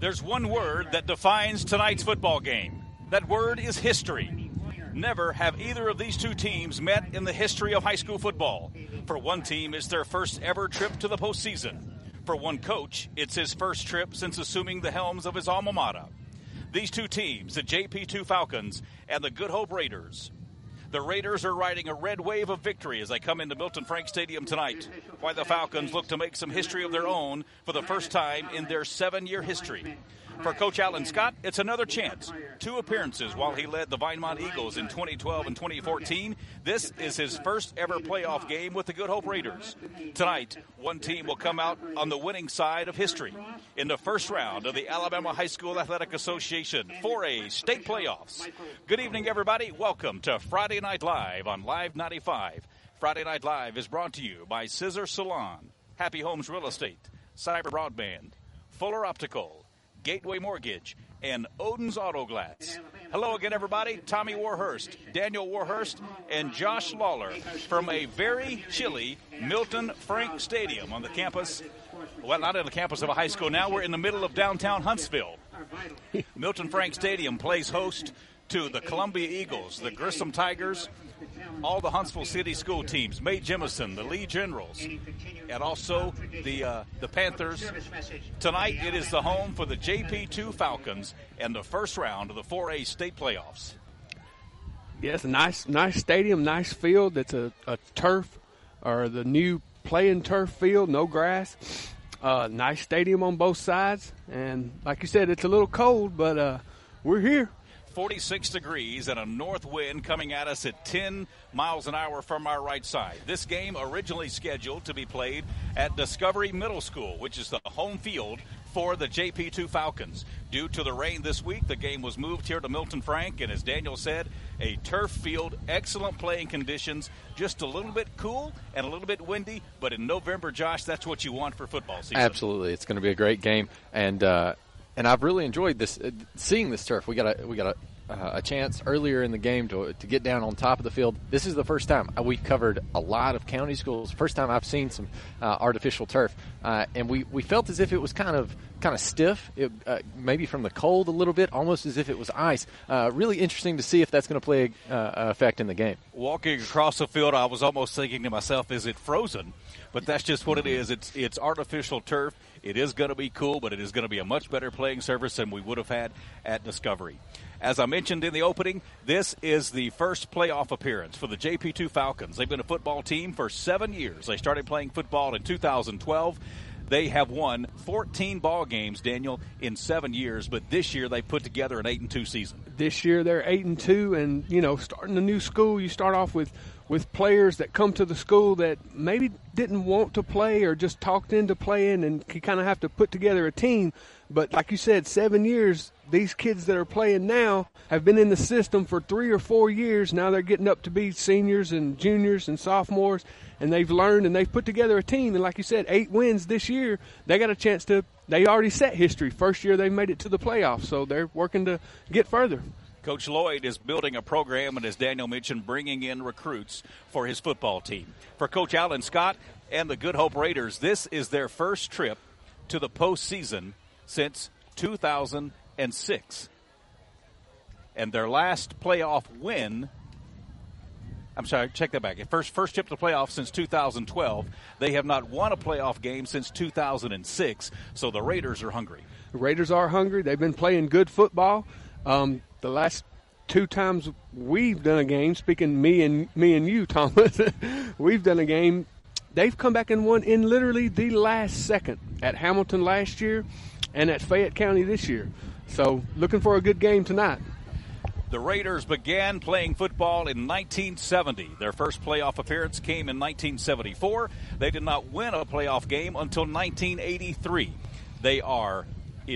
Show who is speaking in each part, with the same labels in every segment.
Speaker 1: There's one word that defines tonight's football game. That word is history. Never have either of these two teams met in the history of high school football. For one team, it's their first ever trip to the postseason. For one coach, it's his first trip since assuming the helms of his alma mater. These two teams, the JP2 Falcons and the Good Hope Raiders. The Raiders are riding a red wave of victory as they come into Milton Frank Stadium tonight, while the Falcons look to make some history of their own for the first time in their 7-year history. For Coach Alan Scott, it's another chance. 2 appearances while he led the Vinemont Eagles in 2012 and 2014. This is his first ever playoff game with the Good Hope Raiders. Tonight, one team will come out on the winning side of history in the first round of the Alabama High School Athletic Association 4A state playoffs. Good evening, everybody. Welcome to Friday Night Live on Live 95. Friday Night Live is brought to you by Scissor Salon, Happy Homes Real Estate, Cyber Broadband, Fuller Optical, Gateway Mortgage, and Odin's Auto Glass. Hello again, everybody. Tommy Warhurst, Daniel Warhurst, and Josh Lawler from a very chilly Milton Frank Stadium on the campus. Well, not on the campus of a high school. Now we're in the middle of downtown Huntsville. Milton Frank Stadium plays host to the Columbia Eagles, the Grissom Tigers, all the Huntsville City school teams, May Jemison, the Lee Generals, and also the Panthers. Tonight it is the home for the JP2 Falcons and the first round of the 4A state playoffs.
Speaker 2: Yes, a nice stadium, nice field. It's a turf, or the new playing turf field, no grass. Nice stadium on both sides. And like you said, it's a little cold, but we're here.
Speaker 1: 46 degrees and a north wind coming at us at 10 miles an hour from our right side. This game originally scheduled to be played at Discovery Middle School, which is the home field for the JP2 Falcons. Due to the rain this week, the game was moved here to Milton Frank, and as Daniel said, a turf field, excellent playing conditions, just a little bit cool and a little bit windy, but in November, Josh, that's what you want for football season.
Speaker 3: Absolutely. It's going to be a great game, and I've really enjoyed this, seeing this turf. We got a chance earlier in the game to get down on top of the field. This is the first time we've covered a lot of county schools. First time I've seen some artificial turf, and we felt as if it was kind of stiff, maybe from the cold a little bit, almost as if it was ice. Really interesting to see if that's going to play an effect in the game.
Speaker 1: Walking across the field, I was almost thinking to myself, is it frozen? But that's just what it is. It's artificial turf. It is going to be cool, but it is going to be a much better playing surface than we would have had at Discovery. As I mentioned in the opening, this is the first playoff appearance for the JP2 Falcons. They've been a football team for 7 years. They started playing football in 2012. They have won 14 ball games, Daniel, in 7 years, but this year they put together an 8-2 season.
Speaker 2: This year they're 8-2, and starting a new school, you start off with players that come to the school that maybe didn't want to play or just talked into playing, and you kind of have to put together a team. But like you said, 7 years, these kids that are playing now have been in the system for 3 or 4 years. Now they're getting up to be seniors and juniors and sophomores, and they've learned and they've put together a team. And like you said, 8 wins this year. They got a chance to – they already set history. First year they made it to the playoffs, so they're working to get further.
Speaker 1: Coach Lloyd is building a program, and as Daniel mentioned, bringing in recruits for his football team. For Coach Alan Scott and the Good Hope Raiders, this is their first trip to the postseason since 2006. And their last playoff win, I'm sorry, check that back. First trip to the playoffs since 2012. They have not won a playoff game since 2006, so the Raiders are hungry.
Speaker 2: The Raiders are hungry. They've been playing good football. The last 2 times we've done a game, speaking me and you, Thomas, we've done a game. They've come back and won in literally the last second at Hamilton last year and at Fayette County this year. So looking for a good game tonight.
Speaker 1: The Raiders began playing football in 1970. Their first playoff appearance came in 1974. They did not win a playoff game until 1983. They are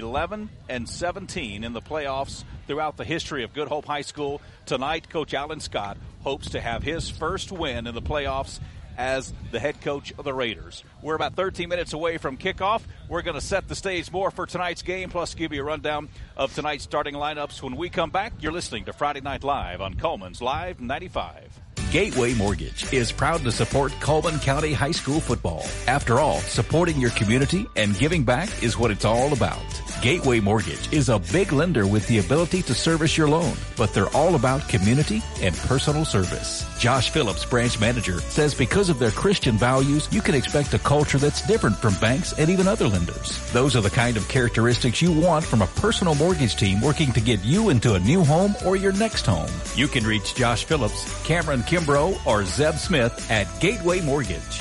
Speaker 1: 11-17 in the playoffs throughout the history of Good Hope High School. Tonight, Coach Alan Scott hopes to have his first win in the playoffs as the head coach of the Raiders. We're about 13 minutes away from kickoff. We're going to set the stage more for tonight's game, plus give you a rundown of tonight's starting lineups. When we come back, you're listening to Friday Night Live on Coleman's Live 95.
Speaker 4: Gateway Mortgage is proud to support Coleman County High School football. After all, supporting your community and giving back is what it's all about. Gateway Mortgage is a big lender with the ability to service your loan, but they're all about community and personal service. Josh Phillips, branch manager, says because of their Christian values, you can expect a culture that's different from banks and even other lenders. Those are the kind of characteristics you want from a personal mortgage team working to get you into a new home or your next home. You can reach Josh Phillips, Cameron Kimbrough, or Zeb Smith at Gateway Mortgage,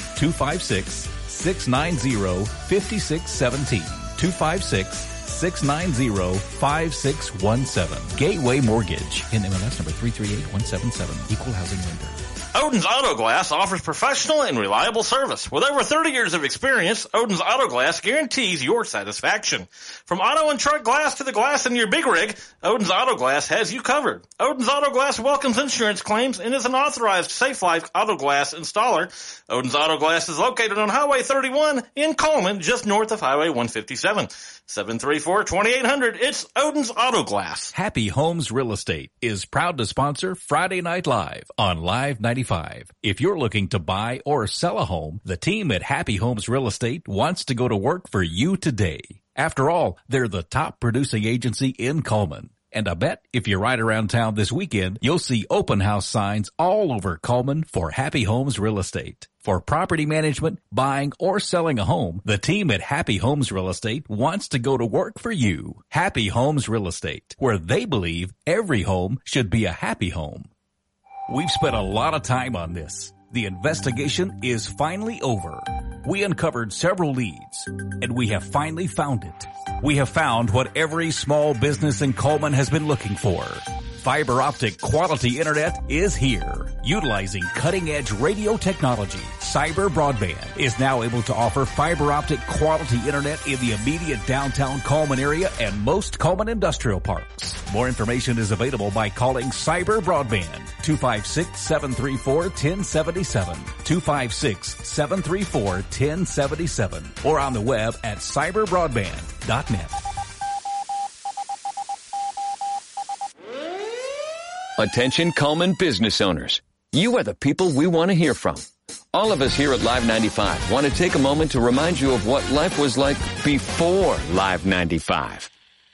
Speaker 4: 256-690-5617. 256-690-5617. Gateway Mortgage. NMLS number 338177. Equal housing lender.
Speaker 5: Odin's Auto Glass offers professional and reliable service. With over 30 years of experience, Odin's Auto Glass guarantees your satisfaction. From auto and truck glass to the glass in your big rig, Odin's Auto Glass has you covered. Odin's Auto Glass welcomes insurance claims and is an authorized Safe Life Auto Glass installer. Odin's Auto Glass is located on Highway 31 in Coleman, just north of Highway 157. 734-2800. It's Odin's Auto Glass.
Speaker 4: Happy Homes Real Estate is proud to sponsor Friday Night Live on Live 95. If you're looking to buy or sell a home, the team at Happy Homes Real Estate wants to go to work for you today. After all, they're the top producing agency in Coleman. And I bet if you ride around town this weekend, you'll see open house signs all over Coleman for Happy Homes Real Estate. For property management, buying, or selling a home, the team at Happy Homes Real Estate wants to go to work for you. Happy Homes Real Estate, where they believe every home should be a happy home. We've spent a lot of time on this. The investigation is finally over. We uncovered several leads, and we have finally found it. We have found what every small business in Coleman has been looking for. Fiber optic quality internet is here. Utilizing cutting-edge radio technology, Cyber Broadband is now able to offer fiber optic quality internet in the immediate downtown Coleman area and most Coleman industrial parks. More information is available by calling Cyber Broadband, 256-734-1077, 256-734-1077, or on the web at cyberbroadband.net.
Speaker 6: Attention Coleman business owners. You are the people we want to hear from. All of us here at Live 95 want to take a moment to remind you of what life was like before Live 95.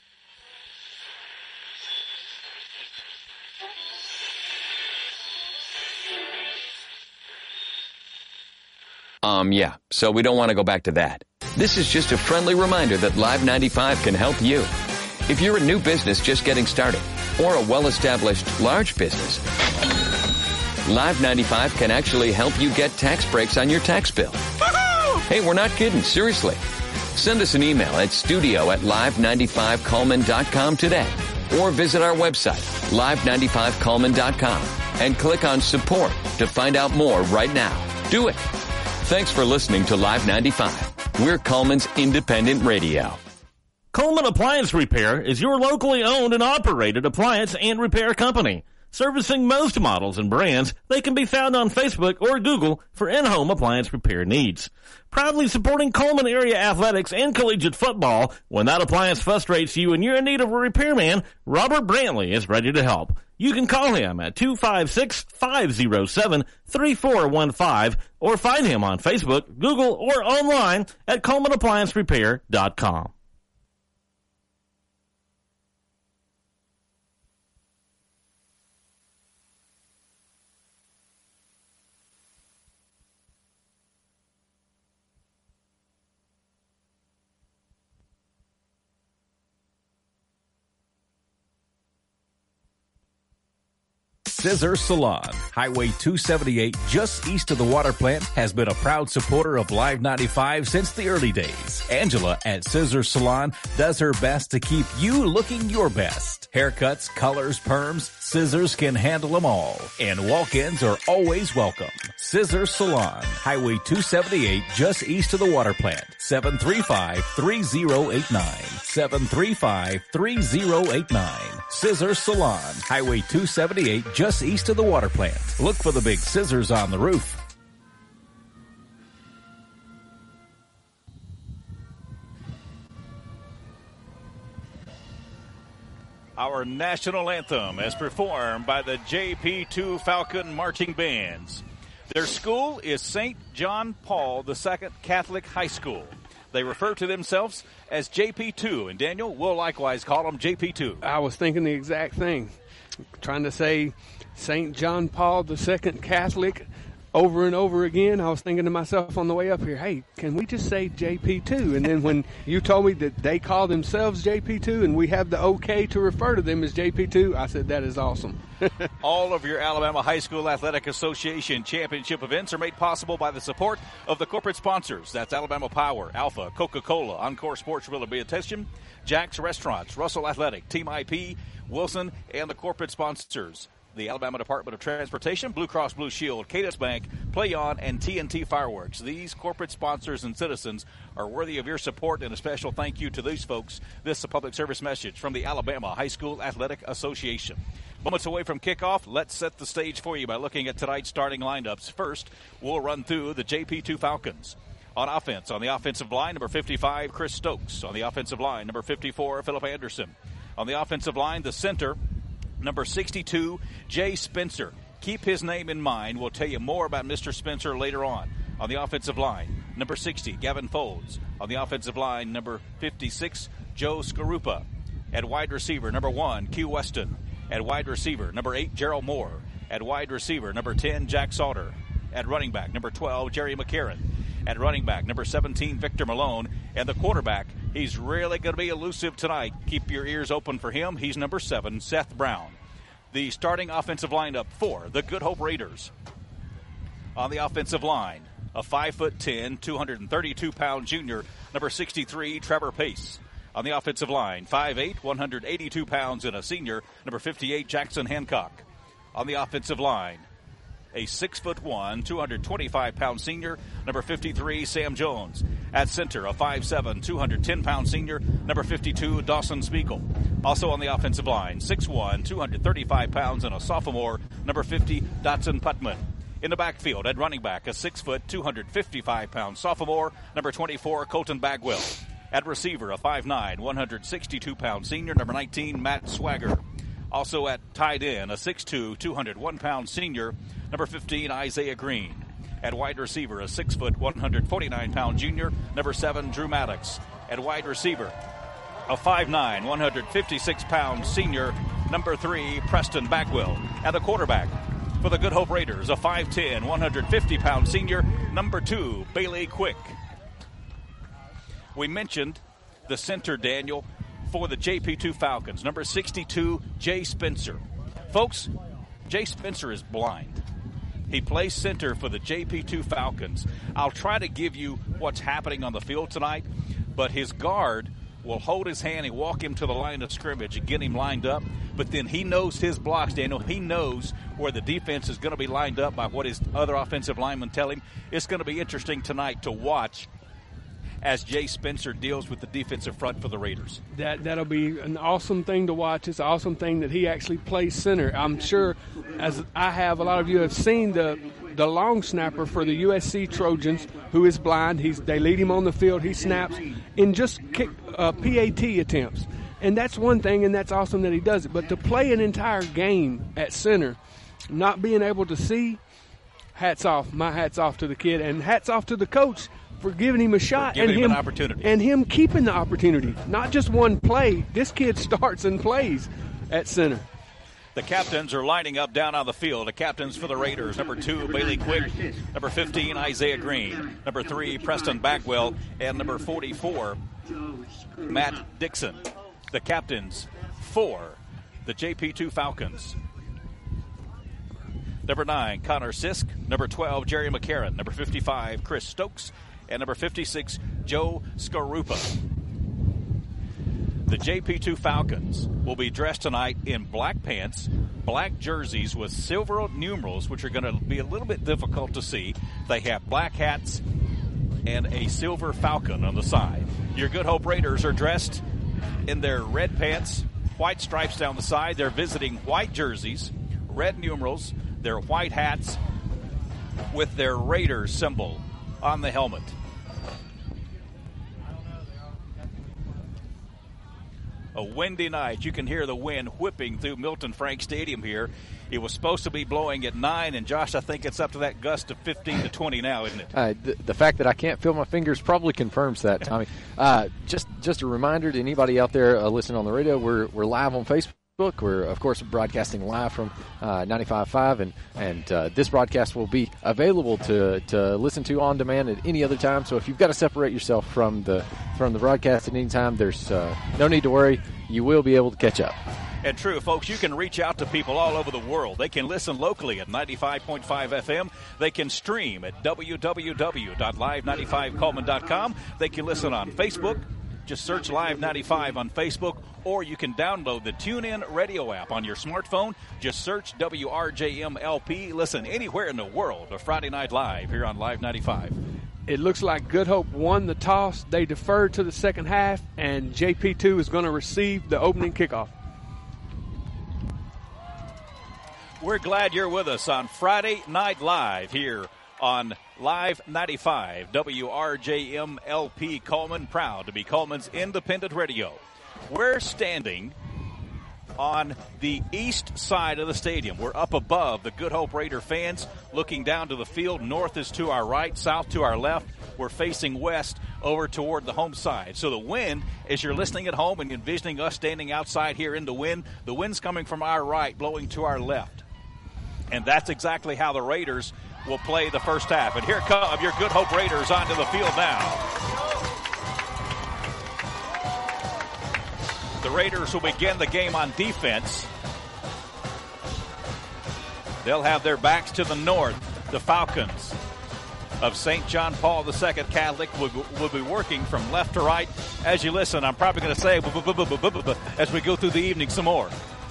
Speaker 6: Yeah, so we don't want to go back to that. This is just a friendly reminder that Live 95 can help you. If you're a new business just getting started, or a well-established large business, Live 95 can actually help you get tax breaks on your tax bill. Hey, we're not kidding, seriously. Send us an email at studio@live95coleman.com today, or visit our website, live95coleman.com, and click on support to find out more right now. Do it. Thanks for listening to Live 95. We're Coleman's independent radio.
Speaker 5: Coleman Appliance Repair is your locally owned and operated appliance and repair company. Servicing most models and brands, they can be found on Facebook or Google for in-home appliance repair needs. Proudly supporting Coleman area athletics and collegiate football, when that appliance frustrates you and you're in need of a repairman, Robert Brantley is ready to help. You can call him at 256-507-3415 or find him on Facebook, Google, or online at ColemanApplianceRepair.com.
Speaker 4: Scissor Salon, Highway 278, just east of the water plant, has been a proud supporter of Live 95 since the early days. Angela at Scissor Salon does her best to keep you looking your best. Haircuts, colors, perms, Scissors can handle them all. And walk-ins are always welcome. Scissor Salon, Highway 278, just east of the water plant. 735-3089. 735-3089. Scissor Salon, Highway 278, just east of the water plant. Look for the big scissors on the roof.
Speaker 1: Our national anthem is performed by the JP2 Falcon Marching Bands. Their school is St. John Paul II Catholic High School. They refer to themselves as JP2, and Daniel will likewise call them JP2.
Speaker 2: I was thinking the exact thing, trying to say St. John Paul II Catholic over and over again. I was thinking to myself on the way up here, hey, can we just say JP2? And then when you told me that they call themselves JP2 and we have the okay to refer to them as JP2, I said that is awesome.
Speaker 1: All of your Alabama High School Athletic Association championship events are made possible by the support of the corporate sponsors. That's Alabama Power, Alpha, Coca-Cola, Encore Sports Rehabilitation, Jack's Restaurants, Russell Athletic, Team IP, Wilson, and the corporate sponsors. The Alabama Department of Transportation, Blue Cross Blue Shield, Cadence Bank, Play On, and TNT Fireworks. These corporate sponsors and citizens are worthy of your support, and a special thank you to these folks. This is a public service message from the Alabama High School Athletic Association. Moments away from kickoff, let's set the stage for you by looking at tonight's starting lineups. First, we'll run through the JP2 Falcons. On offense, on the offensive line, number 55, Chris Stokes. On the offensive line, number 54, Philip Anderson. On the offensive line, the center, number 62, Jay Spencer. Keep his name in mind. We'll tell you more about Mr. Spencer later on. On the offensive line, number 60, Gavin Folds. On the offensive line, number 56, Joe Scarupa. At wide receiver, number 1, Q Weston. At wide receiver, number 8, Gerald Moore. At wide receiver, number 10, Jack Sauter. At running back, number 12, Jerry McCarron. At running back, number 17, Victor Malone. And the quarterback, he's really going to be elusive tonight. Keep your ears open for him. He's number 7, Seth Brown. The starting offensive lineup for the Good Hope Raiders. On the offensive line, a 5'10", 232-pound junior, number 63, Trevor Pace. On the offensive line, 5'8", 182 pounds, and a senior, number 58, Jackson Hancock. On the offensive line, a 6'1", 225-pound senior, number 53, Sam Jones. At center, a 5'7", 210-pound senior, number 52, Dawson Spiegel. Also on the offensive line, 6'1", 235 pounds, and a sophomore, number 50, Dotson Putman. In the backfield, at running back, a 6', 255-pound sophomore, number 24, Colton Bagwell. At receiver, a 5'9", 162-pound senior, number 19, Matt Swagger. Also at tight end, a 6'2", 201-pound senior, number 15, Isaiah Green. At wide receiver, a 6', 149-pound junior, number 7, Drew Maddox. At wide receiver, a 5'9", 156-pound senior, number 3, Preston Bagwell. And the quarterback for the Good Hope Raiders, a 5'10", 150-pound senior, number 2, Bailey Quick. We mentioned the center, Daniel, for the JP2 Falcons, number 62, Jay Spencer. Folks, Jay Spencer is blind. He plays center for the JP2 Falcons. I'll try to give you what's happening on the field tonight, but his guard will hold his hand and walk him to the line of scrimmage and get him lined up. But then he knows his blocks, Daniel. He knows where the defense is going to be lined up by what his other offensive linemen tell him. It's going to be interesting tonight to watch as Jay Spencer deals with the defensive front for the Raiders.
Speaker 2: That'll be an awesome thing to watch. It's an awesome thing that he actually plays center. I'm sure, as I have, a lot of you have seen the long snapper for the USC Trojans, who is blind. They lead him on the field. He snaps in just PAT attempts. And that's one thing, and that's awesome that he does it. But to play an entire game at center, not being able to see, hats off. My hat's off to the kid, and hats off to the coach for giving him a shot
Speaker 1: and him an opportunity.
Speaker 2: And him keeping the opportunity. Not just one play. This kid starts and plays at center.
Speaker 1: The captains are lining up down on the field. The captains for the Raiders, number 2, Bailey Quick, number 15, Isaiah Green, number 3, Preston Bagwell, and number 44, Matt Dixon. The captains for the JP2 Falcons. Number 9, Connor Sisk, number 12, Jerry McCarron, number 55, Chris Stokes, and number 56, Joe Scarupa. The JP2 Falcons will be dressed tonight in black pants, black jerseys with silver numerals, which are going to be a little bit difficult to see. They have black hats and a silver falcon on the side. Your Good Hope Raiders are dressed in their red pants, white stripes down the side. They're visiting white jerseys, red numerals, their white hats with their Raiders symbol on the helmet. A windy night. You can hear the wind whipping through Milton Frank Stadium here. It was supposed to be blowing at 9, and Josh, I think it's up to that gust of 15 to 20 now, isn't it?
Speaker 3: The fact that I can't feel my fingers probably confirms that, Tommy. Just a reminder to anybody out there listening on the radio, we're live on Facebook. We're, of course, broadcasting live from 95.5, and this broadcast will be available to listen to on demand at any other time. So if you've got to separate yourself from the broadcast at any time, there's no need to worry. You will be able to catch up.
Speaker 1: And true, folks, you can reach out to people all over the world. They can listen locally at 95.5 FM. They can stream at www.live95coleman.com. They can listen on Facebook. Just search Live 95 on Facebook, or you can download the TuneIn radio app on your smartphone. Just search WRJM-LP. Listen anywhere in the world of Friday Night Live here on Live 95.
Speaker 2: It looks like Good Hope won the toss. They deferred to the second half, and JP2 is going to receive the opening kickoff.
Speaker 1: We're glad you're with us on Friday Night Live here on Live 95, WRJM-LP Coleman, proud to be Coleman's independent radio. We're standing on the east side of the stadium. We're up above the Good Hope Raider fans, looking down to the field. North is to our right, south to our left. We're facing west over toward the home side. So the wind, as you're listening at home and envisioning us standing outside here in the wind's coming from our right, blowing to our left. And that's exactly how the Raiders will play the first half. And here come your Good Hope Raiders onto the field now. The Raiders will begin the game on defense. They'll have their backs to the north. The Falcons of St. John Paul II Catholic will be working from left to right. As you listen, I'm probably going to say as we go through the evening some more.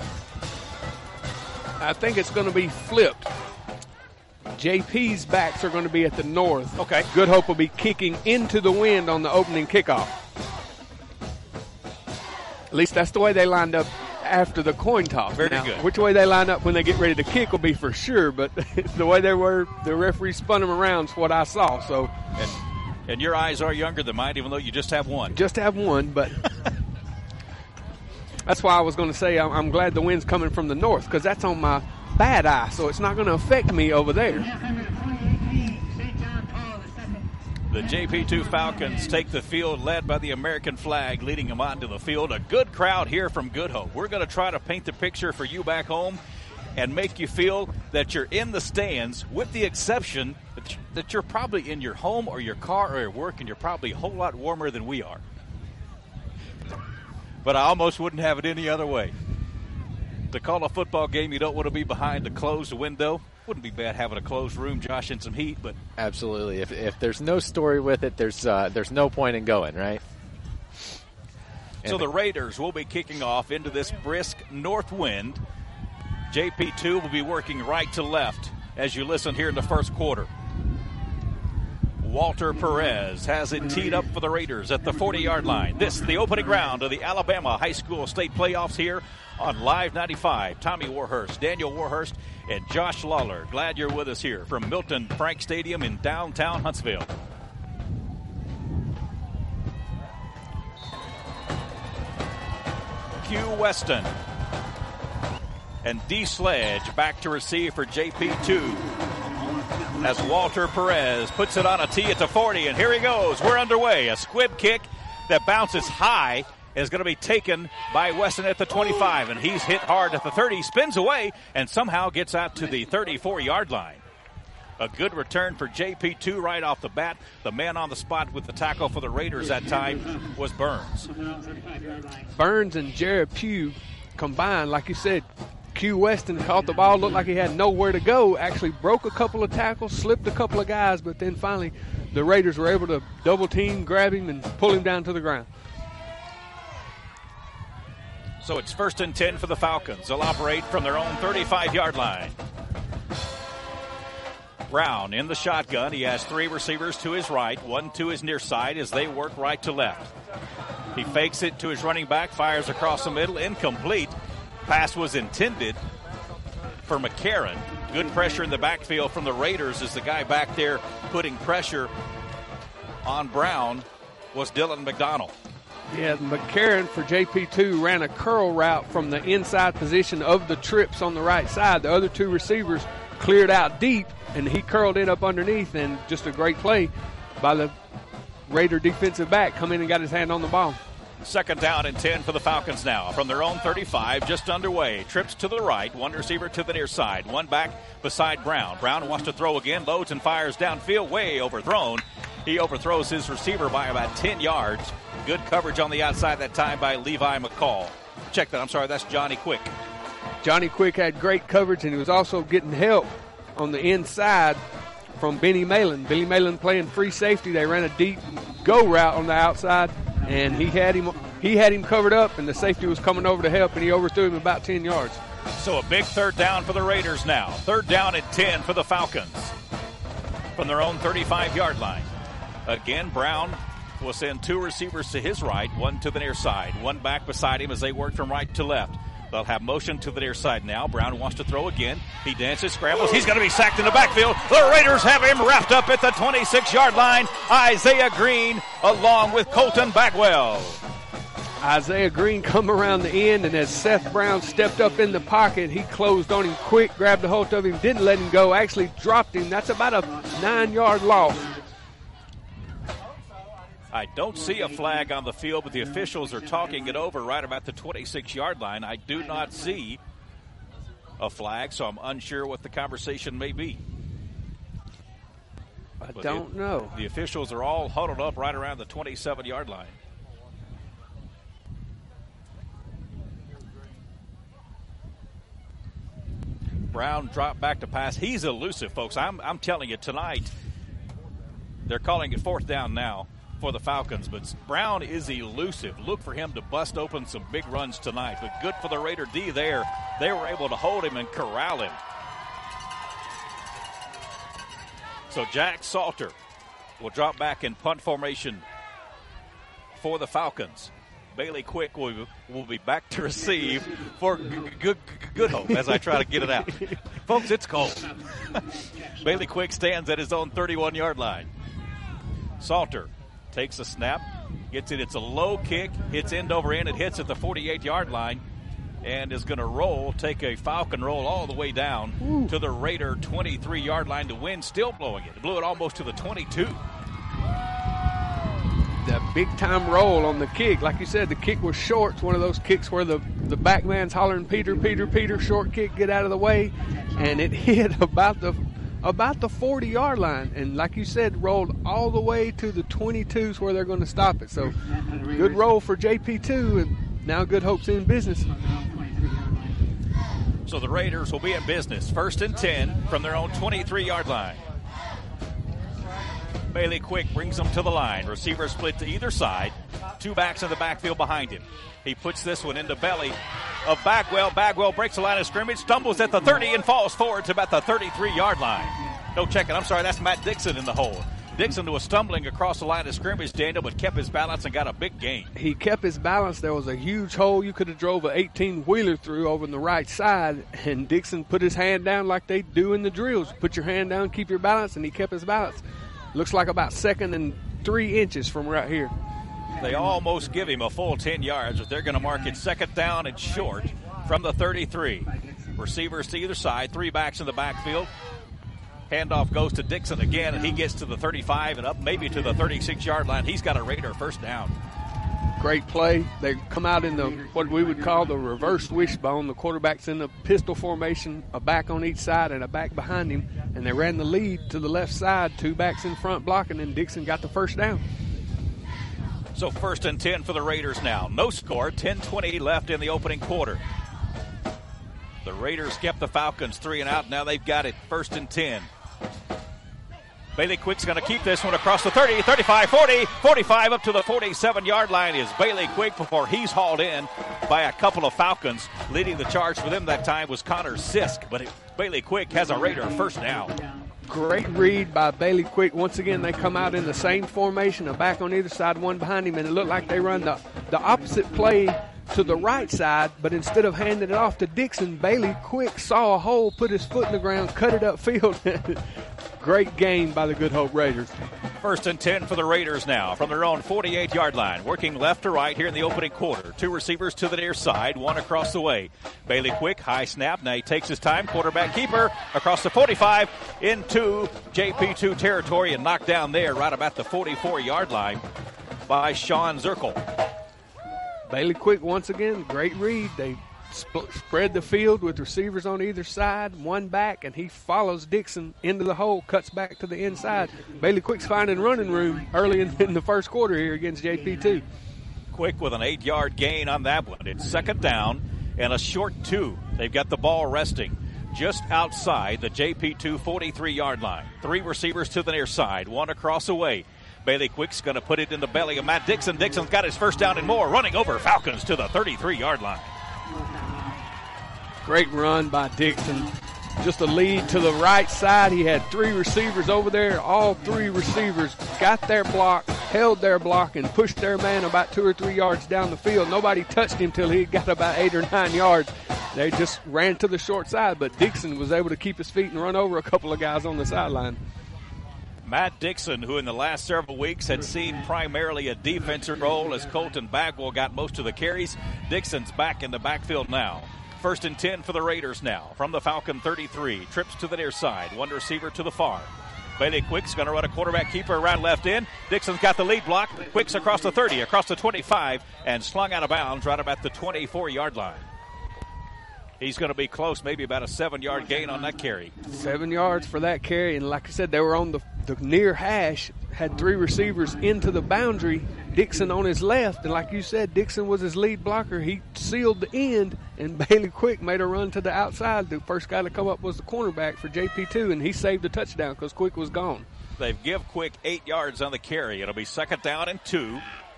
Speaker 2: I think it's going to be flipped. JP's backs are going to be at the north.
Speaker 1: Okay.
Speaker 2: Good Hope will be kicking into the wind on the opening kickoff. At least that's the way they lined up after the coin toss.
Speaker 1: Very
Speaker 2: now,
Speaker 1: good.
Speaker 2: Which way they line up when they get ready to kick will be for sure, but the way they were, the referee spun them around is what I saw. So,
Speaker 1: and your eyes are younger than mine, even though you just have one.
Speaker 2: Just have one, but that's why I was going to say I'm glad the wind's coming from the north, because that's on my bad eye, so it's not going to affect me over there.
Speaker 1: The JP2 Falcons take the field led by the American flag, leading them onto the field. A good crowd here from Good Hope. We're going to try to paint the picture for you back home and make you feel that you're in the stands, with the exception that you're probably in your home or your car or your work, and you're probably a whole lot warmer than we are. But I almost wouldn't have it any other way. To call a football game, you don't want to be behind a closed window. Wouldn't be bad having a closed room, Josh, and some heat, but
Speaker 3: absolutely. If there's no story with it, there's no point in going, right?
Speaker 1: So the Raiders will be kicking off into this brisk north wind. JP2 will be working right to left as you listen here in the first quarter. Walter Perez has it teed up for the Raiders at the 40-yard line. This is the opening round of the Alabama High School State Playoffs here on Live 95. Tommy Warhurst, Daniel Warhurst, and Josh Lawler. Glad you're with us here from Milton Frank Stadium in downtown Huntsville. Q Weston and D. Sledge back to receive for JP2. As Walter Perez puts it on a tee at the 40, and here he goes. We're underway. A squib kick that bounces high is going to be taken by Weston at the 25, and he's hit hard at the 30, spins away, and somehow gets out to the 34-yard line. A good return for JP2 right off the bat. The man on the spot with the tackle for the Raiders that time was Burns.
Speaker 2: Burns and Jared Pugh combined, like you said. Q Weston caught the ball, looked like he had nowhere to go, actually broke a couple of tackles, slipped a couple of guys, but then finally the Raiders were able to double team, grab him, and pull him down to the ground.
Speaker 1: So it's 1st and 10 for the Falcons. They'll operate from their own 35-yard line. Brown in the shotgun. He has 3 receivers to his right, 1 to his near side as they work right to left. He fakes it to his running back, fires across the middle, incomplete. Pass was intended for McCarron. Good pressure in the backfield from the Raiders as the guy back there putting pressure on Brown was Dylan McDonald.
Speaker 2: Yeah, McCarron for JP2 ran a curl route from the inside position of the trips on the right side. The other two receivers cleared out deep, and he curled it up underneath, and just a great play by the Raider defensive back. Come in and got his hand on the ball.
Speaker 1: 2nd down and 10 for the Falcons now. From their own 35, just underway. Trips to the right, one receiver to the near side, one back beside Brown. Brown wants to throw again, loads and fires downfield, way overthrown. He overthrows his receiver by about 10 yards. Good coverage on the outside that time by Levi McCall. Check that, I'm sorry, that's Johnny Quick.
Speaker 2: Johnny Quick had great coverage, and he was also getting help on the inside from Benny Malin. Benny Malin playing free safety. They ran a deep go route on the outside, and he had him covered up, and the safety was coming over to help, and he overthrew him about 10 yards.
Speaker 1: So a big 3rd down for the Raiders now. 3rd down and 10 for the Falcons from their own 35-yard line. Again, Brown will send 2 receivers to his right, one to the near side, one back beside him as they work from right to left. They'll have motion to the near side now. Brown wants to throw again. He dances, scrambles. He's going to be sacked in the backfield. The Raiders have him wrapped up at the 26-yard line. Isaiah Green along with Colton Bagwell.
Speaker 2: Isaiah Green come around the end, and as Seth Brown stepped up in the pocket, he closed on him quick, grabbed a hold of him, didn't let him go, actually dropped him. That's about a 9-yard loss.
Speaker 1: I don't see a flag on the field, but the officials are talking it over right about the 26-yard line. I do not see a flag, so I'm unsure what the conversation may be.
Speaker 2: I don't know.
Speaker 1: The officials are all huddled up right around the 27-yard line. Brown dropped back to pass. He's elusive, folks. I'm telling you, tonight, they're calling it 4th down now for the Falcons, but Brown is elusive. Look for him to bust open some big runs tonight, but good for the Raider D there. They were able to hold him and corral him. So Jack Salter will drop back in punt formation for the Falcons. Bailey Quick will be back to receive for Good Hope as I try to get it out. Folks, it's cold. Bailey Quick stands at his own 31-yard line. Salter takes a snap, gets it. It's a low kick, hits end over end. It hits at the 48-yard line and is going to roll, take a Falcon roll all the way down to the Raider 23-yard line. The wind still blowing it. It blew it almost to the 22.
Speaker 2: The big-time roll on the kick. Like you said, the kick was short. It's one of those kicks where the back man's hollering, Peter, Peter, Peter, short kick, get out of the way. And it hit about the 40-yard line, and like you said, rolled all the way to the 22s where they're going to stop it. So good roll for JP2, and now Good Hope's in business.
Speaker 1: So the Raiders will be in business. 1st and 10 from their own 23-yard line. Bailey Quick brings them to the line. Receiver split to either side. 2 backs in the backfield behind him. He puts this one into belly of Bagwell. Bagwell breaks the line of scrimmage, stumbles at the 30 and falls forward to about the 33-yard line. No checking. I'm sorry, that's Matt Dixon in the hole. Dixon was stumbling across the line of scrimmage, Daniel, but kept his balance and got a big gain.
Speaker 2: He kept his balance. There was a huge hole. You could have drove an 18-wheeler through over on the right side, and Dixon put his hand down like they do in the drills. Put your hand down, keep your balance, and he kept his balance. Looks like about 2nd and 3 inches from right here.
Speaker 1: They almost give him a full 10 yards, but they're going to mark it 2nd down and short from the 33. Receivers to either side, 3 backs in the backfield. Handoff goes to Dixon again, and he gets to the 35 and up maybe to the 36-yard line. He's got a Raider 1st down.
Speaker 2: Great play. They come out in the what we would call the reverse wishbone. The quarterback's in the pistol formation, a back on each side and a back behind him, and they ran the lead to the left side, 2 backs in front blocking, and Dixon got the 1st down.
Speaker 1: So 1st and 10 for the Raiders now. No score, 10:20 left in the opening quarter. The Raiders kept the Falcons 3 and out. Now they've got it 1st and 10. Bailey Quick's going to keep this one across the 30, 35, 40, 45 up to the 47-yard line is Bailey Quick before he's hauled in by a couple of Falcons. Leading the charge for them that time was Connor Sisk, but Bailey Quick has a Raider 1st down.
Speaker 2: Great read by Bailey Quick. Once again, they come out in the same formation, a back on either side, one behind him, and it looked like they run the opposite play to the right side, but instead of handing it off to Dixon, Bailey Quick saw a hole, put his foot in the ground, cut it upfield. Great game by the Good Hope Raiders.
Speaker 1: First and 10 for the Raiders now from their own 48-yard line. Working left to right here in the opening quarter. Two receivers to the near side, one across the way. Bailey Quick, high snap. Now he takes his time. Quarterback keeper across the 45 into JP2 territory and knocked down there right about the 44-yard line by Sean Zirkle.
Speaker 2: Bailey Quick, once again, great read. They spread the field with receivers on either side, one back, and he follows Dixon into the hole, cuts back to the inside. Bailey Quick's finding running room early in the first quarter here against JP2.
Speaker 1: Quick with an 8-yard gain on that one. It's second down and a short 2. They've got the ball resting just outside the JP2 43-yard line. Three receivers to the near side, one across the way. Bailey Quick's going to put it in the belly of Matt Dixon. Dixon's got his first down and more, running over Falcons to the 33-yard line.
Speaker 2: Great run by Dixon. Just a lead to the right side. He had three receivers over there. All three receivers got their block, held their block, and pushed their man about 2 or 3 yards down the field. Nobody touched him till he got about 8 or 9 yards. They just ran to the short side, but Dixon was able to keep his feet and run over a couple of guys on the sideline.
Speaker 1: Matt Dixon, who in the last several weeks had seen primarily a defensive role as Colton Bagwell got most of the carries, Dixon's back in the backfield now. First and 10 for the Raiders now from the Falcon 33. Trips to the near side. One receiver to the far. Bailey Quick's going to run a quarterback keeper around left end. Dixon's got the lead block. Quick's across the 30, across the 25, and slung out of bounds right about the 24-yard line. He's going to be close, maybe about a 7-yard gain on that carry.
Speaker 2: 7 yards for that carry, and like I said, they were on the near hash, had three receivers into the boundary. Dixon on his left, and like you said, Dixon was his lead blocker. He sealed the end, and Bailey Quick made a run to the outside. The first guy to come up was the cornerback for JP2, and he saved a touchdown because Quick was gone.
Speaker 1: They've give Quick 8 yards on the carry. It'll be second down and 2.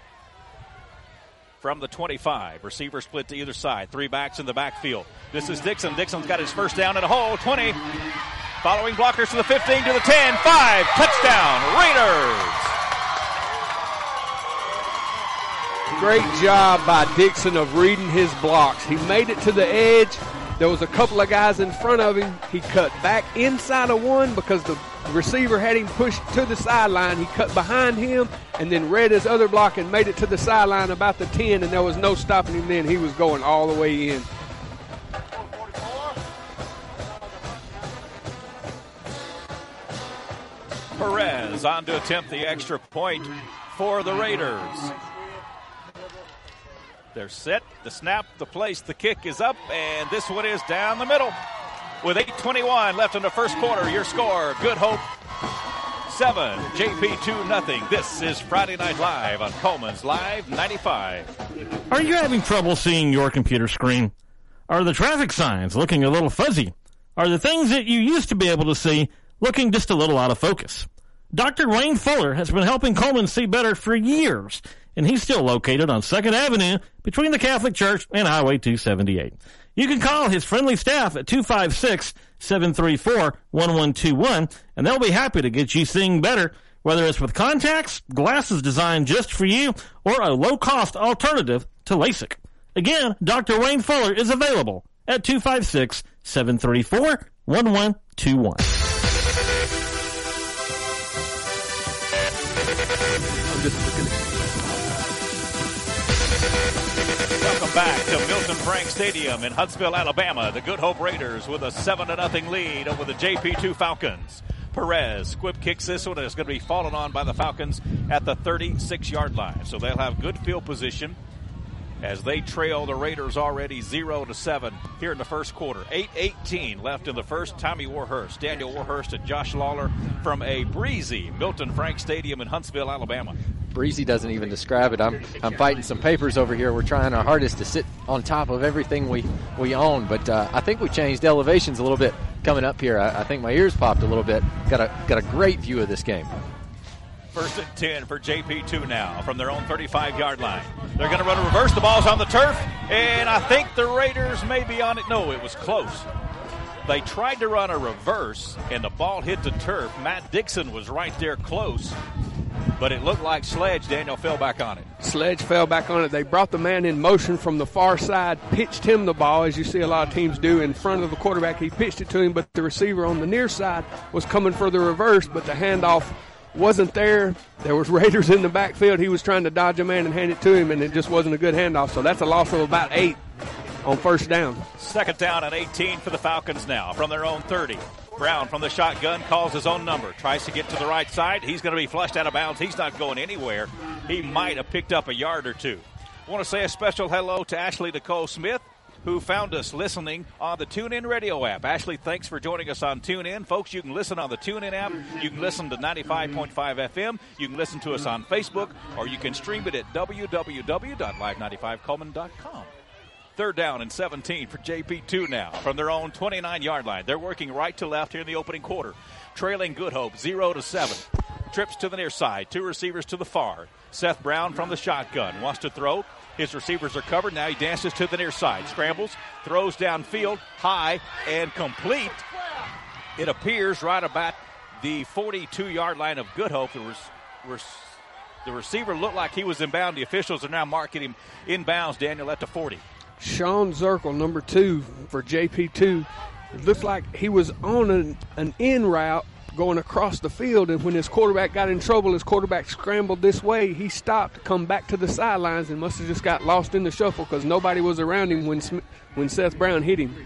Speaker 1: From the 25. Receiver split to either side. Three backs in the backfield. This is Dixon. Dixon's got his first down in a hole. 20. Following blockers to the 15, to the 10. 5. Touchdown, Raiders.
Speaker 2: Great job by Dixon of reading his blocks. He made it to the edge. There was a couple of guys in front of him. He cut back inside of one because the receiver had him pushed to the sideline. He cut behind him and then read his other block and made it to the sideline about the 10, and there was no stopping him then. He was going all the way in.
Speaker 1: Perez on to attempt the extra point for the Raiders. They're set, the snap, the place, the kick is up, and this one is down the middle. With 8:21 left in the first quarter, your score, Good Hope 7, JP2 nothing. This is Friday Night Live on Coleman's Live 95.
Speaker 5: Are you having trouble seeing your computer screen? Are the traffic signs looking a little fuzzy? Are the things that you used to be able to see looking just a little out of focus? Dr. Wayne Fuller has been helping Coleman see better for years, and he's still located on 2nd Avenue between the Catholic Church and Highway 278. You can call his friendly staff at 256-734-1121, and they'll be happy to get you seeing better, whether it's with contacts, glasses designed just for you, or a low-cost alternative to LASIK. Again, Dr. Wayne Fuller is available at 256-734-1121.
Speaker 1: Welcome back to Milton Frank Stadium in Huntsville, Alabama. The Good Hope Raiders with a 7-0 lead over the JP2 Falcons. Perez, Quip kicks this one, and it's going to be fallen on by the Falcons at the 36-yard line. So they'll have good field position as they trail the Raiders already 0-7 here in the first quarter. 8:18 left in the first. Tommy Warhurst, Daniel Warhurst, and Josh Lawler from a breezy Milton Frank Stadium in Huntsville, Alabama.
Speaker 3: Breezy doesn't even describe it. I'm fighting some papers over here. We're trying our hardest to sit on top of everything we own, but I think we changed elevations a little bit coming up here. I think my ears popped a little bit. Got a great view of this game.
Speaker 1: First and 10 for JP2 now from their own 35-yard line. They're going to run a reverse. The ball's on the turf, and I think the Raiders may be on it. No, it was close. They tried to run a reverse, and the ball hit the turf. Matt Dixon was right there close, but it looked like Sledge, Daniel, fell back on it.
Speaker 2: Sledge fell back on it. They brought the man in motion from the far side, pitched him the ball, as you see a lot of teams do, in front of the quarterback. He pitched it to him, but the receiver on the near side was coming for the reverse, but the handoff wasn't there. There was Raiders in the backfield. He was trying to dodge a man and hand it to him, and it just wasn't a good handoff. So that's a loss of about 8 on first down.
Speaker 1: Second down and 18 for the Falcons now from their own 30. Brown from the shotgun calls his own number. Tries to get to the right side. He's going to be flushed out of bounds. He's not going anywhere. He might have picked up a yard or two. I want to say a special hello to Ashley Nicole Smith, who found us listening on the TuneIn radio app. Ashley, thanks for joining us on TuneIn. Folks, you can listen on the TuneIn app. You can listen to 95.5 FM. You can listen to us on Facebook, or you can stream it at www.live95coleman.com. Third down and 17 for JP2 now from their own 29-yard line. They're working right to left here in the opening quarter. Trailing Good Hope 0-7. Trips to the near side. 2 receivers to the far. Seth Brown from the shotgun wants to throw. His receivers are covered. Now he dances to the near side. Scrambles, throws downfield, high, and complete. It appears right about the 42-yard line of Good Hope. The receiver looked like he was inbound. The officials are now marking him inbounds, Daniel, at the 40.
Speaker 2: Sean Zirkle, number 2 for JP2. It looks like he was on an in route going across the field, and when his quarterback got in trouble, his quarterback scrambled this way. He stopped to come back to the sidelines and must have just got lost in the shuffle because nobody was around him when Seth Brown hit him.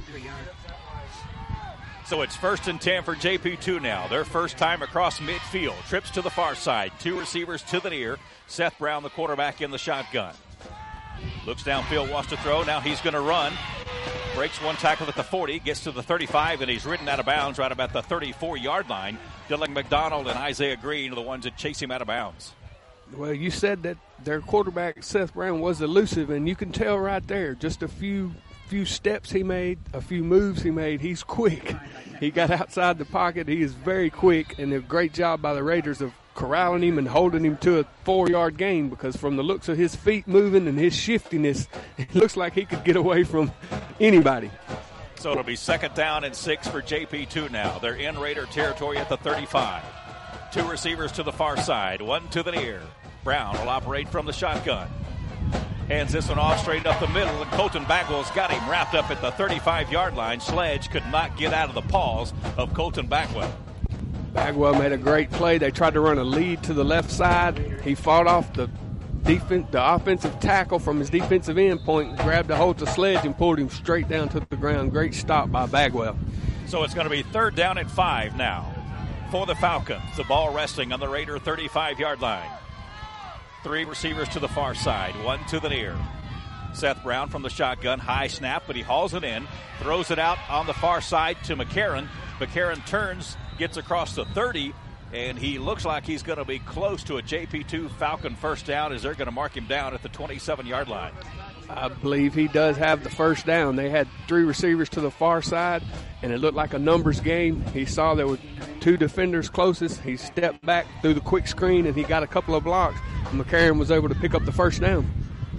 Speaker 1: So it's 1st and 10 for JP2 now. Their first time across midfield. Trips to the far side. 2 receivers to the near. Seth Brown, the quarterback, in the shotgun. Looks downfield, wants to throw. Now he's going to run. Breaks one tackle at the 40, gets to the 35, and he's ridden out of bounds right about the 34-yard line. Dylan McDonald and Isaiah Green are the ones that chase him out of bounds.
Speaker 2: Well, you said that their quarterback, Seth Brown, was elusive, and you can tell right there, just a few steps he made, a few moves he made. He's quick. He got outside the pocket. He is very quick, and a great job by the Raiders of corralling him and holding him to a 4-yard gain, because from the looks of his feet moving and his shiftiness, it looks like he could get away from anybody.
Speaker 1: So it'll be 2nd down and 6 for JP2 now. They're in Raider territory at the 35. 2 receivers to the far side, 1 to the near. Brown will operate from the shotgun. Hands this one off straight up the middle, and Colton Bagwell's got him wrapped up at the 35-yard line. Sledge could not get out of the paws of Colton Bagwell.
Speaker 2: Bagwell made a great play. They tried to run a lead to the left side. He fought off the offensive tackle from his defensive end point, grabbed a hold of Sledge and pulled him straight down to the ground. Great stop by Bagwell.
Speaker 1: So it's going to be 3rd down and 5 now for the Falcons. The ball resting on the Raider 35-yard line. 3 receivers to the far side, 1 to the near. Seth Brown from the shotgun, high snap, but he hauls it in, throws it out on the far side to McCarron. McCarron turns, gets across the 30, and he looks like he's going to be close to a JP2 Falcon first down as they're going to mark him down at the 27-yard line.
Speaker 2: I believe he does have the first down. They had 3 receivers to the far side, and it looked like a numbers game. He saw there were 2 defenders closest. He stepped back through the quick screen, and he got a couple of blocks. McCarron was able to pick up the first down.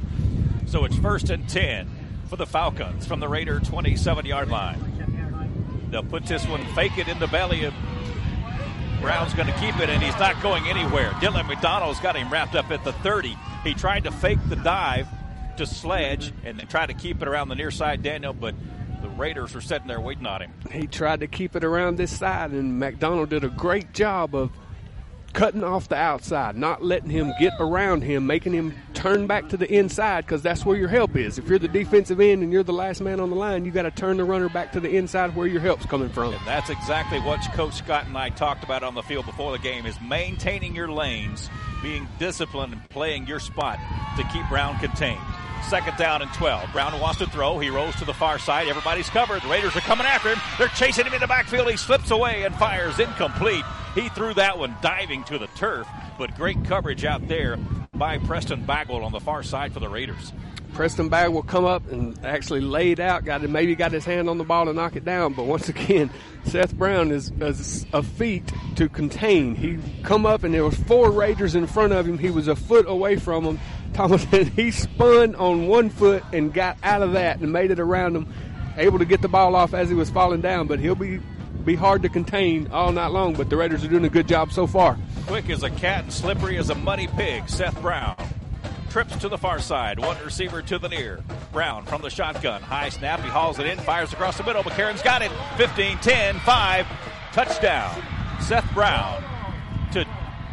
Speaker 1: So it's 1st and 10 for the Falcons from the Raider 27-yard line. They'll put this one, fake it in the belly of Brown's going to keep it, and he's not going anywhere. Dylan McDonald's got him wrapped up at the 30. He tried to fake the dive to Sledge and then tried to keep it around the near side, Daniel, but the Raiders were sitting there waiting on him.
Speaker 2: He tried to keep it around this side, and McDonald did a great job of cutting off the outside, not letting him get around him, making him turn back to the inside, because that's where your help is. If you're the defensive end and you're the last man on the line, you got to turn the runner back to the inside where your help's coming from.
Speaker 1: And that's exactly what Coach Scott and I talked about on the field before the game, is maintaining your lanes, being disciplined and playing your spot to keep Brown contained. 2nd down and 12. Brown wants to throw. He rolls to the far side. Everybody's covered. The Raiders are coming after him. They're chasing him in the backfield. He slips away and fires incomplete. He threw that one diving to the turf, but great coverage out there by Preston Bagwell on the far side for the Raiders.
Speaker 2: Preston Bagwell come up and actually laid out, maybe got his hand on the ball to knock it down, but once again, Seth Brown is a feat to contain. He come up and there was 4 Raiders in front of him. He was a foot away from them. Thomas, he spun on 1 foot and got out of that and made it around him, able to get the ball off as he was falling down, but he'll be hard to contain all night long, but the Raiders are doing a good job so far.
Speaker 1: Quick as a cat and slippery as a muddy pig, Seth Brown. Trips to the far side, 1 receiver to the near. Brown from the shotgun, high snap, he hauls it in, fires across the middle. McCarron's got it, 15, 10, 5, touchdown. Seth Brown to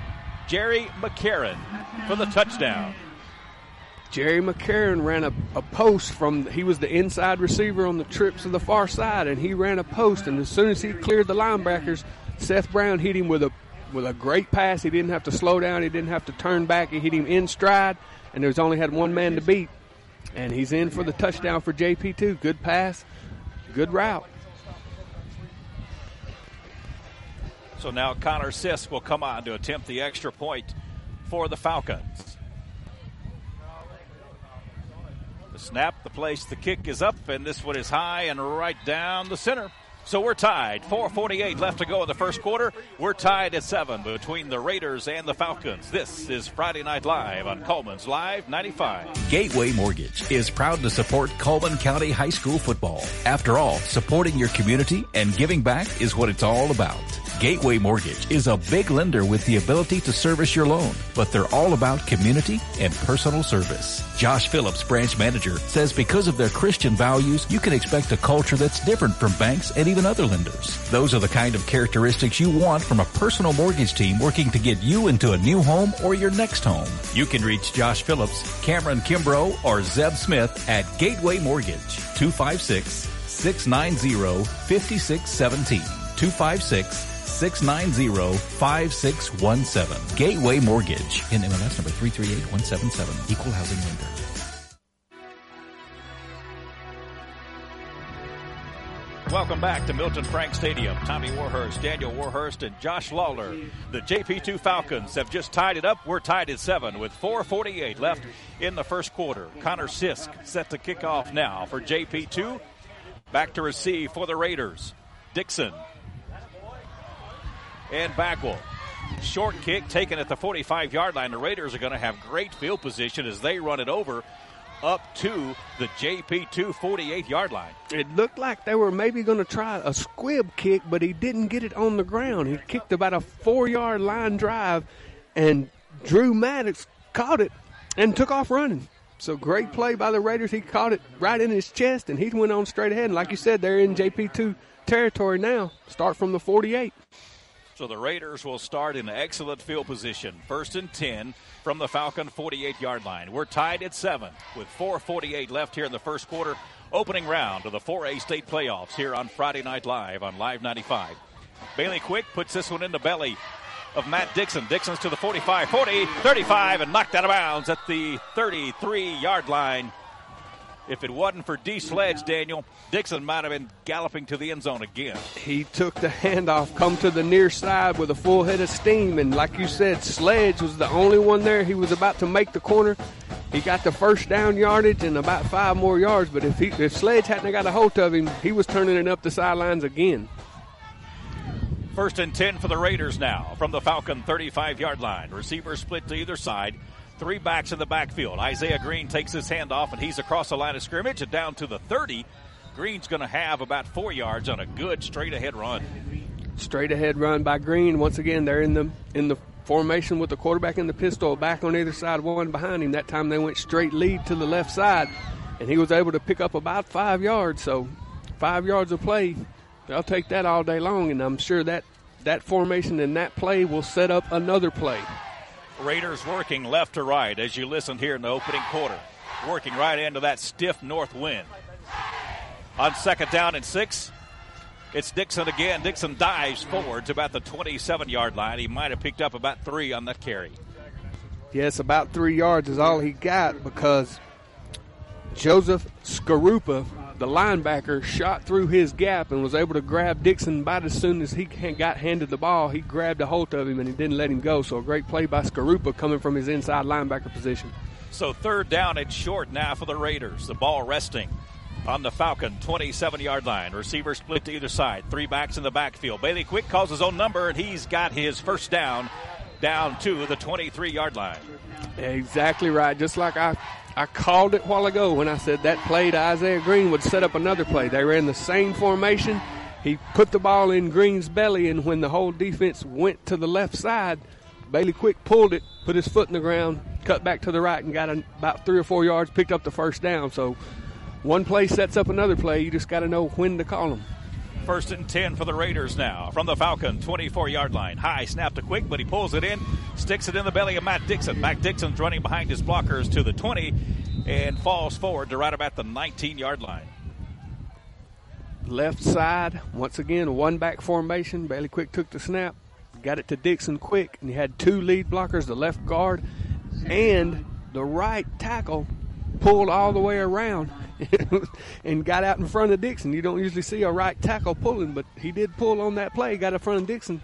Speaker 1: Jerry McCarron for the touchdown.
Speaker 2: Jerry McCarron ran a post he was the inside receiver on the trips to the far side, and he ran a post, and as soon as he cleared the linebackers, Seth Brown hit him with a great pass. He didn't have to slow down. He didn't have to turn back. He hit him in stride, and there's only had one man to beat, and he's in for the touchdown for JP2. Good pass, good route.
Speaker 1: So now Connor Sisk will come on to attempt the extra point for the Falcons. The snap, the place, the kick is up, and this one is high and right down the center. So we're tied. 4:48 left to go in the first quarter. We're tied at 7 between the Raiders and the Falcons. This is Friday Night Live on Coleman's Live 95.
Speaker 4: Gateway Mortgage is proud to support Coleman County High School football. After all, supporting your community and giving back is what it's all about. Gateway Mortgage is a big lender with the ability to service your loan, but they're all about community and personal service. Josh Phillips, branch manager, says because of their Christian values, you can expect a culture that's different from banks and even other lenders. Those are the kind of characteristics you want from a personal mortgage team working to get you into a new home or your next home. You can reach Josh Phillips, Cameron Kimbrough, or Zeb Smith at Gateway Mortgage, 256-690-5617, 256-690-5617. Gateway Mortgage. In MLS number 338177. Equal housing lender.
Speaker 1: Welcome back to Milton Frank Stadium. Tommy Warhurst, Daniel Warhurst, and Josh Lawler. The JP2 Falcons have just tied it up. We're tied at 7 with 4:48 left in the first quarter. Connor Sisk set to kick off now for JP2. Back to receive for the Raiders. Dixon. And Bagwell. Short kick taken at the 45-yard line. The Raiders are going to have great field position as they run it over up to the JP2 48-yard line.
Speaker 2: It looked like they were maybe going to try a squib kick, but he didn't get it on the ground. He kicked about a 4-yard line drive, and Drew Maddox caught it and took off running. So great play by the Raiders. He caught it right in his chest, and he went on straight ahead. And like you said, they're in JP2 territory now. Start from the 48.
Speaker 1: So the Raiders will start in excellent field position. 1st and 10 from the Falcon 48-yard line. We're tied at 7 with 4:48 left here in the first quarter. Opening round of the 4A state playoffs here on Friday Night Live on Live 95. Bailey Quick puts this one in the belly of Matt Dixon. Dixon's to the 45, 40, 35, and knocked out of bounds at the 33-yard line. If it wasn't for D. Sledge, Daniel, Dixon might have been galloping to the end zone again.
Speaker 2: He took the handoff, come to the near side with a full head of steam, and like you said, Sledge was the only one there. He was about to make the corner. He got the first down yardage and about 5 more yards, but if Sledge hadn't got a hold of him, he was turning it up the sidelines again.
Speaker 1: 1st and 10 for the Raiders now from the Falcon 35-yard line. Receivers split to either side. 3 backs in the backfield. Isaiah Green takes his hand off, and he's across the line of scrimmage and down to the 30. Green's going to have about 4 yards on a good straight-ahead run.
Speaker 2: Straight-ahead run by Green. Once again, they're in the formation with the quarterback in the pistol, back on either side, one behind him. That time they went straight lead to the left side, and he was able to pick up about 5 yards. So 5 yards of play, they'll take that all day long, and I'm sure that formation and that play will set up another play.
Speaker 1: Raiders working left to right as you listen here in the opening quarter. Working right into that stiff north wind. On 2nd down and 6, it's Dixon again. Dixon dives forward to about the 27-yard line. He might have picked up about 3 on that carry.
Speaker 2: Yes, about 3 yards is all he got because Joseph Skarupa, the linebacker, shot through his gap and was able to grab Dixon about as soon as he got handed the ball. He grabbed a hold of him and he didn't let him go. So a great play by Skarupa coming from his inside linebacker position.
Speaker 1: So 3rd down and short now for the Raiders. The ball resting on the Falcon 27-yard line. Receivers split to either side. 3 backs in the backfield. Bailey Quick calls his own number, and he's got his first down to the 23-yard line.
Speaker 2: Exactly right. Just like I called it a while ago when I said that play to Isaiah Green would set up another play. They ran the same formation. He put the ball in Green's belly, and when the whole defense went to the left side, Bailey Quick pulled it, put his foot in the ground, cut back to the right, and got about 3 or 4 yards, picked up the first down. So one play sets up another play. You just got to know when to call them.
Speaker 1: First and 10 for the Raiders now. From the Falcon 24-yard line. High snap to Quick, but he pulls it in, sticks it in the belly of Matt Dixon. Matt Dixon's running behind his blockers to the 20 and falls forward to right about the 19-yard line.
Speaker 2: Left side, once again, a one-back formation. Bailey Quick took the snap, got it to Dixon quick, and he had two lead blockers, the left guard and the right tackle pulled all the way around and got out in front of Dixon. You don't usually see a right tackle pulling, but he did pull on that play, got in front of Dixon.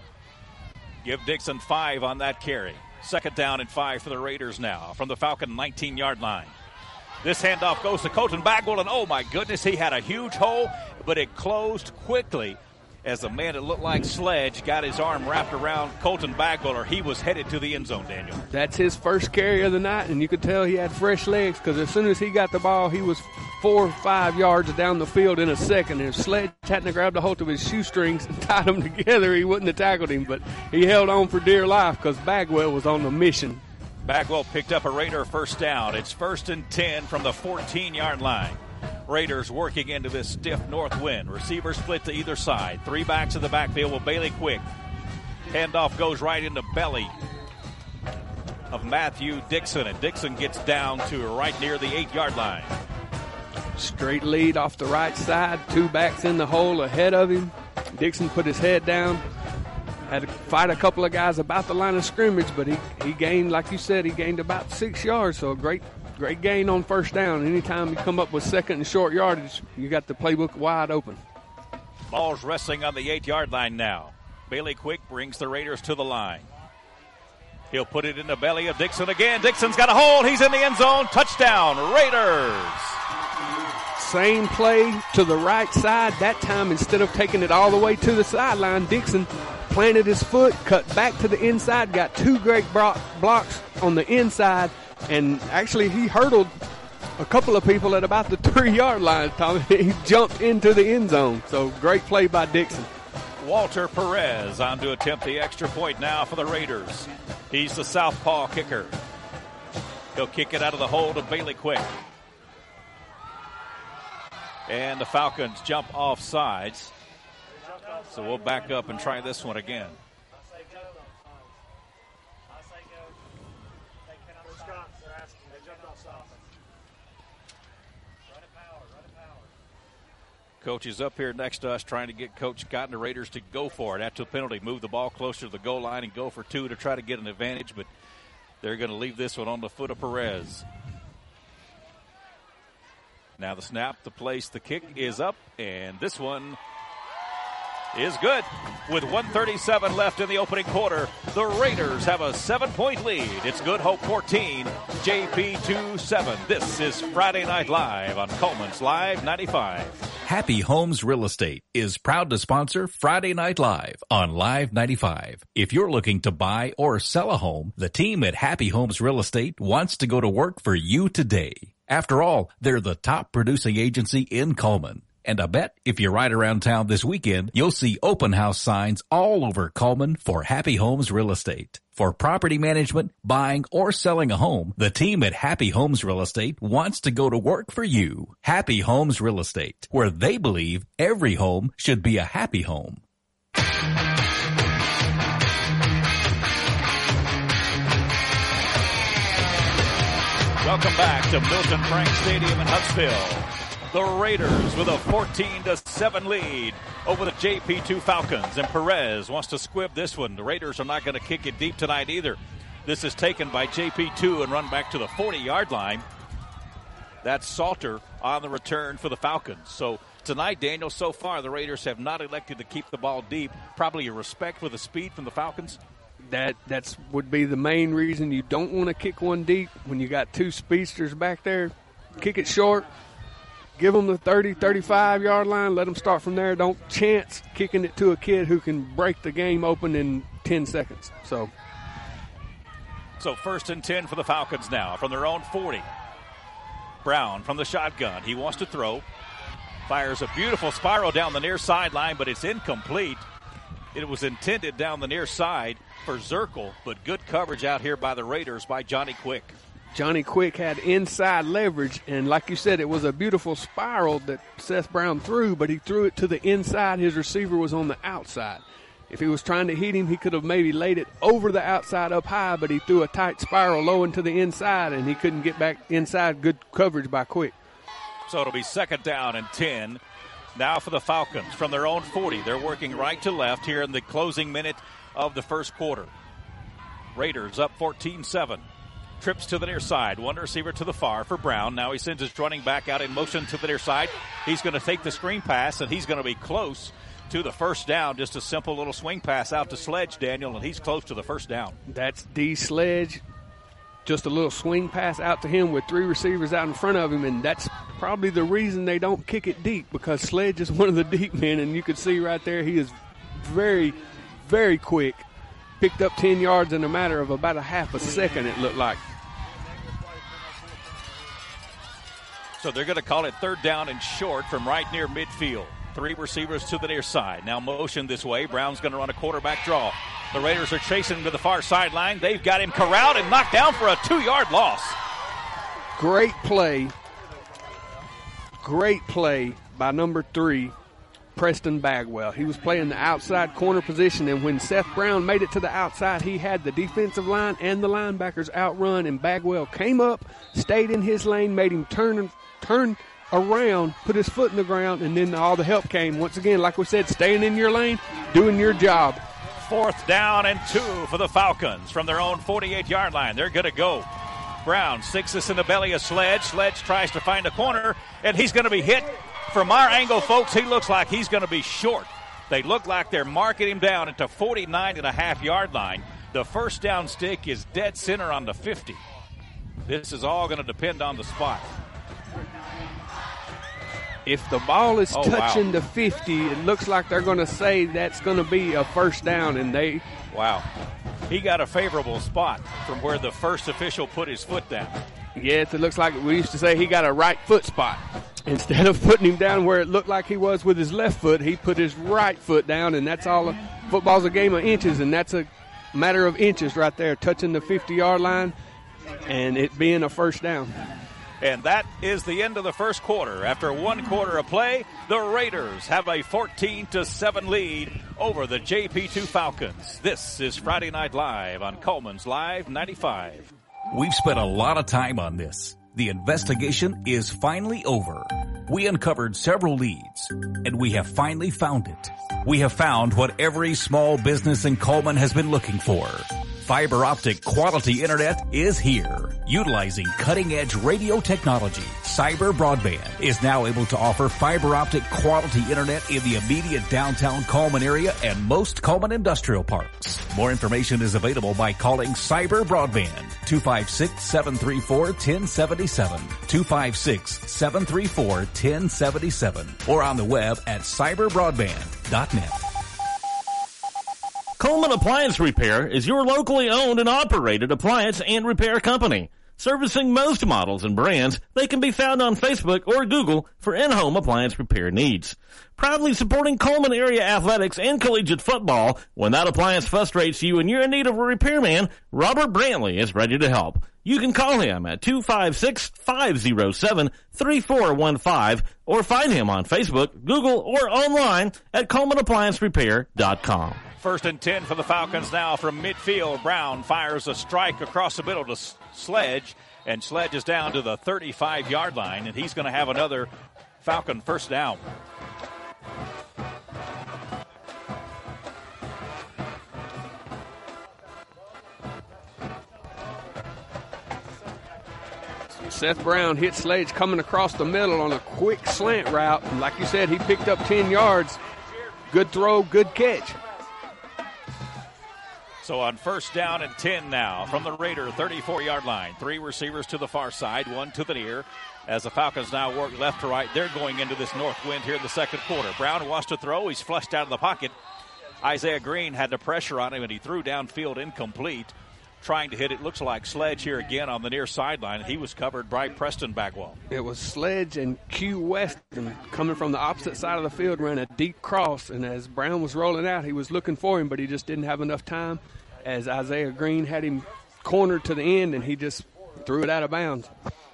Speaker 1: Give Dixon 5 on that carry. Second down and 5 for the Raiders now from the Falcon 19-yard line. This handoff goes to Colton Bagwell, and oh my goodness, he had a huge hole, but it closed quickly as the man that looked like Sledge got his arm wrapped around Colton Bagwell, or he was headed to the end zone, Daniel.
Speaker 2: That's his first carry of the night, and you could tell he had fresh legs because as soon as he got the ball, he was 4 or 5 yards down the field in a second. And if Sledge hadn't grabbed a hold of his shoestrings and tied them together, he wouldn't have tackled him, but he held on for dear life because Bagwell was on the mission.
Speaker 1: Bagwell picked up a Raider first down. It's first and 10 from the 14-yard line. Raiders working into this stiff north wind. Receivers split to either side. 3 backs in the backfield with Bailey Quick. Handoff goes right in the belly of Matthew Dixon, and Dixon gets down to right near the 8-yard line.
Speaker 2: Straight lead off the right side. 2 backs in the hole ahead of him. Dixon put his head down. Had to fight a couple of guys about the line of scrimmage, but he gained, like you said, he gained about 6 yards, so a great gain on first down. Anytime you come up with second and short yardage, you got the playbook wide open.
Speaker 1: Ball's resting on the 8-yard line now. Bailey Quick brings the Raiders to the line. He'll put it in the belly of Dixon again. Dixon's got a hold. He's in the end zone. Touchdown, Raiders.
Speaker 2: Same play to the right side. That time, instead of taking it all the way to the sideline, Dixon planted his foot, cut back to the inside, got 2 great blocks on the inside, and actually he hurdled a couple of people at about the 3-yard line. He jumped into the end zone. So great play by Dixon.
Speaker 1: Walter Perez on to attempt the extra point now for the Raiders. He's the southpaw kicker. He'll kick it out of the hole to Bailey Quick. And the Falcons jump off sides. So we'll back up and try this one again. Coach is up here next to us trying to get Coach Scott and the Raiders to go for it. After the penalty, move the ball closer to the goal line and go for 2 to try to get an advantage, but they're going to leave this one on the foot of Perez. Now the snap, the place, the kick is up, and this one is good. With 1:37 left in the opening quarter, the Raiders have a 7-point lead. It's Good Hope 14, JP 7. This is Friday Night Live on Coleman's Live 95.
Speaker 4: Happy Homes Real Estate is proud to sponsor Friday Night Live on Live 95. If you're looking to buy or sell a home, the team at Happy Homes Real Estate wants to go to work for you today. After all, they're the top producing agency in Coleman. And I bet if you ride around town this weekend, you'll see open house signs all over Coleman for Happy Homes Real Estate. For property management, buying, or selling a home, the team at Happy Homes Real Estate wants to go to work for you. Happy Homes Real Estate, where they believe every home should be a happy home.
Speaker 1: Welcome back to Milton Frank Stadium in Huntsville. The Raiders with a 14-7 lead over the JP2 Falcons, and Perez wants to squib this one. The Raiders are not going to kick it deep tonight either. This is taken by JP2 and run back to the 40-yard line. That's Salter on the return for the Falcons. So tonight, Daniel, so far the Raiders have not elected to keep the ball deep. Probably a respect for the speed from the Falcons.
Speaker 2: That's would be the main reason you don't want to kick one deep when you got 2 speedsters back there. Kick it short. Give them the 30, 35-yard line. Let them start from there. Don't chance kicking it to a kid who can break the game open in 10 seconds. So
Speaker 1: first and 10 for the Falcons now from their own 40. Brown from the shotgun. He wants to throw. Fires a beautiful spiral down the near sideline, but it's incomplete. It was intended down the near side for Zirkle, but good coverage out here by the Raiders by Johnny Quick.
Speaker 2: Johnny Quick had inside leverage, and like you said, it was a beautiful spiral that Seth Brown threw, but he threw it to the inside. His receiver was on the outside. If he was trying to hit him, he could have maybe laid it over the outside up high, but he threw a tight spiral low into the inside, and he couldn't get back inside. Good coverage by Quick.
Speaker 1: So it'll be 2nd down and 10. Now for the Falcons from their own 40. They're working right to left here in the closing minute of the first quarter. Raiders up 14-7. Trips to the near side. One receiver to the far for Brown. Now he sends his running back out in motion to the near side. He's going to take the screen pass, and he's going to be close to the first down. Just a simple little swing pass out to Sledge, Daniel, and he's close to the first down.
Speaker 2: That's D. Sledge. Just a little swing pass out to him with 3 receivers out in front of him, and that's probably the reason they don't kick it deep, because Sledge is one of the deep men, and you can see right there he is very, very quick. Picked up 10 yards in a matter of about a half a second, it looked like.
Speaker 1: So they're going to call it 3rd down and short from right near midfield. 3 receivers to the near side. Now motion this way. Brown's going to run a quarterback draw. The Raiders are chasing him to the far sideline. They've got him corralled and knocked down for a 2-yard loss.
Speaker 2: Great play. Great play by number 3, Preston Bagwell. He was playing the outside corner position, and when Seth Brown made it to the outside, he had the defensive line and the linebackers outrun, and Bagwell came up, stayed in his lane, made him turn around, put his foot in the ground, and then all the help came. Once again, like we said, staying in your lane, doing your job.
Speaker 1: 4th down and 2 for the Falcons from their own 48-yard line. They're going to go. Brown sticks this in the belly of Sledge. Sledge tries to find a corner, and he's going to be hit. From our angle, folks, he looks like he's going to be short. They look like they're marking him down at the 49.5-yard line. The first down stick is dead center on the 50. This is all going to depend on the spot.
Speaker 2: If the ball is touching the 50, it looks like they're going to say that's going to be a first down, and they...
Speaker 1: Wow. He got a favorable spot from where the first official put his foot down.
Speaker 2: Yes, it looks like we used to say he got a right foot spot. Instead of putting him down where it looked like he was with his left foot, he put his right foot down, and that's all. Football's a game of inches, and that's a matter of inches right there, touching the 50-yard line and it being a first down.
Speaker 1: And that is the end of the first quarter. After 1 quarter of play, the Raiders have a 14-7 lead over the JP2 Falcons. This is Friday Night Live on Coleman's Live 95.
Speaker 4: We've spent a lot of time on this. The investigation is finally over. We uncovered several leads, and we have finally found it. We have found what every small business in Coleman has been looking for. Fiber optic quality internet is here. Utilizing cutting-edge radio technology, Cyber Broadband is now able to offer fiber optic quality internet in the immediate downtown Coleman area and most Coleman industrial parks. More information is available by calling Cyber Broadband, 256-734-1077, 256-734-1077, or on the web at cyberbroadband.net.
Speaker 5: Coleman Appliance Repair is your locally owned and operated appliance and repair company. Servicing most models and brands, they can be found on Facebook or Google for in-home appliance repair needs. Proudly supporting Coleman area athletics and collegiate football, when that appliance frustrates you and you're in need of a repairman, Robert Brantley is ready to help. You can call him at 256-507-3415 or find him on Facebook, Google, or online at ColemanApplianceRepair.com.
Speaker 1: 1st and 10 for the Falcons now from midfield. Brown fires a strike across the middle to Sledge, and Sledge is down to the 35-yard line, and he's going to have another Falcon first down.
Speaker 2: Seth Brown hit Sledge coming across the middle on a quick slant route. And like you said, he picked up 10 yards. Good throw, good catch.
Speaker 1: So on 1st down and 10 now from the Raider 34-yard line. 3 receivers to the far side, 1 to the near. As the Falcons now work left to right, they're going into this north wind here in the second quarter. Brown wants to throw. He's flushed out of the pocket. Isaiah Green had the pressure on him, and he threw downfield incomplete. Trying to hit it, looks like Sledge here again on the near sideline. He was covered by Preston Bagwell.
Speaker 2: It was Sledge and Q Weston coming from the opposite side of the field, ran a deep cross, and as Brown was rolling out, he was looking for him, but he just didn't have enough time. As Isaiah Green had him cornered to the end, and he just threw it out of bounds.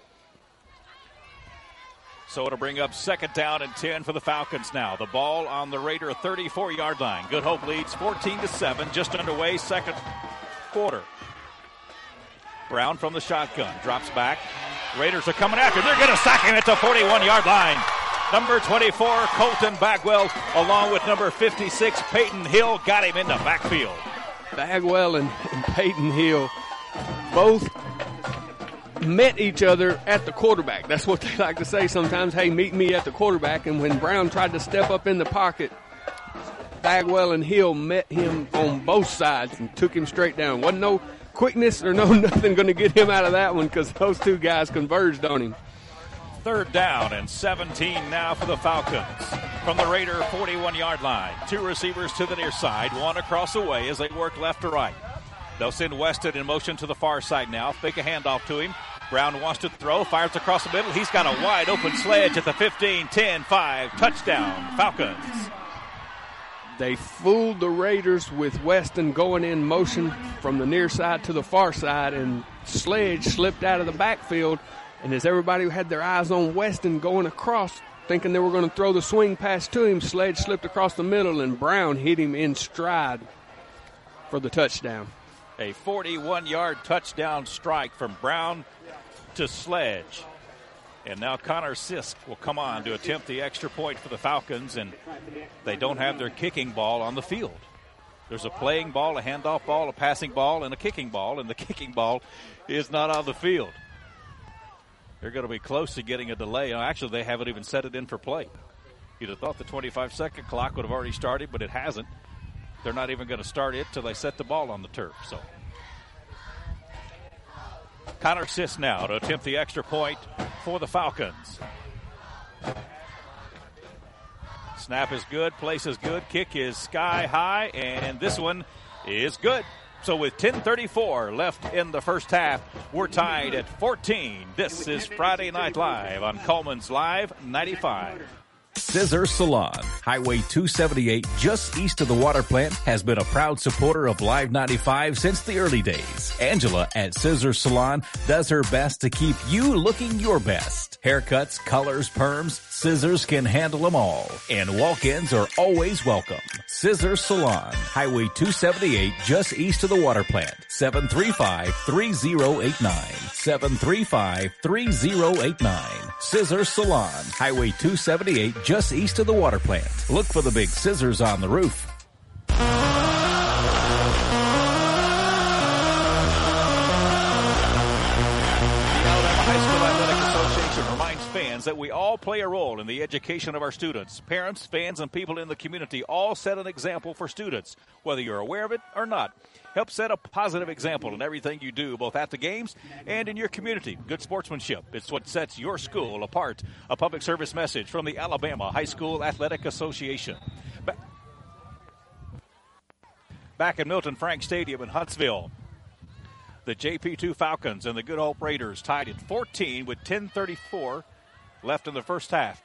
Speaker 1: So it'll bring up 2nd down and 10 for the Falcons now. The ball on the Raider 34-yard line. Good Hope leads 14-7, just underway, second quarter. Brown from the shotgun, drops back. Raiders are coming after. They're going to sack him at the 41-yard line. Number 24, Colton Bagwell, along with number 56, Peyton Hill, got him in the backfield.
Speaker 2: Bagwell and Peyton Hill both met each other at the quarterback. That's what they like to say sometimes. Hey, meet me at the quarterback. And when Brown tried to step up in the pocket, Bagwell and Hill met him on both sides and took him straight down. Wasn't no quickness or nothing going to get him out of that one because those two guys converged on him.
Speaker 1: 3rd down and 17 now for the Falcons. From the Raider 41-yard line. 2 receivers to the near side, 1 across the way as they work left to right. They'll send Weston in motion to the far side now. Fake a handoff to him. Brown wants to throw, fires across the middle. He's got a wide open sledge at the 15, 10, 5. Touchdown, Falcons.
Speaker 2: They fooled the Raiders with Weston going in motion from the near side to the far side, and Sledge slipped out of the backfield. And as everybody had their eyes on Weston going across, thinking they were going to throw the swing pass to him, Sledge slipped across the middle, and Brown hit him in stride for the touchdown.
Speaker 1: A 41-yard touchdown strike from Brown to Sledge. And now Connor Sisk will come on to attempt the extra point for the Falcons, and they don't have their kicking ball on the field. There's a playing ball, a handoff ball, a passing ball, and a kicking ball, and the kicking ball is not on the field. They're going to be close to getting a delay. Actually, they haven't even set it in for play. You'd have thought the 25-second clock would have already started, but it hasn't. They're not even going to start it till they set the ball on the turf. So Connor Sisk now to attempt the extra point for the Falcons. Snap is good, place is good, kick is sky high, and this one is good. So with 10:34 left in the first half, we're tied at 14. This is Friday Night Live on Coleman's Live 95.
Speaker 4: Scissor Salon, Highway 278, just east of the water plant, has been a proud supporter of Live 95 since the early days. Angela at Scissor Salon does her best to keep you looking your best. Haircuts, colors, perms, Scissors can handle them all. And walk-ins are always welcome. Scissor Salon, Highway 278, just east of the water plant. 735-3089. 735-3089. Scissor Salon, Highway 278, just east of the water plant. Look for the big scissors on the roof.
Speaker 1: Fans that we all play a role in the education of our students. Parents, fans, and people in the community all set an example for students, whether you're aware of it or not. Help set a positive example in everything you do, both at the games and in your community. Good sportsmanship. It's what sets your school apart. A public service message from the Alabama High School Athletic Association. Back in Milton Frank Stadium in Huntsville, the JP2 Falcons and the Good Hope Raiders tied at 14 with 10:34 left in the first half.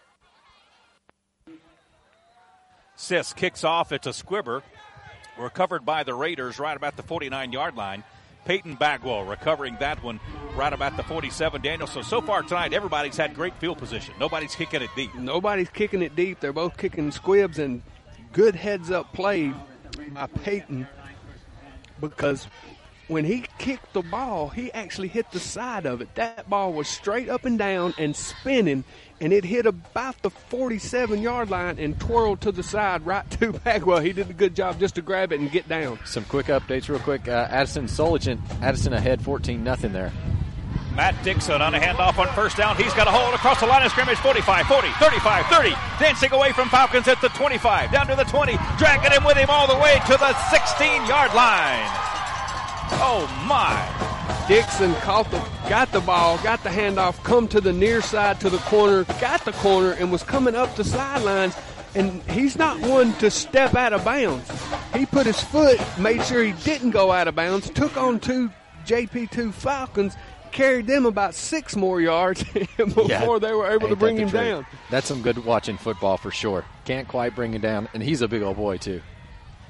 Speaker 1: Sisk kicks off. It's a squibber. Recovered by the Raiders right about the 49-yard line. Peyton Bagwell recovering that one right about the 47. Daniel, so far tonight, everybody's had great field position. Nobody's kicking it deep.
Speaker 2: Nobody's kicking it deep. They're both kicking squibs, and good heads-up play by Peyton, because when he kicked the ball, he actually hit the side of it. That ball was straight up and down and spinning, and it hit about the 47-yard line and twirled to the side right to Bagwell. He did a good job just to grab it and get down.
Speaker 3: Some quick updates real quick. Addison ahead 14-0 there.
Speaker 1: Matt Dixon on a handoff on first down. He's got a hold across the line of scrimmage. 45, 40, 35, 30. Dancing away from Falcons at the 25. Down to the 20. Dragging him with him all the way to the 16-yard line. Oh, my.
Speaker 2: Dixon got the ball, got the handoff, come to the near side to the corner, got the corner, and was coming up the sidelines. And he's not one to step out of bounds. He put his foot, made sure he didn't go out of bounds, took on two JP2 Falcons, carried them about 6 more yards before they were able to bring him down.
Speaker 3: That's some good watching football for sure. Can't quite bring him down, and he's a big old boy too.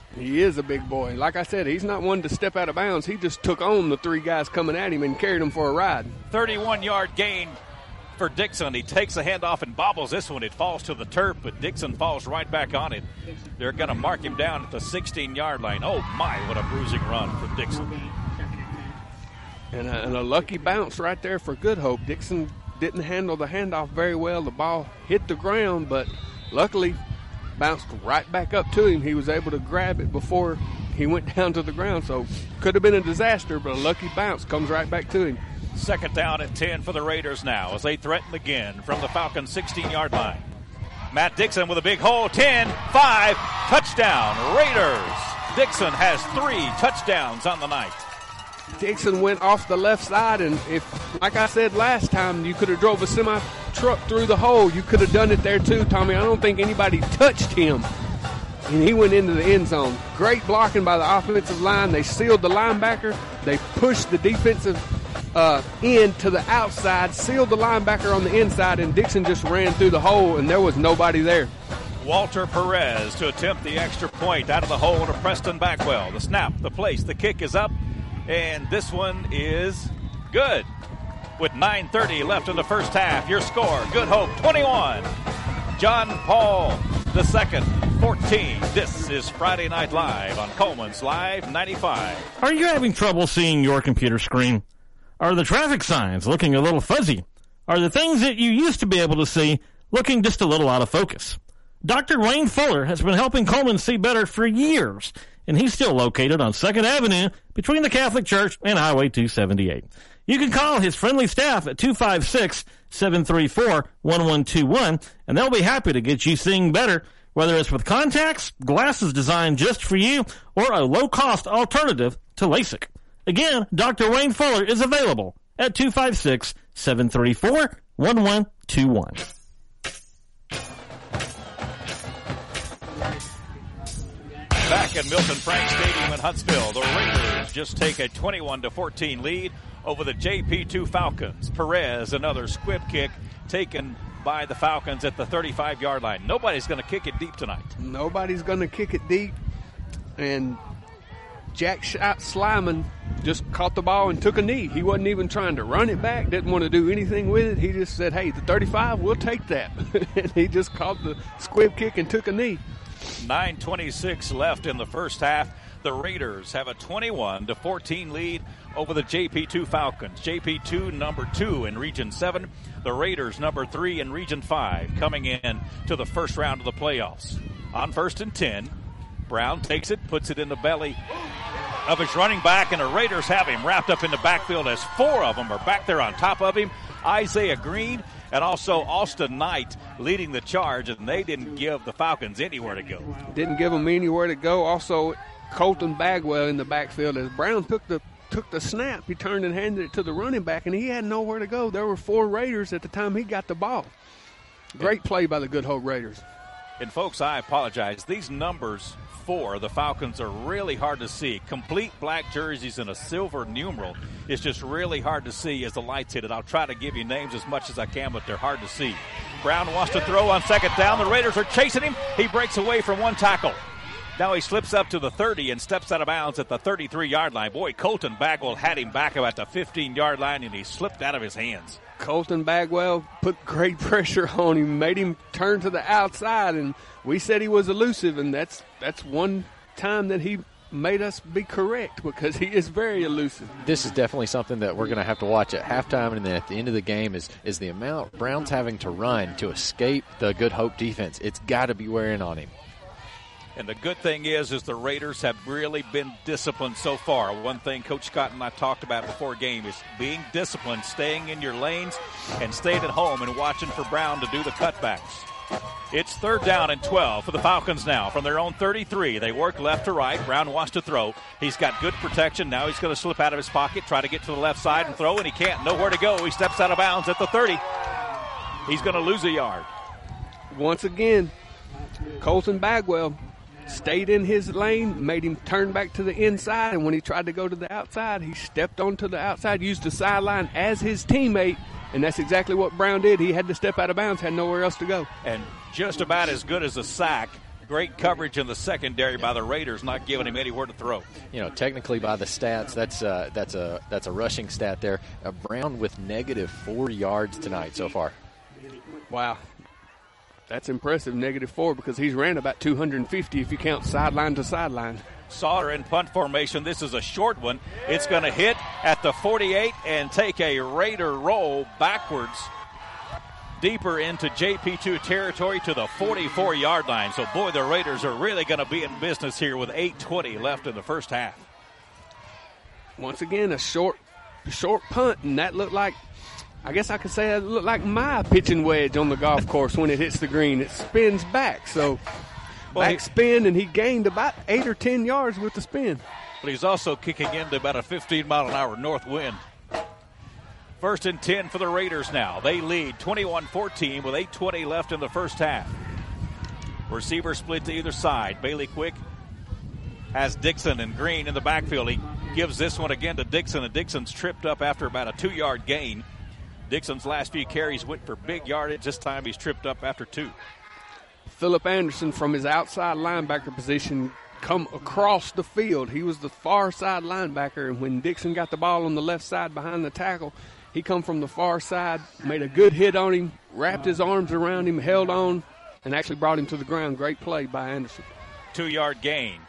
Speaker 2: He is a big boy. Like I said, he's not one to step out of bounds. He just took on the 3 guys coming at him and carried them for a ride.
Speaker 1: 31-yard gain for Dixon. He takes a handoff and bobbles this one. It falls to the turf, but Dixon falls right back on it. They're going to mark him down at the 16-yard line. Oh, my, what a bruising run for Dixon.
Speaker 2: And a lucky bounce right there for Good Hope. Dixon didn't handle the handoff very well. The ball hit the ground, but luckily bounced right back up to him. He was able to grab it before he went down to the ground. So could have been a disaster, but a lucky bounce comes right back to him.
Speaker 1: Second down and 10 for the Raiders now as they threaten again from the Falcons' 16-yard line. Matt Dixon with a big hole. 10, 5, touchdown, Raiders. Dixon has 3 touchdowns on the night.
Speaker 2: Dixon went off the left side, and if, like I said last time, you could have drove a semi-truck through the hole, you could have done it there too, Tommy. I don't think anybody touched him, and he went into the end zone. Great blocking by the offensive line. They sealed the linebacker. They pushed the defensive end to the outside, sealed the linebacker on the inside, and Dixon just ran through the hole, and there was nobody there.
Speaker 1: Walter Perez to attempt the extra point out of the hole to Preston Bagwell. The snap, the place, the kick is up. And this one is good. With 9:30 left in the first half, your score, Good Hope 21. John Paul II, 14. This is Friday Night Live on Coleman's Live 95.
Speaker 5: Are you having trouble seeing your computer screen? Are the traffic signs looking a little fuzzy? Are the things that you used to be able to see looking just a little out of focus? Dr. Wayne Fuller has been helping Coleman see better for years, and he's still located on 2nd Avenue between the Catholic Church and Highway 278. You can call his friendly staff at 256-734-1121, and they'll be happy to get you seeing better, whether it's with contacts, glasses designed just for you, or a low-cost alternative to LASIK. Again, Dr. Wayne Fuller is available at 256-734-1121.
Speaker 1: Back at Milton Frank Stadium in Huntsville, the Raiders just take a 21-14 lead over the JP2 Falcons. Perez, another squib kick taken by the Falcons at the 35-yard line. Nobody's going to kick it deep tonight.
Speaker 2: Nobody's going to kick it deep. And Jack Slyman just caught the ball and took a knee. He wasn't even trying to run it back, didn't want to do anything with it. He just said, hey, the 35, we'll take that. And he just caught the squib kick and took a knee.
Speaker 1: 9:26 left in the first half. The Raiders have a 21-14 lead over the JP2 Falcons. JP2 number 2 in Region 7. The Raiders number 3 in Region 5 coming in to the first round of the playoffs. On 1st and 10, Brown takes it, puts it in the belly of his running back, and the Raiders have him wrapped up in the backfield as 4 of them are back there on top of him. Isaiah Green and also Austin Knight leading the charge, and they didn't give the Falcons anywhere to go.
Speaker 2: Didn't give them anywhere to go. Also, Colton Bagwell in the backfield. As Brown took the snap, he turned and handed it to the running back, and he had nowhere to go. There were 4 Raiders at the time he got the ball. Great play by the Good Hope Raiders.
Speaker 1: And, folks, I apologize. These numbers for the Falcons are really hard to see. Complete black jerseys and a silver numeral is just really hard to see as the lights hit it. I'll try to give you names as much as I can, but they're hard to see. Brown wants to throw on 2nd down. The Raiders are chasing him. He breaks away from one tackle. Now he slips up to the 30 and steps out of bounds at the 33-yard line. Boy, Colton Bagwell had him back about the 15-yard line, and he slipped out of his hands.
Speaker 2: Colton Bagwell put great pressure on him, made him turn to the outside, and we said he was elusive, and that's one time that he made us be correct because he is very elusive.
Speaker 3: This is definitely something that we're going to have to watch at halftime and then at the end of the game is the amount Brown's having to run to escape the Good Hope defense. It's got to be wearing on him.
Speaker 1: And the good thing is the Raiders have really been disciplined so far. One thing Coach Scott and I talked about before game is being disciplined, staying in your lanes, and staying at home and watching for Brown to do the cutbacks. It's 3rd down and 12 for the Falcons now from their own 33. They work left to right. Brown wants to throw. He's got good protection. Now he's going to slip out of his pocket, try to get to the left side and throw, and he can't. Nowhere to go. He steps out of bounds at the 30. He's going to lose a yard.
Speaker 2: Once again, Colton Bagwell stayed in his lane, made him turn back to the inside, and when he tried to go to the outside, he stepped onto the outside, used the sideline as his teammate, and that's exactly what Brown did. He had to step out of bounds, had nowhere else to go.
Speaker 1: And just about as good as a sack Great coverage in the secondary by the Raiders, not giving him anywhere to throw.
Speaker 3: You know, technically by the stats, that's a rushing stat there. Brown with negative 4 yards tonight so far.
Speaker 2: Wow. That's impressive, -4, because he's ran about 250 if you count sideline to sideline.
Speaker 1: Sauter in punt formation. This is a short one. It's going to hit at the 48 and take a Raider roll backwards deeper into JP2 territory to the 44-yard line. So, boy, the Raiders are really going to be in business here with 8:20 left in the first half.
Speaker 2: Once again, a short punt, and that looked like, I guess I could say it looked like my pitching wedge on the golf course when it hits the green. It spins back, so back spin, and he gained about 8 or 10 yards with the spin.
Speaker 1: But he's also kicking into about a 15-mile-an-hour north wind. 1st and 10 for the Raiders now. They lead 21-14 with 8:20 left in the first half. Receiver split to either side. Bailey Quick has Dixon and Green in the backfield. He gives this one again to Dixon, and Dixon's tripped up after about a 2-yard gain. Dixon's last few carries went for big yardage. This time he's tripped up after 2.
Speaker 2: Philip Anderson from his outside linebacker position come across the field. He was the far side linebacker, and when Dixon got the ball on the left side behind the tackle, he come from the far side, made a good hit on him, wrapped his arms around him, held on, and actually brought him to the ground. Great play by Anderson.
Speaker 1: 2-yard gain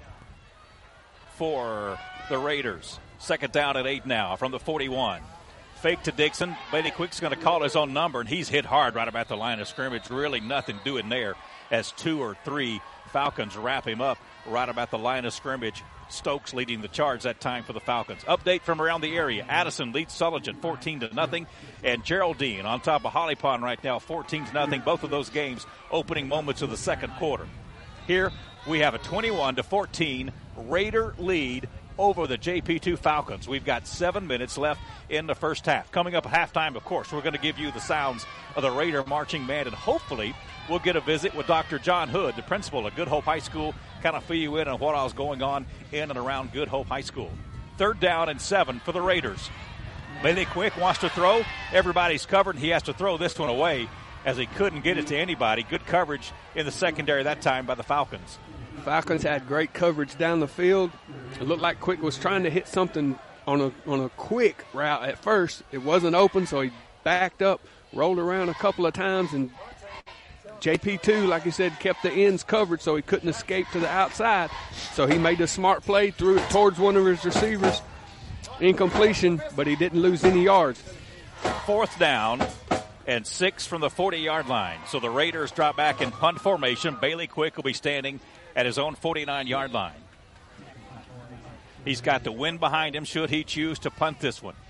Speaker 1: for the Raiders. 2nd down at 8 now from the 41. Fake to Dixon. Bailey Quick's going to call his own number, and he's hit hard right about the line of scrimmage. Really nothing doing there as 2 or 3 Falcons wrap him up right about the line of scrimmage. Stokes leading the charge that time for the Falcons. Update from around the area. Addison leads Sullivan 14-0, and Geraldine on top of Holly Pond right now 14-0. Both of those games opening moments of the second quarter. Here we have a 21-14 Raider lead over the JP2 Falcons. We've got 7 minutes left in the first half. Coming up at halftime, of course, we're going to give you the sounds of the Raider marching band, and hopefully we'll get a visit with Dr. John Hood, the principal of Good Hope High School, kind of fill you in on what else going on in and around Good Hope High School. 3rd down and 7 for the Raiders. Bailey Quick wants to throw. Everybody's covered, and he has to throw this one away as he couldn't get it to anybody. Good coverage in the secondary that time by the Falcons.
Speaker 2: Falcons had great coverage down the field. It looked like Quick was trying to hit something on a quick route at first. It wasn't open, so he backed up, rolled around a couple of times, and JP2, like he said, kept the ends covered so he couldn't escape to the outside. So he made a smart play, threw it towards one of his receivers. Incompletion, but he didn't lose any yards.
Speaker 1: 4th down and 6 from the 40-yard line. So the Raiders drop back in punt formation. Bailey Quick will be standing at his own 49-yard line. He's got the wind behind him should he choose to punt this one.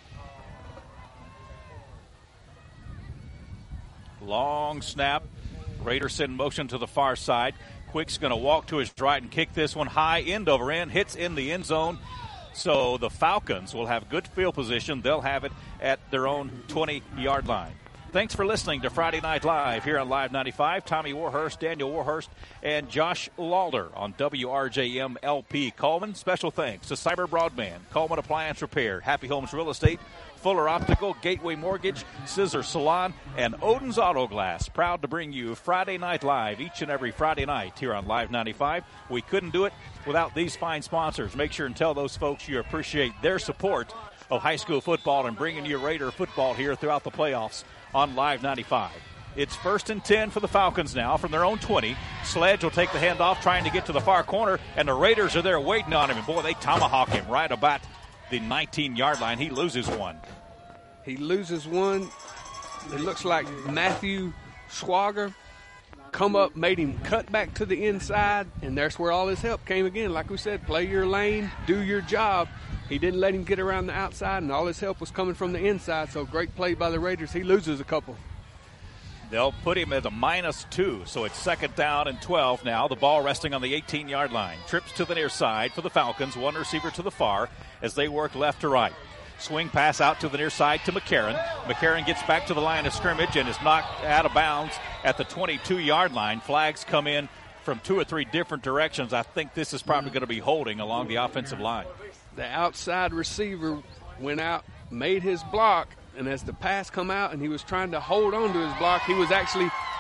Speaker 1: Long snap. Raiders send motion to the far side. Quick's going to walk to his right and kick this one high, end over end, hits in the end zone. So the Falcons will have good field position. They'll have it at their own 20-yard line. Thanks for listening to Friday Night Live here on Live 95. Tommy Warhurst, Daniel Warhurst, and Josh Lauder on WRJM LP Coleman. Special thanks to Cyber Broadband, Coleman Appliance Repair, Happy Homes Real Estate, Fuller Optical, Gateway Mortgage, Scissor Salon, and Odin's Auto Glass. Proud to bring you Friday Night Live each and every Friday night here on Live 95. We couldn't do it without these fine sponsors. Make sure and tell those folks you appreciate their support of high school football and bringing you Raider football here throughout the playoffs on Live 95. It's 1st and 10 for the Falcons now from their own 20. Sledge will take the handoff, trying to get to the far corner, and the Raiders are there waiting on him. And, boy, they tomahawk him right about the 19-yard line. He loses one.
Speaker 2: He loses one. It looks like Matthew Schwager come up, made him cut back to the inside, and that's where all his help came again. Like we said, play your lane, do your job. He didn't let him get around the outside, and all his help was coming from the inside, so great play by the Raiders. He loses a couple.
Speaker 1: They'll put him at a -2, so it's 2nd down and 12 now. The ball resting on the 18-yard line. Trips to the near side for the Falcons. One receiver to the far as they work left to right. Swing pass out to the near side to McCarron. McCarron gets back to the line of scrimmage and is knocked out of bounds at the 22-yard line. Flags come in from 2 or 3 different directions. I think this is probably going to be holding along the offensive line.
Speaker 2: The outside receiver went out, made his block, and as the pass come out and he was trying to hold on to his block, he was actually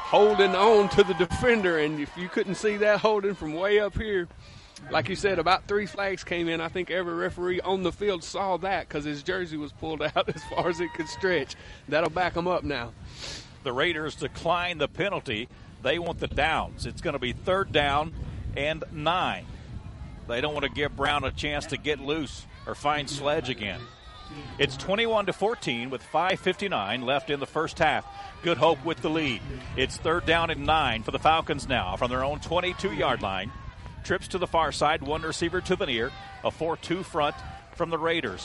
Speaker 2: holding on to the defender. And if you couldn't see that holding from way up here, like you said, about 3 flags came in. I think every referee on the field saw that because his jersey was pulled out as far as it could stretch. That'll back him up now.
Speaker 1: The Raiders decline the penalty. They want the downs. It's going to be 3rd down and 9. They don't want to give Brown a chance to get loose or find Sledge again. It's 21-14 with 5:59 left in the first half. Good Hope with the lead. It's 3rd down and 9 for the Falcons now from their own 22-yard line. Trips to the far side, one receiver to the near. A 4-2 front from the Raiders.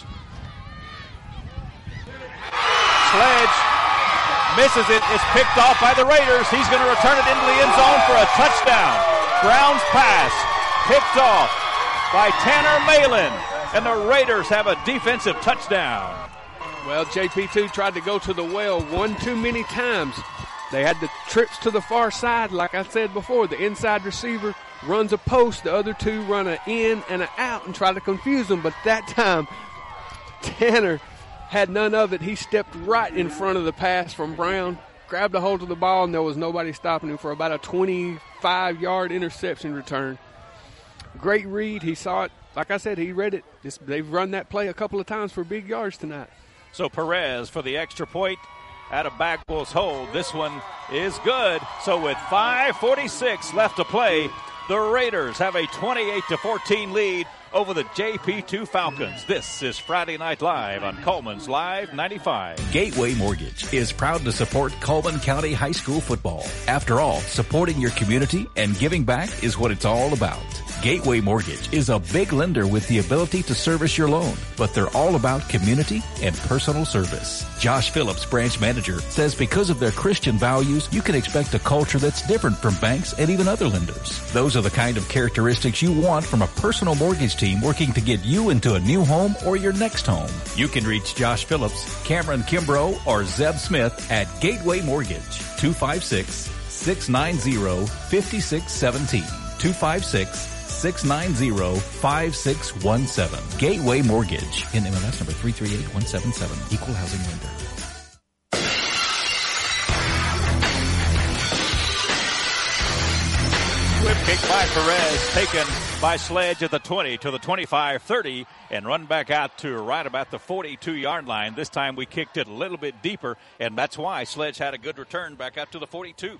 Speaker 1: Sledge misses it. It's picked off by the Raiders. He's going to return it into the end zone for a touchdown. Brown's pass picked off by Tanner Malin, and the Raiders have a defensive touchdown.
Speaker 2: Well, JP2 tried to go to the well one too many times. They had the trips to the far side, like I said before. The inside receiver runs a post. The other two run an in and an out and try to confuse them. But that time, Tanner had none of it. He stepped right in front of the pass from Brown, grabbed a hold of the ball, and there was nobody stopping him for about a 25-yard interception return. Great read. He saw it. Like I said, he read it. They've run that play a couple of times for big yards tonight.
Speaker 1: So Perez for the extra point out of Bagwell's hold. This one is good. So with 5:46 left to play, the Raiders have a 28-14 lead over the JP2 Falcons. This is Friday Night Live on Coleman's Live 95.
Speaker 4: Gateway Mortgage is proud to support Coleman County High School football. After all, supporting your community and giving back is what it's all about. Gateway Mortgage is a big lender with the ability to service your loan, but they're all about community and personal service. Josh Phillips, branch manager, says because of their Christian values, you can expect a culture that's different from banks and even other lenders. Those are the kind of characteristics you want from a personal mortgage team working to get you into a new home or your next home. You can reach Josh Phillips, Cameron Kimbrough, or Zeb Smith at Gateway Mortgage, 256-690-5617, 256-690-5617. Gateway Mortgage. NMLS number 338177. Equal housing lender.
Speaker 1: Whip kick by Perez, taken by Sledge at the 20 to the 25-30, and run back out to right about the 42-yard line. This time we kicked it a little bit deeper, and that's why Sledge had a good return back out to the 42.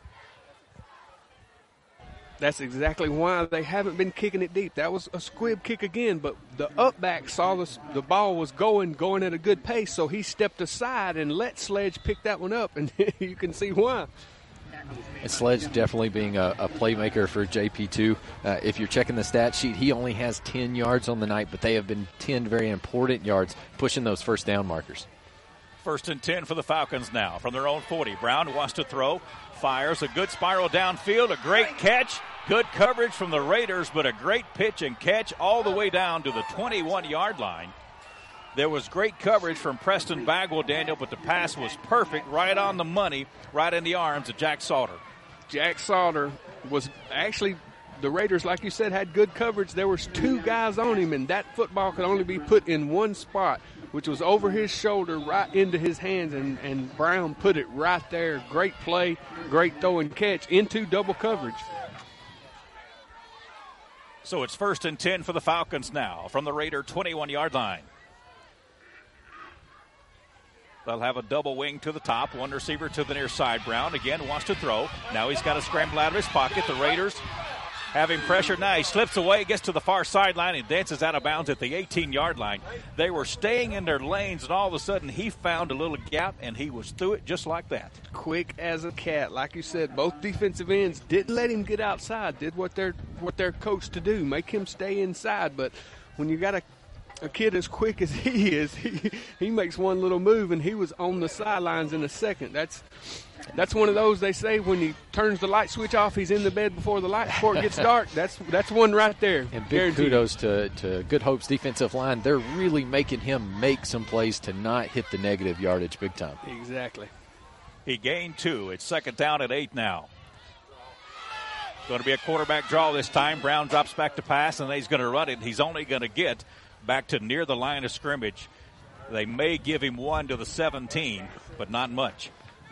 Speaker 2: That's exactly why they haven't been kicking it deep. That was a squib kick again, but the up back saw the ball was going at a good pace, so he stepped aside and let Sledge pick that one up, and you can see why.
Speaker 3: And Sledge definitely being a playmaker for JP2. If you're checking the stat sheet, he only has 10 yards on the night, but they have been 10 very important yards pushing those first down markers.
Speaker 1: 1st and 10 for the Falcons now from their own 40. Brown wants to throw, fires a good spiral downfield, a great catch, good coverage from the Raiders, but a great pitch and catch all the way down to the 21-yard line. There was great coverage from Preston Bagwell, Daniel, but the pass was perfect, right on the money, right in the arms of Jack Sauter.
Speaker 2: Jack Sauter was actually, the Raiders, like you said, had good coverage. There was 2 guys on him, and that football could only be put in one spot, which was over his shoulder, right into his hands, and Brown put it right there. Great play, great throw and catch into double coverage.
Speaker 1: So it's 1st and 10 for the Falcons now from the Raider 21-yard line. They'll have a double wing to the top, one receiver to the near side. Brown again wants to throw. Now he's got to scramble out of his pocket. The Raiders have him pressured. Now he slips away, gets to the far sideline, and dances out of bounds at the 18-yard line. They were staying in their lanes, and all of a sudden he found a little gap, and he was through it just like that.
Speaker 2: Quick as a cat. Like you said, both defensive ends didn't let him get outside, did what they're coached to do, make him stay inside. But when you got a kid as quick as he is, he makes one little move, and he was on the sidelines in a second. That's one of those, they say, when he turns the light switch off, he's in the bed before it gets dark. That's one right there.
Speaker 3: And big kudos to Good Hope's defensive line. They're really making him make some plays to not hit the negative yardage big time.
Speaker 2: Exactly.
Speaker 1: He gained 2. It's 2nd down at 8 now. Going to be a quarterback draw this time. Brown drops back to pass, and he's going to run it. He's only going to get back to near the line of scrimmage. They may give him 1 to the 17, but not much.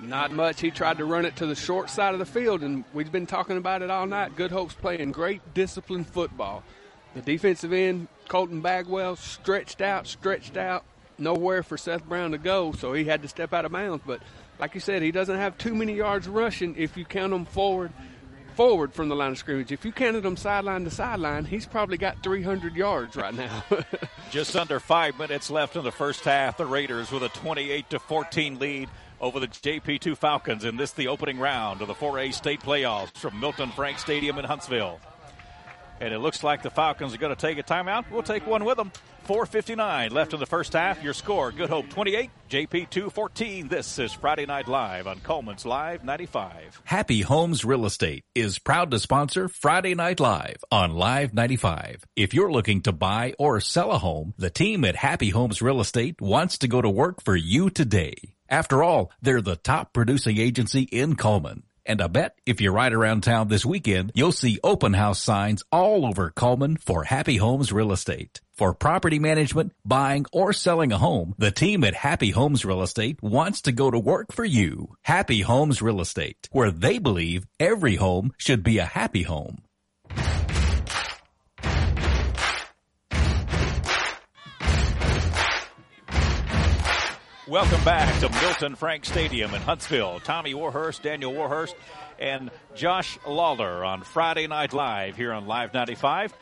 Speaker 2: Not much. He tried to run it to the short side of the field, and we've been talking about it all night. Good Hope's playing great disciplined football. The defensive end, Colton Bagwell, stretched out, nowhere for Seth Brown to go, so he had to step out of bounds. But like you said, he doesn't have too many yards rushing if you count them forward from the line of scrimmage. If you counted him sideline to sideline, he's probably got 300 yards right now.
Speaker 1: Just under 5 minutes left in the first half. The Raiders with a 28-14 lead over the JP2 Falcons in the opening round of the 4A state playoffs from Milton Frank Stadium in Huntsville. And it looks like the Falcons are going to take a timeout. We'll take one with them. 4:59 left in the first half. Your score, Good Hope 28, JP2 14. This is Friday Night Live on Coleman's Live 95.
Speaker 4: Happy Homes Real Estate is proud to sponsor Friday Night Live on Live 95. If you're looking to buy or sell a home, the team at Happy Homes Real Estate wants to go to work for you today. After all, they're the top producing agency in Coleman. And I bet if you ride around town this weekend, you'll see open house signs all over Coleman for Happy Homes Real Estate. For property management, buying, or selling a home, the team at Happy Homes Real Estate wants to go to work for you. Happy Homes Real Estate, where they believe every home should be a happy home.
Speaker 1: Welcome back to Milton Frank Stadium in Huntsville. Tommy Warhurst, Daniel Warhurst, and Josh Lawler on Friday Night Live here on Live 95.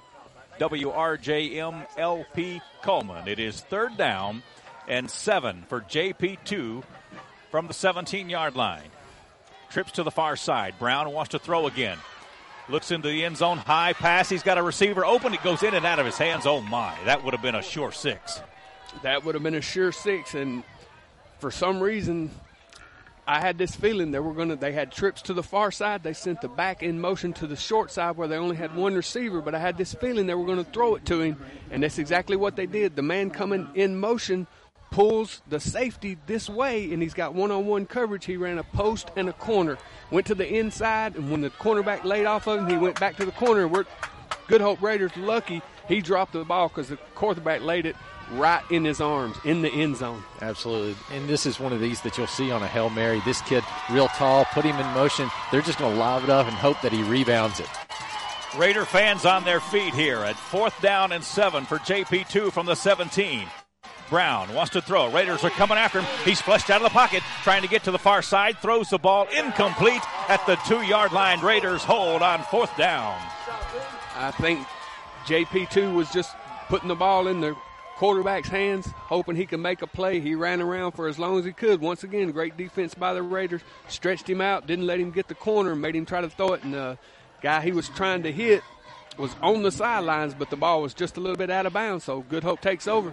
Speaker 1: WRJM-LP Coleman. It is 3rd down and 7 for JP2 from the 17-yard line. Trips to the far side. Brown wants to throw again. Looks into the end zone. High pass. He's got a receiver open. It goes in and out of his hands. Oh, my. That would have been a sure 6.
Speaker 2: That would have been a sure 6, and for some reason, I had this feeling they had trips to the far side. They sent the back in motion to the short side where they only had one receiver, but I had this feeling they were going to throw it to him, and that's exactly what they did. The man coming in motion pulls the safety this way, and he's got one-on-one coverage. He ran a post and a corner, went to the inside, and when the cornerback laid off of him, he went back to the corner. We're Good Hope Raiders lucky he dropped the ball because the quarterback laid it right in his arms, in the end zone.
Speaker 3: Absolutely. And this is one of these that you'll see on a Hail Mary. This kid, real tall, put him in motion. They're just going to lob it up and hope that he rebounds it.
Speaker 1: Raider fans on their feet here at 4th down and 7 for JP2 from the 17. Brown wants to throw. Raiders are coming after him. He's flushed out of the pocket, trying to get to the far side. Throws the ball incomplete at the 2-yard line. Raiders hold on 4th down.
Speaker 2: I think JP2 was just putting the ball in the quarterback's hands, hoping he could make a play. He ran around for as long as he could. Once again, great defense by the Raiders. Stretched him out, didn't let him get the corner, made him try to throw it, and the guy he was trying to hit was on the sidelines, but the ball was just a little bit out of bounds, so Good Hope takes over.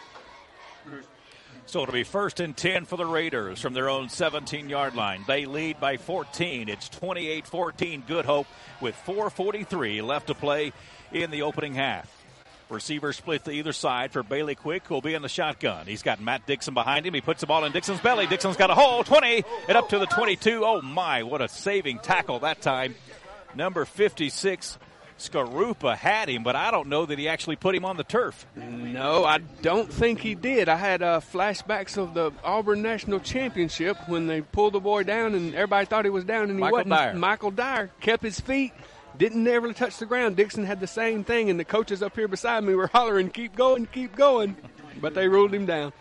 Speaker 1: So it'll be 1st and 10 for the Raiders from their own 17-yard line. They lead by 14. It's 28-14 Good Hope with 4:43 left to play in the opening half. Receiver split to either side for Bailey Quick, who will be in the shotgun. He's got Matt Dixon behind him. He puts the ball in Dixon's belly. Dixon's got a hole, 20, and up to the 22. Oh, my, what a saving tackle that time. Number 56, Skarupa had him, but I don't know that he actually put him on the turf.
Speaker 2: No, I don't think he did. I had flashbacks of the Auburn National Championship when they pulled the boy down and everybody thought he was down, and he wasn't.
Speaker 1: Dyer.
Speaker 2: Michael Dyer kept his feet. Didn't ever touch the ground. Dixon had the same thing, and the coaches up here beside me were hollering, keep going, but they ruled him down.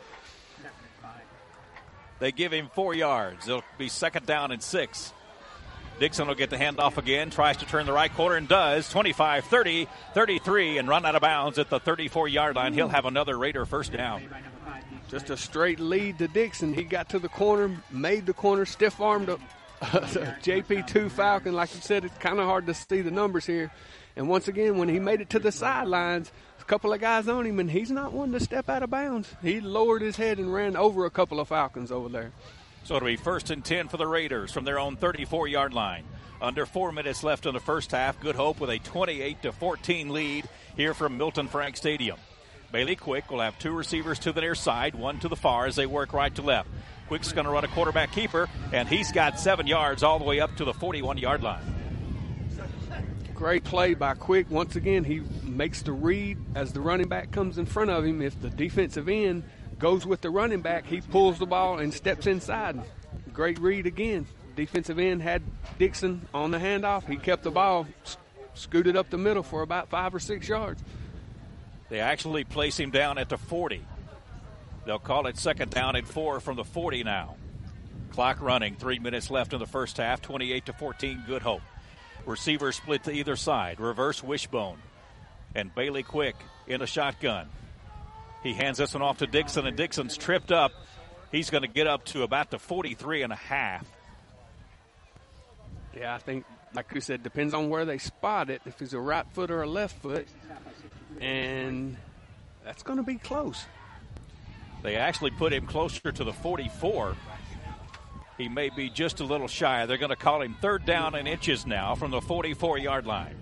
Speaker 1: They give him 4 yards. It'll be 2nd down and 6. Dixon will get the handoff again, tries to turn the right corner and does. 25, 30, 33, and run out of bounds at the 34-yard line. He'll have another Raider 1st down.
Speaker 2: Just a straight lead to Dixon. He got to the corner, made the corner, stiff-armed JP2 Falcon. Like you said, it's kind of hard to see the numbers here. And once again, when he made it to the sidelines, a couple of guys on him, and he's not one to step out of bounds. He lowered his head and ran over a couple of Falcons over there.
Speaker 1: So it'll be 1st and 10 for the Raiders from their own 34-yard line. Under 4 minutes left in the first half. Good Hope with a 28-14 lead here from Milton Frank Stadium. Bailey Quick will have 2 receivers to the near side, 1 to the far as they work right to left. Quick's going to run a quarterback keeper, and he's got 7 yards all the way up to the 41-yard line.
Speaker 2: Great play by Quick. Once again, he makes the read as the running back comes in front of him. If the defensive end goes with the running back, he pulls the ball and steps inside. great read again. Defensive end had Dixon on the handoff. He kept the ball, scooted up the middle for about 5 or 6 yards.
Speaker 1: They actually place him down at the 40. They'll call it second down and 4 from the 40 now. Clock running, 3 minutes left in the first half, 28-14 Good Hope. Receivers split to either side, reverse wishbone. And Bailey Quick in a shotgun. He hands this one off to Dixon, and Dixon's tripped up. He's going to get up to about the 43.5.
Speaker 2: Yeah, I think, like you said, depends on where they spot it, if it's a right foot or a left foot. And that's going to be close.
Speaker 1: They actually put him closer to the 44. He may be just a little shy. They're going to call him third down and inches now from the 44-yard line.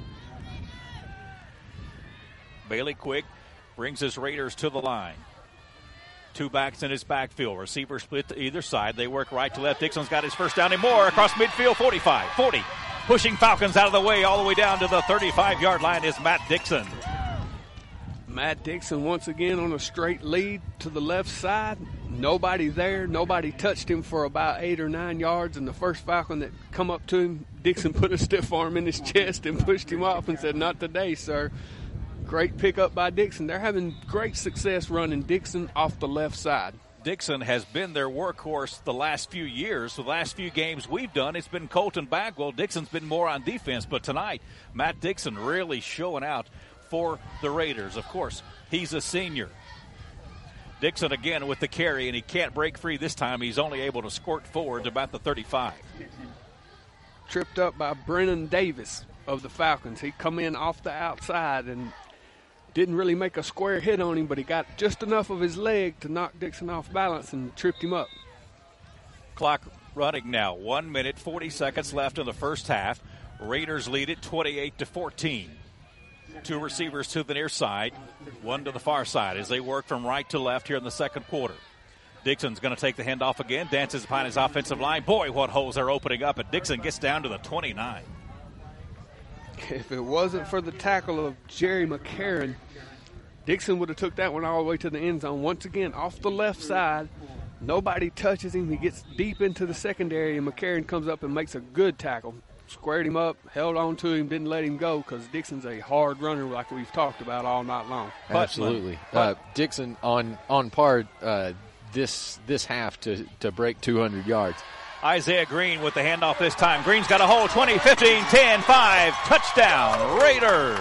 Speaker 1: Bailey Quick brings his Raiders to the line. 2 backs in his backfield. Receiver split to either side. They work right to left. Dixon's got his first down and more across midfield. 45, 40. Pushing Falcons out of the way all the way down to the 35-yard line is Matt Dixon.
Speaker 2: Matt Dixon once again on a straight lead to the left side. Nobody there. Nobody touched him for about 8 or 9 yards. And the first Falcon that come up to him, Dixon put a stiff arm in his chest and pushed him off and said, "Not today, sir." Great pickup by Dixon. They're having great success running Dixon off the left side.
Speaker 1: Dixon has been their workhorse the last few years. The last few games we've done, it's been Colton Bagwell. Dixon's been more on defense. But tonight, Matt Dixon really showing out for the Raiders. Of course, he's a senior. Dixon again with the carry, and he can't break free this time. He's only able to squirt forward to about the 35.
Speaker 2: Tripped up by Brennan Davis of the Falcons. He come in off the outside and didn't really make a square hit on him, but he got just enough of his leg to knock Dixon off balance and tripped him up.
Speaker 1: Clock running now. 1 minute, 40 seconds left in the first half. Raiders lead it 28-14. 2 receivers to the near side, 1 to the far side as they work from right to left here in the second quarter. Dixon's going to take the handoff again, dances upon his offensive line. Boy, what holes are opening up, and Dixon gets down to the 29.
Speaker 2: If it wasn't for the tackle of Jerry McCarron, Dixon would have took that one all the way to the end zone. Once again, off the left side, nobody touches him. He gets deep into the secondary, and McCarron comes up and makes a good tackle. Squared him up, held on to him, didn't let him go because Dixon's a hard runner like we've talked about all night long.
Speaker 3: Absolutely. Dixon on par this half to break 200 yards.
Speaker 1: Isaiah Green with the handoff this time. Green's got a hole. 20, 15, 10, 5. Touchdown, Raiders.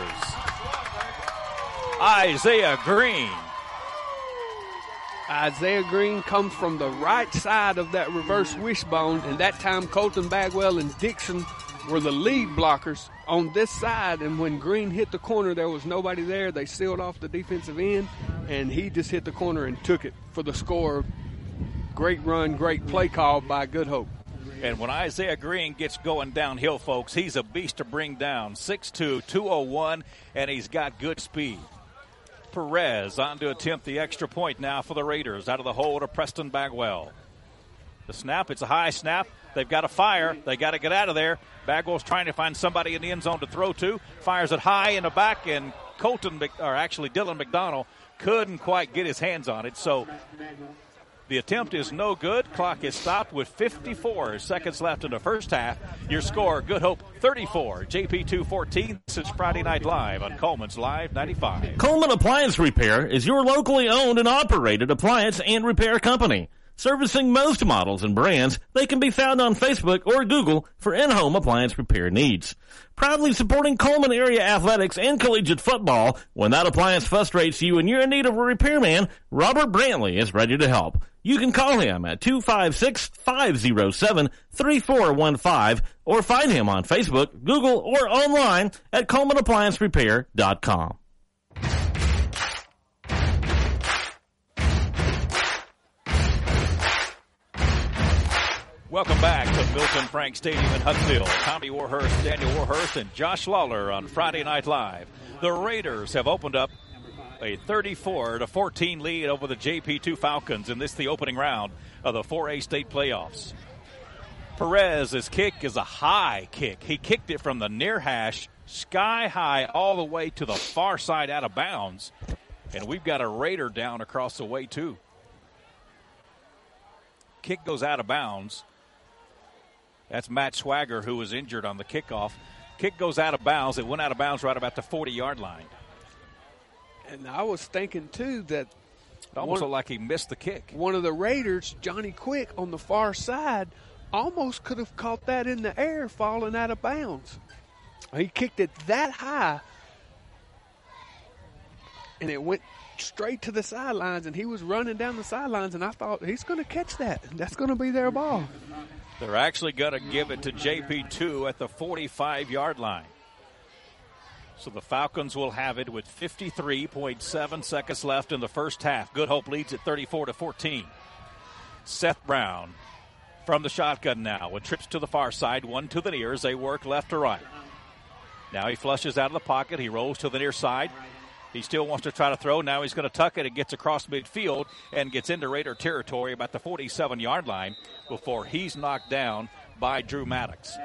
Speaker 1: Isaiah Green.
Speaker 2: Isaiah Green comes from the right side of that reverse wishbone, and that time Colton Bagwell and Dixon were the lead blockers on this side, and when Green hit the corner, there was nobody there. They sealed off the defensive end, and he just hit the corner and took it for the score. Great run, great play call by Good Hope.
Speaker 1: And when Isaiah Green gets going downhill, folks, he's a beast to bring down. 6'2", 201, and he's got good speed. Perez on to attempt the extra point now for the Raiders. Out of the hole to Preston Bagwell. The snap, it's a high snap. They've got to fire. They got to get out of there. Bagwell's trying to find somebody in the end zone to throw to. Fires it high in the back, and Dylan McDonald couldn't quite get his hands on it. So the attempt is no good. Clock is stopped with 54 seconds left in the first half. Your score, Good Hope 34, JP2 14. This is Friday Night Live on Coleman's Live 95.
Speaker 5: Coleman Appliance Repair is your locally owned and operated appliance and repair company. Servicing most models and brands, they can be found on Facebook or Google for in-home appliance repair needs. Proudly supporting Coleman area athletics and collegiate football. When that appliance frustrates you and you're in need of a repairman, Robert Brantley is ready to help. You can call him at 256-507-3415 or find him on Facebook, Google, or online at ColemanApplianceRepair.com.
Speaker 1: Welcome back to Milton Frank Stadium in Huntsville. Tommy Warhurst, Daniel Warhurst, and Josh Lawler on Friday Night Live. The Raiders have opened up a 34-14 lead over the JP2 Falcons in the opening round of the 4A state playoffs. Perez's kick is a high kick. He kicked it from the near hash, sky high, all the way to the far side out of bounds. And we've got a Raider down across the way, too. kick goes out of bounds. That's Matt Swagger, who was injured on the kickoff. Kick goes out of bounds. It went out of bounds right about the 40-yard line.
Speaker 2: And I was thinking, too, that
Speaker 1: it almost looked like he missed the kick.
Speaker 2: One of the Raiders, Johnny Quick, on the far side, almost could have caught that in the air falling out of bounds. He kicked it that high, and it went straight to the sidelines, and he was running down the sidelines, and I thought he's going to catch that. That's going to be their ball.
Speaker 1: They're actually going to give it to JP2 at the 45-yard line. So the Falcons will have it with 53.7 seconds left in the first half. Good Hope leads at 34-14. Seth Brown from the shotgun now with trips to the far side, one to the near as they work left to right. Now he flushes out of the pocket. He rolls to the near side. He still wants to try to throw. Now he's going to tuck it and gets across midfield and gets into Raider territory about the 47-yard line before he's knocked down by Drew Maddox.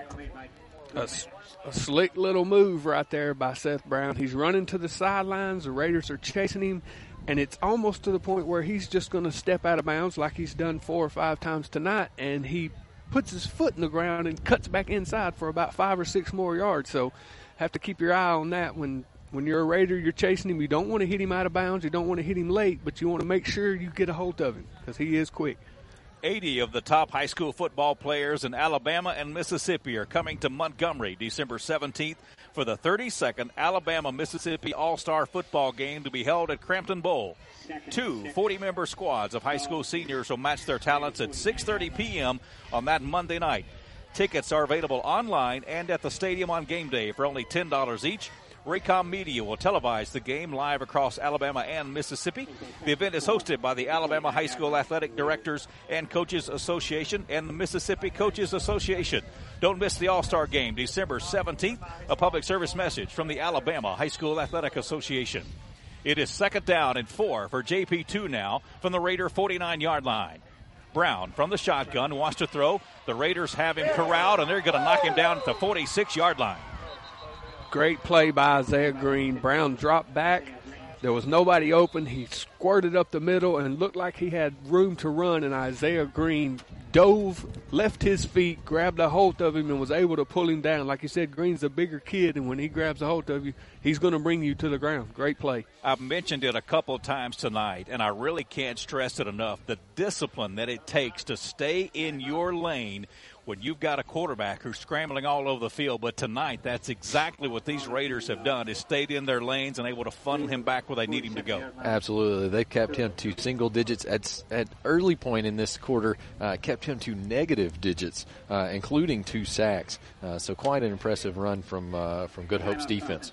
Speaker 2: A slick little move right there by Seth Brown. He's running to the sidelines. The Raiders are chasing him, and it's almost to the point where he's just going to step out of bounds like he's done 4 or 5 times tonight, and he puts his foot in the ground and cuts back inside for about 5 or 6 more yards. So have to keep your eye on that. When you're a Raider, you're chasing him. You don't want to hit him out of bounds. You don't want to hit him late, but you want to make sure you get a hold of him because he is quick.
Speaker 1: 80 of the top high school football players in Alabama and Mississippi are coming to Montgomery December 17th for the 32nd Alabama-Mississippi All-Star Football Game to be held at Crampton Bowl. 2 40-member squads of high school seniors will match their talents at 6:30 p.m. on that Monday night. Tickets are available online and at the stadium on game day for only $10 each. Raycom Media will televise the game live across Alabama and Mississippi. The event is hosted by the Alabama High School Athletic Directors and Coaches Association and the Mississippi Coaches Association. Don't miss the All-Star Game, December 17th, a public service message from the Alabama High School Athletic Association. It is 2nd down and 4 for JP2 now from the Raider 49-yard line. Brown from the shotgun wants to throw. The Raiders have him corralled, and they're going to knock him down at the 46-yard line.
Speaker 2: Great play by Isaiah Green. Brown dropped back. There was nobody open. He squirted up the middle and looked like he had room to run, and Isaiah Green dove, left his feet, grabbed a hold of him, and was able to pull him down. Like you said, Green's a bigger kid, and when he grabs a hold of you, he's going to bring you to the ground. Great play.
Speaker 1: I've mentioned it a couple of times tonight, and I really can't stress it enough, the discipline that it takes to stay in your lane when you've got a quarterback who's scrambling all over the field. But tonight, that's exactly what these Raiders have done, is stayed in their lanes and able to funnel him back where they need him to go.
Speaker 3: Absolutely. They kept him to single digits at early point in this quarter, kept him to negative digits, including 2 sacks. So quite an impressive run from Good Hope's defense.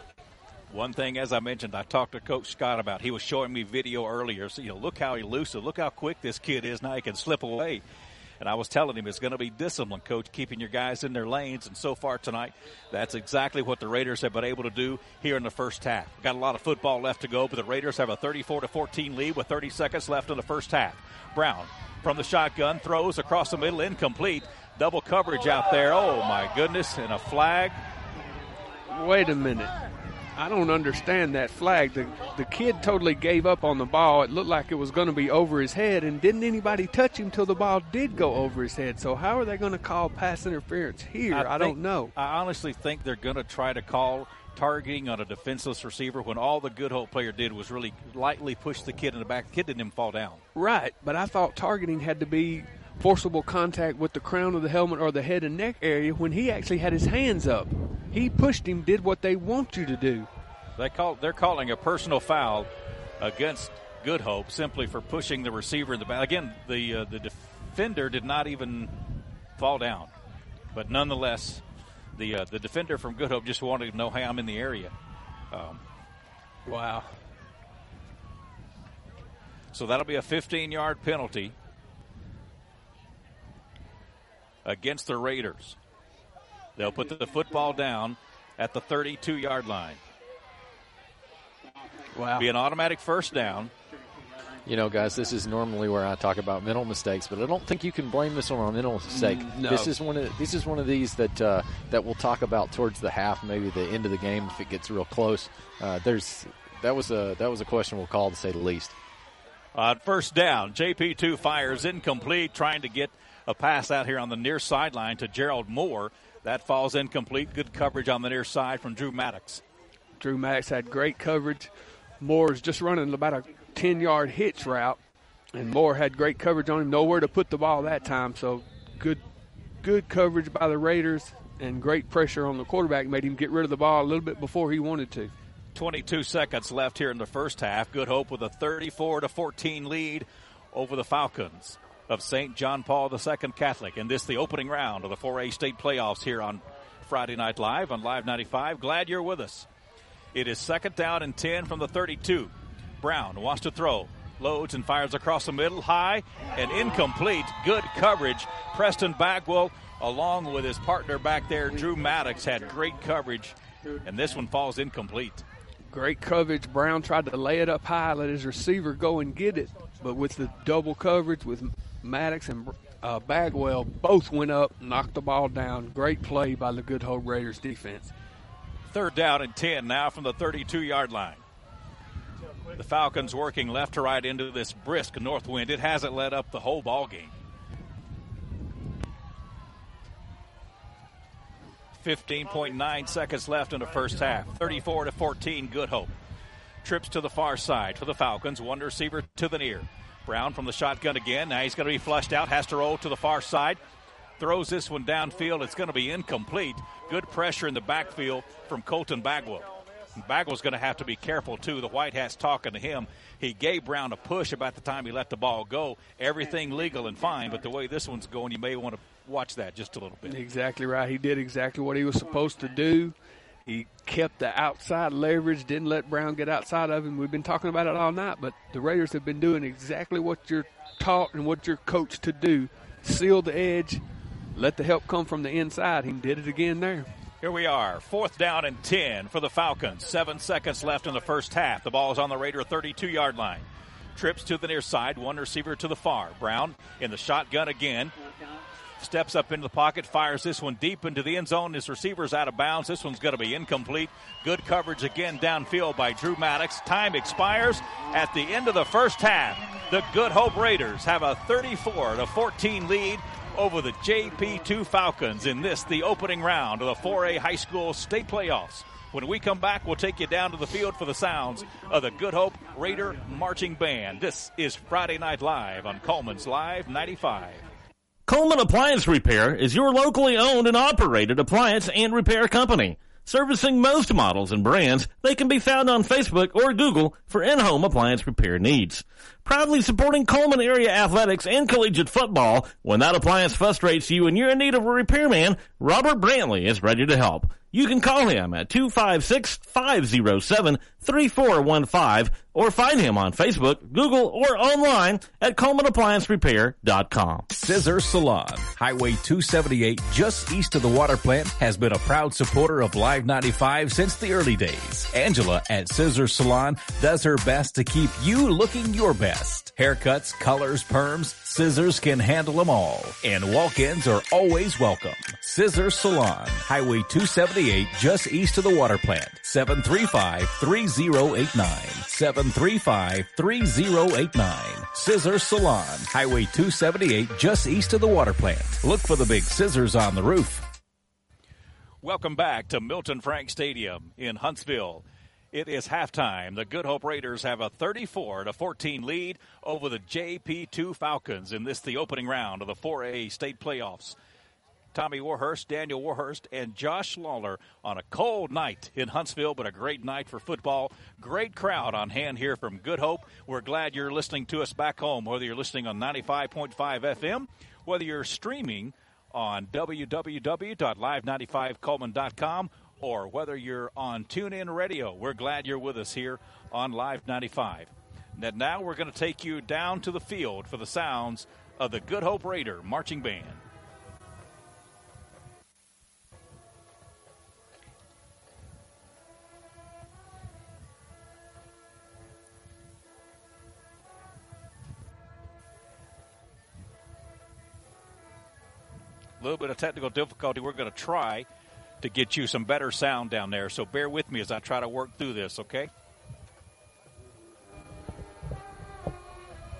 Speaker 1: One thing, as I mentioned, I talked to Coach Scott about. He was showing me video earlier. So, look how elusive, look how quick this kid is. Now he can slip away. And I was telling him it's going to be discipline, Coach, keeping your guys in their lanes. And so far tonight, that's exactly what the Raiders have been able to do here in the first half. Got a lot of football left to go, but the Raiders have a 34-14 lead with 30 seconds left in the first half. Brown from the shotgun throws across the middle, incomplete. Double coverage out there. Oh, my goodness, and a flag.
Speaker 2: Wait a minute. I don't understand that flag. The kid totally gave up on the ball. It looked like it was going to be over his head, and didn't anybody touch him till the ball did go over his head. So how are they going to call pass interference here? I don't know.
Speaker 1: I honestly think they're going to try to call targeting on a defenseless receiver when all the Good Hope player did was really lightly push the kid in the back. The kid didn't even fall down.
Speaker 2: Right, but I thought targeting had to be forcible contact with the crown of the helmet or the head and neck area when he actually had his hands up. He pushed him, did what they want you to do.
Speaker 1: They're calling a personal foul against Good Hope simply for pushing the receiver in the back. Again, the defender did not even fall down. But nonetheless, the defender from Good Hope just wanted to know, hey, I'm in the area.
Speaker 2: Wow.
Speaker 1: So that'll be a 15-yard penalty against the Raiders. They'll put the football down at the 32-yard line.
Speaker 2: Wow.
Speaker 1: Be an automatic first down.
Speaker 3: You know, guys, this is normally where I talk about mental mistakes, but I don't think you can blame this one on a mental mistake.
Speaker 2: No.
Speaker 3: This is one of these that we'll talk about towards the half, maybe the end of the game if it gets real close. That was a questionable call, to say the least.
Speaker 1: First down, JP2 fires incomplete, trying to get a pass out here on the near sideline to Gerald Moore. That falls incomplete. Good coverage on the near side from Drew Maddox.
Speaker 2: Drew Maddox had great coverage. Moore's just running about a 10-yard hitch route, and Moore had great coverage on him. Nowhere to put the ball that time, so good coverage by the Raiders and great pressure on the quarterback made him get rid of the ball a little bit before he wanted to.
Speaker 1: 22 seconds left here in the first half. Good Hope with a 34-14 lead over the Falcons of St. John Paul II Catholic. And this the opening round of the 4A state playoffs here on Friday Night Live on Live 95. Glad you're with us. It is second down and 10 from the 32. Brown wants to throw. Loads and fires across the middle. High and incomplete. Good coverage. Preston Bagwell, along with his partner back there, Drew Maddox, had great coverage. And this one falls incomplete.
Speaker 2: Great coverage. Brown tried to lay it up high, let his receiver go and get it. But with the double coverage with Maddox and Bagwell, both went up, knocked the ball down. Great play by the Good Hope Raiders defense.
Speaker 1: Third down and 10 now from the 32-yard line. The Falcons working left to right into this brisk north wind. It hasn't let up the whole ball game. 15.9 seconds left in the first half. 34-14, Good Hope. Trips to the far side for the Falcons. One receiver to the near. Brown from the shotgun again. Now he's going to be flushed out. Has to roll to the far side. Throws this one downfield. It's going to be incomplete. Good pressure in the backfield from Colton Bagwell. Bagwell's going to have to be careful, too. The White Hats talking to him. He gave Brown a push about the time he let the ball go. Everything legal and fine, but the way this one's going, you may want to watch that just a little bit.
Speaker 2: Exactly right. He did exactly what he was supposed to do. He kept the outside leverage, didn't let Brown get outside of him. We've been talking about it all night, but the Raiders have been doing exactly what you're taught and what you're coached to do. Seal the edge, let the help come from the inside. He did it again there.
Speaker 1: Here we are, fourth down and 10 for the Falcons. 7 seconds left in the first half. The ball is on the Raider 32-yard line. Trips to the near side, one receiver to the far. Brown in the shotgun again. Steps up into the pocket, fires this one deep into the end zone. His receiver's out of bounds. This one's going to be incomplete. Good coverage again downfield by Drew Maddox. Time expires at the end of the first half. The Good Hope Raiders have a 34-14 lead over the JP2 Falcons in this, the opening round of the 4A high school state playoffs. When we come back, we'll take you down to the field for the sounds of the Good Hope Raider Marching Band. This is Friday Night Live on Coleman's Live 95.
Speaker 5: Coleman Appliance Repair is your locally owned and operated appliance and repair company. Servicing most models and brands, they can be found on Facebook or Google for in-home appliance repair needs. Proudly supporting Coleman area athletics and collegiate football. When that appliance frustrates you and you're in need of a repairman, Robert Brantley is ready to help. You can call him at 256-507-3415 or find him on Facebook, Google, or online at ColemanApplianceRepair.com.
Speaker 4: Scissor Salon, Highway 278, just east of the water plant, has been a proud supporter of Live 95 since the early days. Angela at Scissor Salon does her best to keep you looking your best. Haircuts, colors, perms, Scissors can handle them all. And walk-ins are always welcome. Scissor Salon, Highway 278, just east of the water plant. 735-3089. 735-3089. Scissor Salon, Highway 278, just east of the water plant. Look for the big scissors on the roof.
Speaker 1: Welcome back to Milton Frank Stadium in Huntsville. It is halftime. The Good Hope Raiders have a 34-14 lead over the JP2 Falcons in this, the opening round of the 4A state playoffs. Tommy Warhurst, Daniel Warhurst, and Josh Lawler on a cold night in Huntsville, but a great night for football. Great crowd on hand here from Good Hope. We're glad you're listening to us back home, whether you're listening on 95.5 FM, whether you're streaming on www.live95coleman.com, or whether you're on TuneIn Radio. We're glad you're with us here on Live 95. And now we're going to take you down to the field for the sounds of the Good Hope Raider Marching Band. A little bit of technical difficulty. We're going to try to get you some better sound down there. So bear with me as I try to work through this, okay?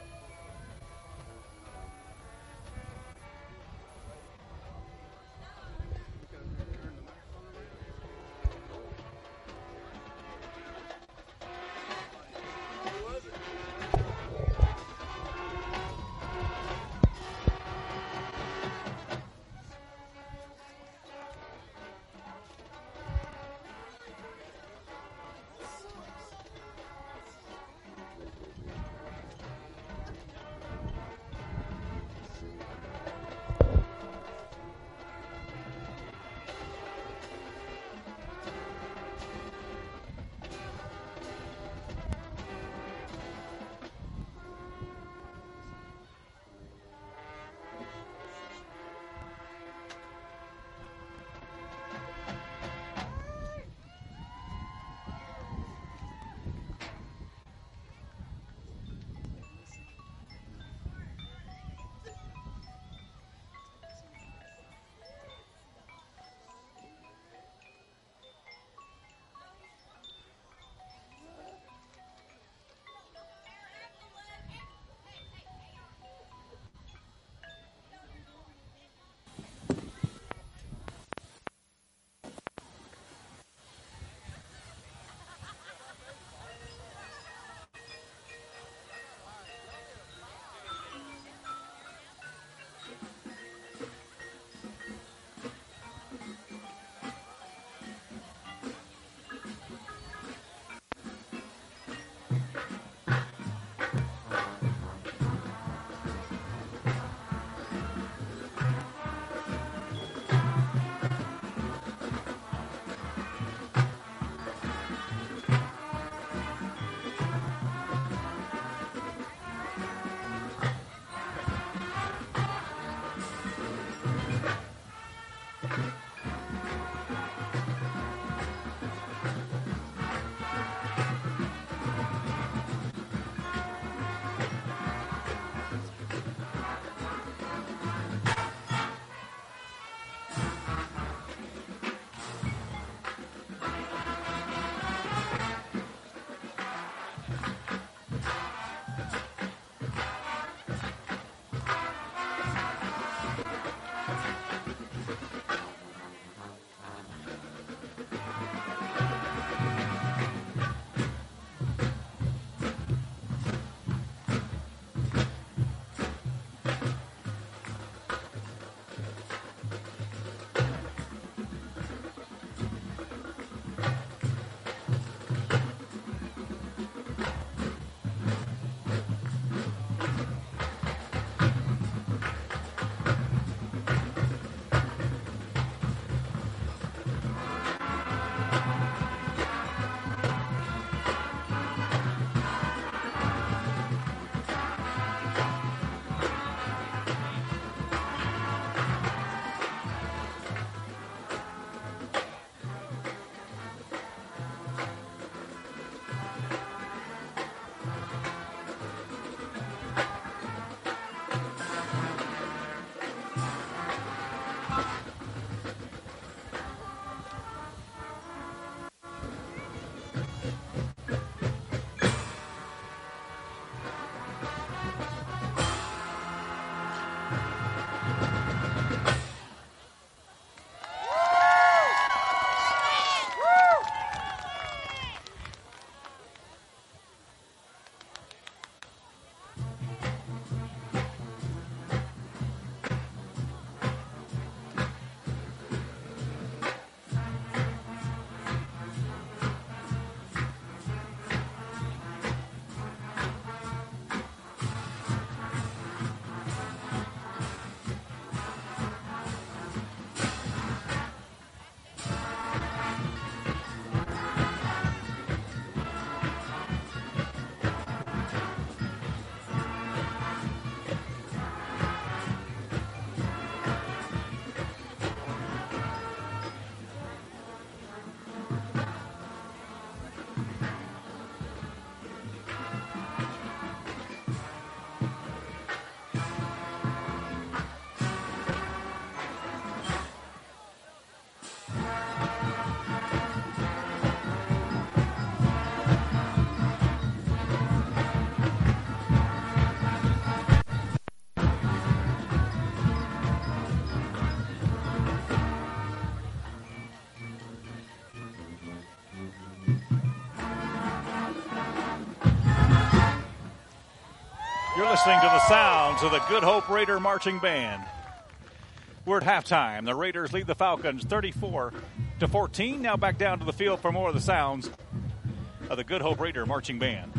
Speaker 1: You're listening to the sounds of the Good Hope Raider Marching Band. We're at halftime. The Raiders lead the Falcons 34-14. Now back down to the field for more of the sounds of the Good Hope Raider Marching Band.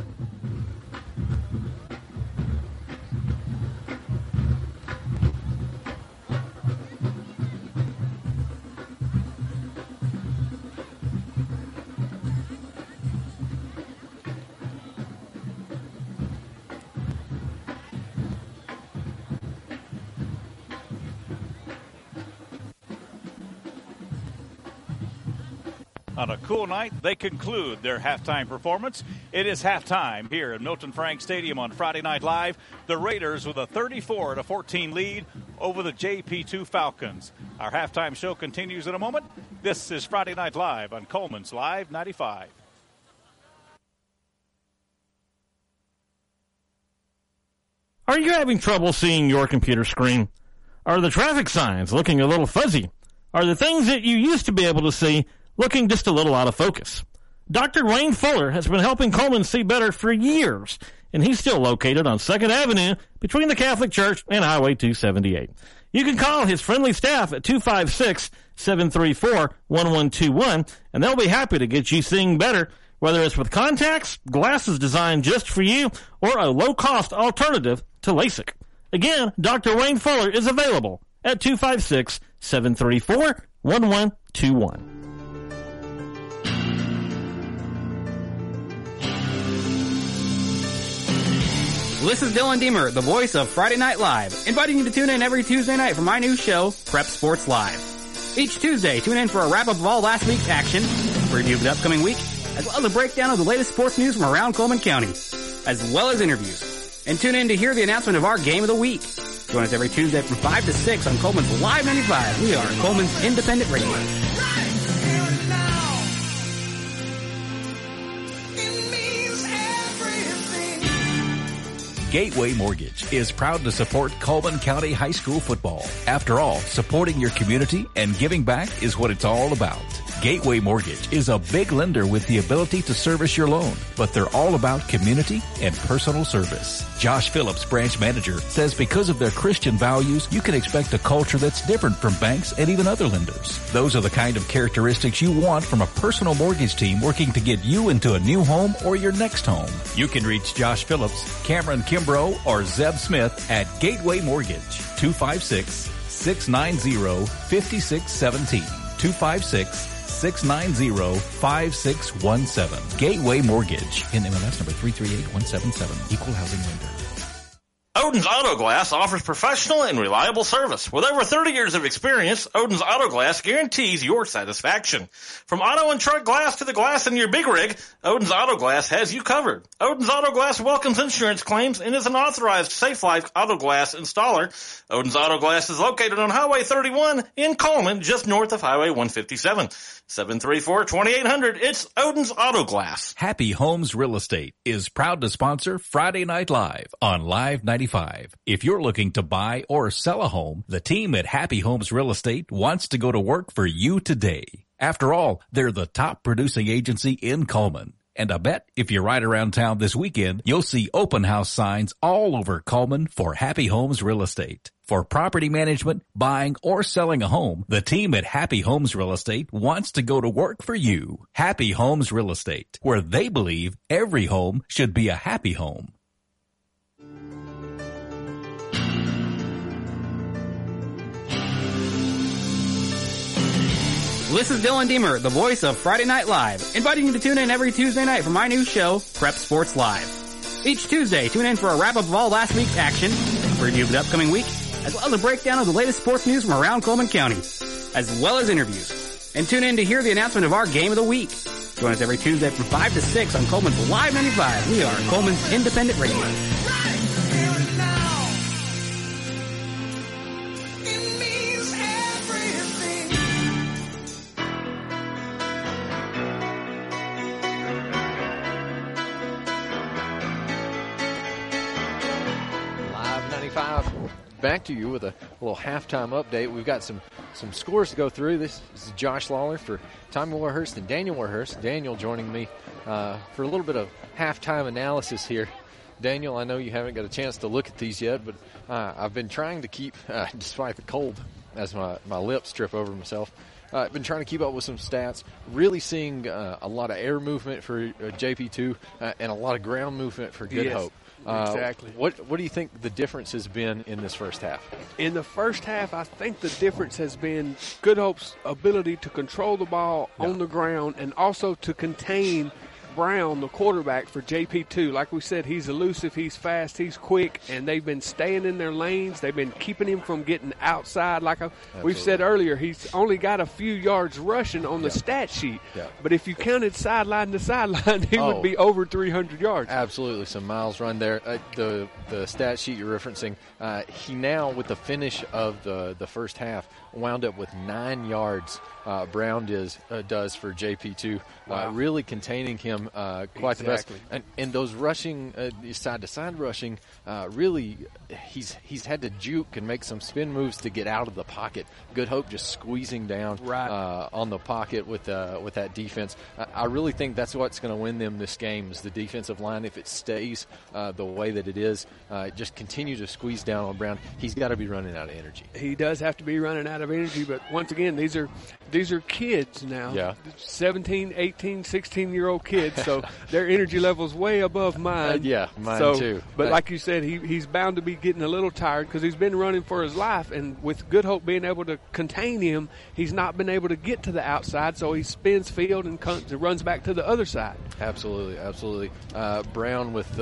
Speaker 1: On a cool night, they conclude their halftime performance. It is halftime here at Milton Frank Stadium on Friday Night Live. The Raiders with a 34-14 lead over the JP2 Falcons. Our halftime show continues in a moment. This is Friday Night Live on Coleman's Live 95.
Speaker 5: Are you having trouble seeing your computer screen? Are the traffic signs looking a little fuzzy? Are the things that you used to be able to see looking just a little out of focus? Dr. Wayne Fuller has been helping Coleman see better for years, and he's still located on 2nd Avenue between the Catholic Church and Highway 278. You can call his friendly staff at 256-734-1121, and they'll be happy to get you seeing better, whether it's with contacts, glasses designed just for you, or a low-cost alternative to LASIK. Again, Dr. Wayne Fuller is available at 256-734-1121.
Speaker 7: This is Dylan Deemer, the voice of Friday Night Live, inviting you to tune in every Tuesday night for my new show, Prep Sports Live. Each Tuesday, tune in for a wrap-up of all last week's action, a preview of the upcoming week, as well as a breakdown of the latest sports news from around Coleman County, as well as interviews. And tune in to hear the announcement of our game of the week. Join us every Tuesday from 5 to 6 on Coleman's Live 95. We are Coleman's independent radio.
Speaker 4: Gateway Mortgage is proud to support Coleman County High School football. After all, supporting your community and giving back is what it's all about. Gateway Mortgage is a big lender with the ability to service your loan, but they're all about community and personal service. Josh Phillips, branch manager, says because of their Christian values, you can expect a culture that's different from banks and even other lenders. Those are the kind of characteristics you want from a personal mortgage team working to get you into a new home or your next home. You can reach Josh Phillips, Cameron Kimbrough, or Zeb Smith at Gateway Mortgage, 256-690-5617, 256-690-5617. Gateway Mortgage, NMLS number 338177, Equal Housing Lender.
Speaker 5: Odin's Auto Glass offers professional and reliable service. With over 30 years of experience, Odin's Auto Glass guarantees your satisfaction. From auto and truck glass to the glass in your big rig, Odin's Auto Glass has you covered. Odin's Auto Glass welcomes insurance claims and is an authorized Safe Life Auto Glass installer. Odin's Auto Glass is located on Highway 31 in Coleman, just north of Highway 157. 734-2800. It's Odin's Auto Glass.
Speaker 4: Happy Homes Real Estate is proud to sponsor Friday Night Live on Live 95. If you're looking to buy or sell a home, the team at Happy Homes Real Estate wants to go to work for you today. After all, they're the top producing agency in Coleman. And I bet if you ride around town this weekend, you'll see open house signs all over Coleman for Happy Homes Real Estate. For property management, buying, or selling a home, the team at Happy Homes Real Estate wants to go to work for you. Happy Homes Real Estate, where they believe every home should be a happy home.
Speaker 7: This is Dylan Deemer, the voice of Friday Night Live, inviting you to tune in every Tuesday night for my new show, Prep Sports Live. Each Tuesday, tune in for a wrap-up of all last week's action, a preview of the upcoming week, as well as a breakdown of the latest sports news from around Coleman County, as well as interviews. And tune in to hear the announcement of our game of the week. Join us every Tuesday from 5 to 6 on Coleman's Live 95. We are Coleman's independent radio.
Speaker 3: back to you with a little halftime update. We've got some scores to go through. This is Josh Lawler for Tommy Warhurst and Daniel Warhurst. Daniel joining me for a little bit of halftime analysis here. Daniel, I know you haven't got a chance to look at these yet, but I've been trying to keep, despite the cold, as my lips trip over myself, I've been trying to keep up with some stats, really seeing a lot of air movement for JP2 and a lot of ground movement for Good Hope.
Speaker 2: Exactly.
Speaker 3: What do you think the difference has been in this first half?
Speaker 2: In the first half, I think the difference has been Good Hope's ability to control the ball on the ground and also to contain Brown, the quarterback for JP2. Like we said, he's elusive, he's fast, he's quick, and they've been staying in their lanes. They've been keeping him from getting outside. Like we've said earlier, he's only got a few yards rushing on the stat sheet. Yeah. But if you counted sideline to sideline, he would be over 300 yards.
Speaker 3: Absolutely, some miles run there. The stat sheet you're referencing, he now, with the finish of the first half, wound up with 9 yards. Brown does for JP2, really containing him quite the best. And those rushing, side-to-side rushing, really he's had to juke and make some spin moves to get out of the pocket. Good Hope just squeezing down on the pocket with that defense. I really think that's what's going to win them this game is the defensive line. If it stays the way that it is, just continue to squeeze down on Brown. He's got to be running out of energy.
Speaker 2: He does have to be running out of energy, but once again, these are kids now, 17, 18, 16-year-old kids, so their energy level's way above mine.
Speaker 3: Mine too.
Speaker 2: But like you said, he's bound to be getting a little tired because he's been running for his life, and with Good Hope being able to contain him, he's not been able to get to the outside, so he spins field and runs back to the other side.
Speaker 3: Absolutely. Brown with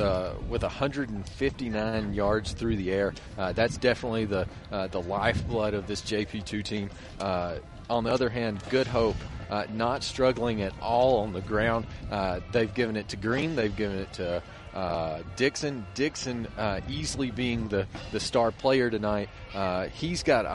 Speaker 3: 159 yards through the air. That's definitely the lifeblood of this JP2 team. On the other hand, Good Hope not struggling at all on the ground. They've given it to Green. They've given it to Dixon. Dixon easily being the star player tonight. He's got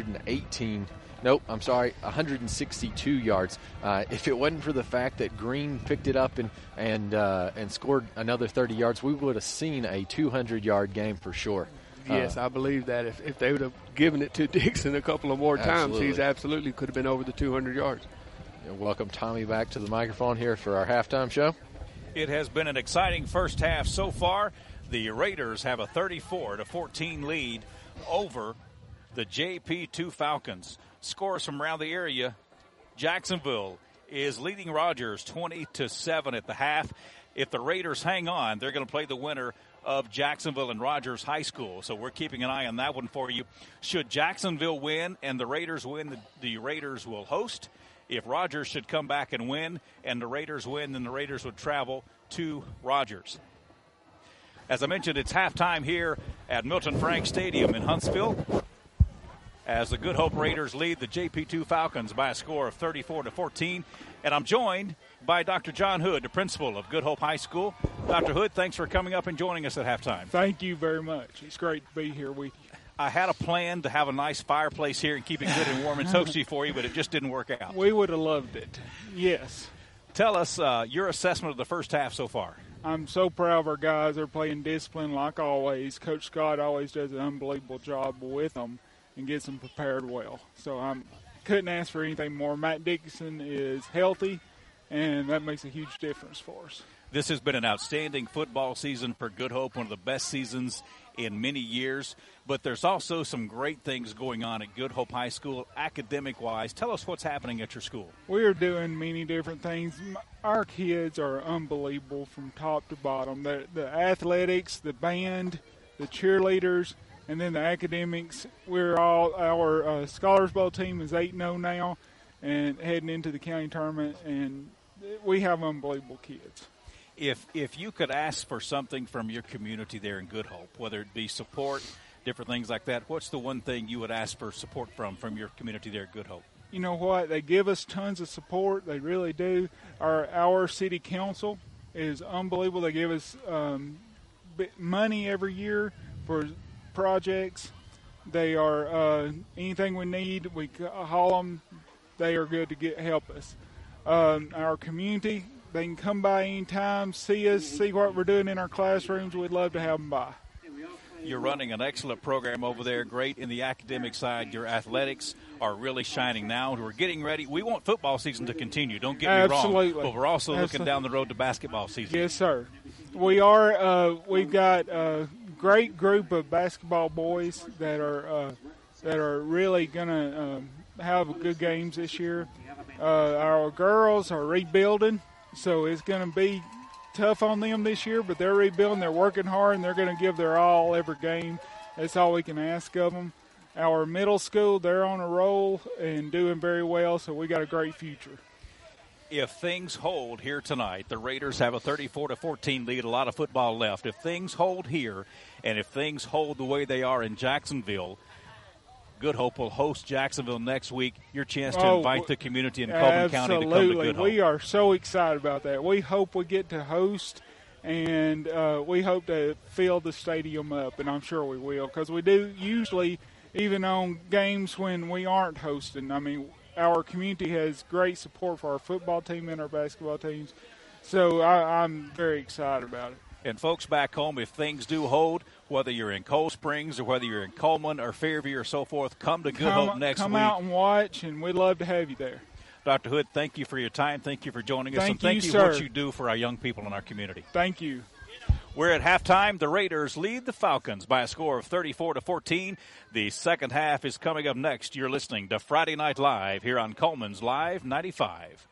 Speaker 3: 162 yards. If it wasn't for the fact that Green picked it up and scored another 30 yards, we would have seen a 200-yard game for sure.
Speaker 2: Yes, I believe that. If they would have given it to Dixon a couple of more times, he's absolutely could have been over the 200 yards.
Speaker 3: Welcome Tommy back to the microphone here for our halftime show.
Speaker 1: It has been an exciting first half so far. The Raiders have a 34-14 lead over the JP2 Falcons. Scores from around the area. Jacksonville is leading Rogers 20-7 at the half. If the Raiders hang on, they're going to play the winner of Jacksonville and Rogers High School. So we're keeping an eye on that one for you. Should Jacksonville win and the Raiders win, the Raiders will host. If Rogers should come back and win and the Raiders win, then the Raiders would travel to Rogers. As I mentioned, it's halftime here at Milton Frank Stadium in Huntsville as the Good Hope Raiders lead the JP2 Falcons by a score of 34-14. And I'm joined by Dr. John Hood, the principal of Good Hope High School. Dr. Hood, thanks for coming up and joining us at halftime.
Speaker 8: Thank you very much. It's great to be here with you.
Speaker 1: I had a plan to have a nice fireplace here and keep it good and warm and toasty for you, but it just didn't work out.
Speaker 8: We would have loved it. Yes.
Speaker 1: Tell us your assessment of the first half so far.
Speaker 8: I'm so proud of our guys. They're playing discipline like always. Coach Scott always does an unbelievable job with them and gets them prepared well. So I couldn't ask for anything more. Matt Dixon is healthy, and that makes a huge difference for us.
Speaker 1: This has been an outstanding football season for Good Hope, one of the best seasons in many years. But there's also some great things going on at Good Hope High School, academic-wise. Tell us what's happening at your school.
Speaker 8: We are doing many different things. Our kids are unbelievable from top to bottom. The athletics, the band, the cheerleaders, and then the academics. Our Scholars Bowl team is 8-0 now and heading into the county tournament, and we have unbelievable kids.
Speaker 1: If you could ask for something from your community there in Good Hope, whether it be support, different things like that, what's the one thing you would ask for support from your community there at Good Hope?
Speaker 8: You know what? They give us tons of support. They really do. Our city council is unbelievable. They give us money every year for projects. They are anything we need, we call them. They are good to help us. Our community, they can come by anytime, see us, see what we're doing in our classrooms. We'd love to have them by.
Speaker 1: You're running an excellent program over there, great in the academic side. Your athletics are really shining now. We're getting ready. We want football season to continue, don't get me wrong, but we're also looking down the road to basketball season.
Speaker 8: Yes, sir. We are. We've got a great group of basketball boys that are really going to have good games this year. Our girls are rebuilding, so it's going to be tough on them this year, but they're rebuilding. They're working hard, and they're going to give their all every game. That's all we can ask of them. Our middle school, they're on a roll and doing very well, so we got a great future.
Speaker 1: If things hold here tonight, the Raiders have a 34-14 lead, a lot of football left. If things hold here, and if things hold the way they are in Jacksonville, Good Hope will host Jacksonville next week. Your chance to invite the community in Coleman County to come to Good Hope.
Speaker 8: We are so excited about that. We hope we get to host, and we hope to fill the stadium up, and I'm sure we will, because we do usually, even on games when we aren't hosting. I mean, our community has great support for our football team and our basketball teams, so I'm very excited about it.
Speaker 1: And folks back home, if things do hold, whether you're in Cold Springs or whether you're in Coleman or Fairview or so forth, come to Good Hope next week.
Speaker 8: Come out and watch, and we'd love to have you there.
Speaker 1: Dr. Hood, thank you for your time. Thank you for joining us.
Speaker 8: Thank you,
Speaker 1: for what you do for our young people in our community.
Speaker 8: Thank you.
Speaker 1: We're at halftime. The Raiders lead the Falcons by a score of 34-14. The second half is coming up next. You're listening to Friday Night Live here on Coleman's Live 95.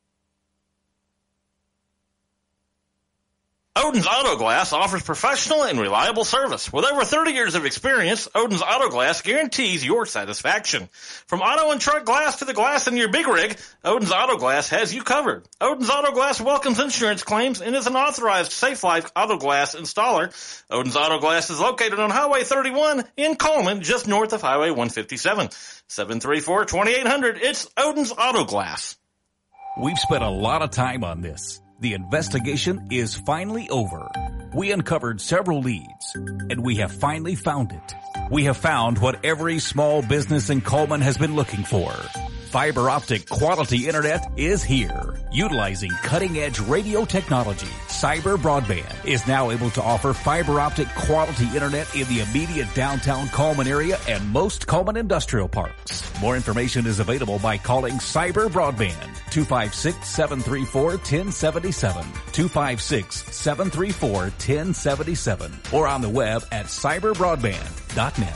Speaker 5: Odin's Auto Glass offers professional and reliable service. With over 30 years of experience, Odin's Auto Glass guarantees your satisfaction. From auto and truck glass to the glass in your big rig, Odin's Auto Glass has you covered. Odin's Auto Glass welcomes insurance claims and is an authorized Safe Life Auto Glass installer. Odin's Auto Glass is located on Highway 31 in Coleman, just north of Highway 157. 734-2800. It's Odin's Auto Glass.
Speaker 4: We've spent a lot of time on this. The investigation is finally over. We uncovered several leads, and we have finally found it. We have found what every small business in Coleman has been looking for. Fiber optic quality internet is here. Utilizing cutting-edge radio technology, Cyber Broadband is now able to offer fiber optic quality internet in the immediate downtown Coleman area and most Coleman industrial parks. More information is available by calling Cyber Broadband, 256-734-1077, 256-734-1077, or on the web at cyberbroadband.net.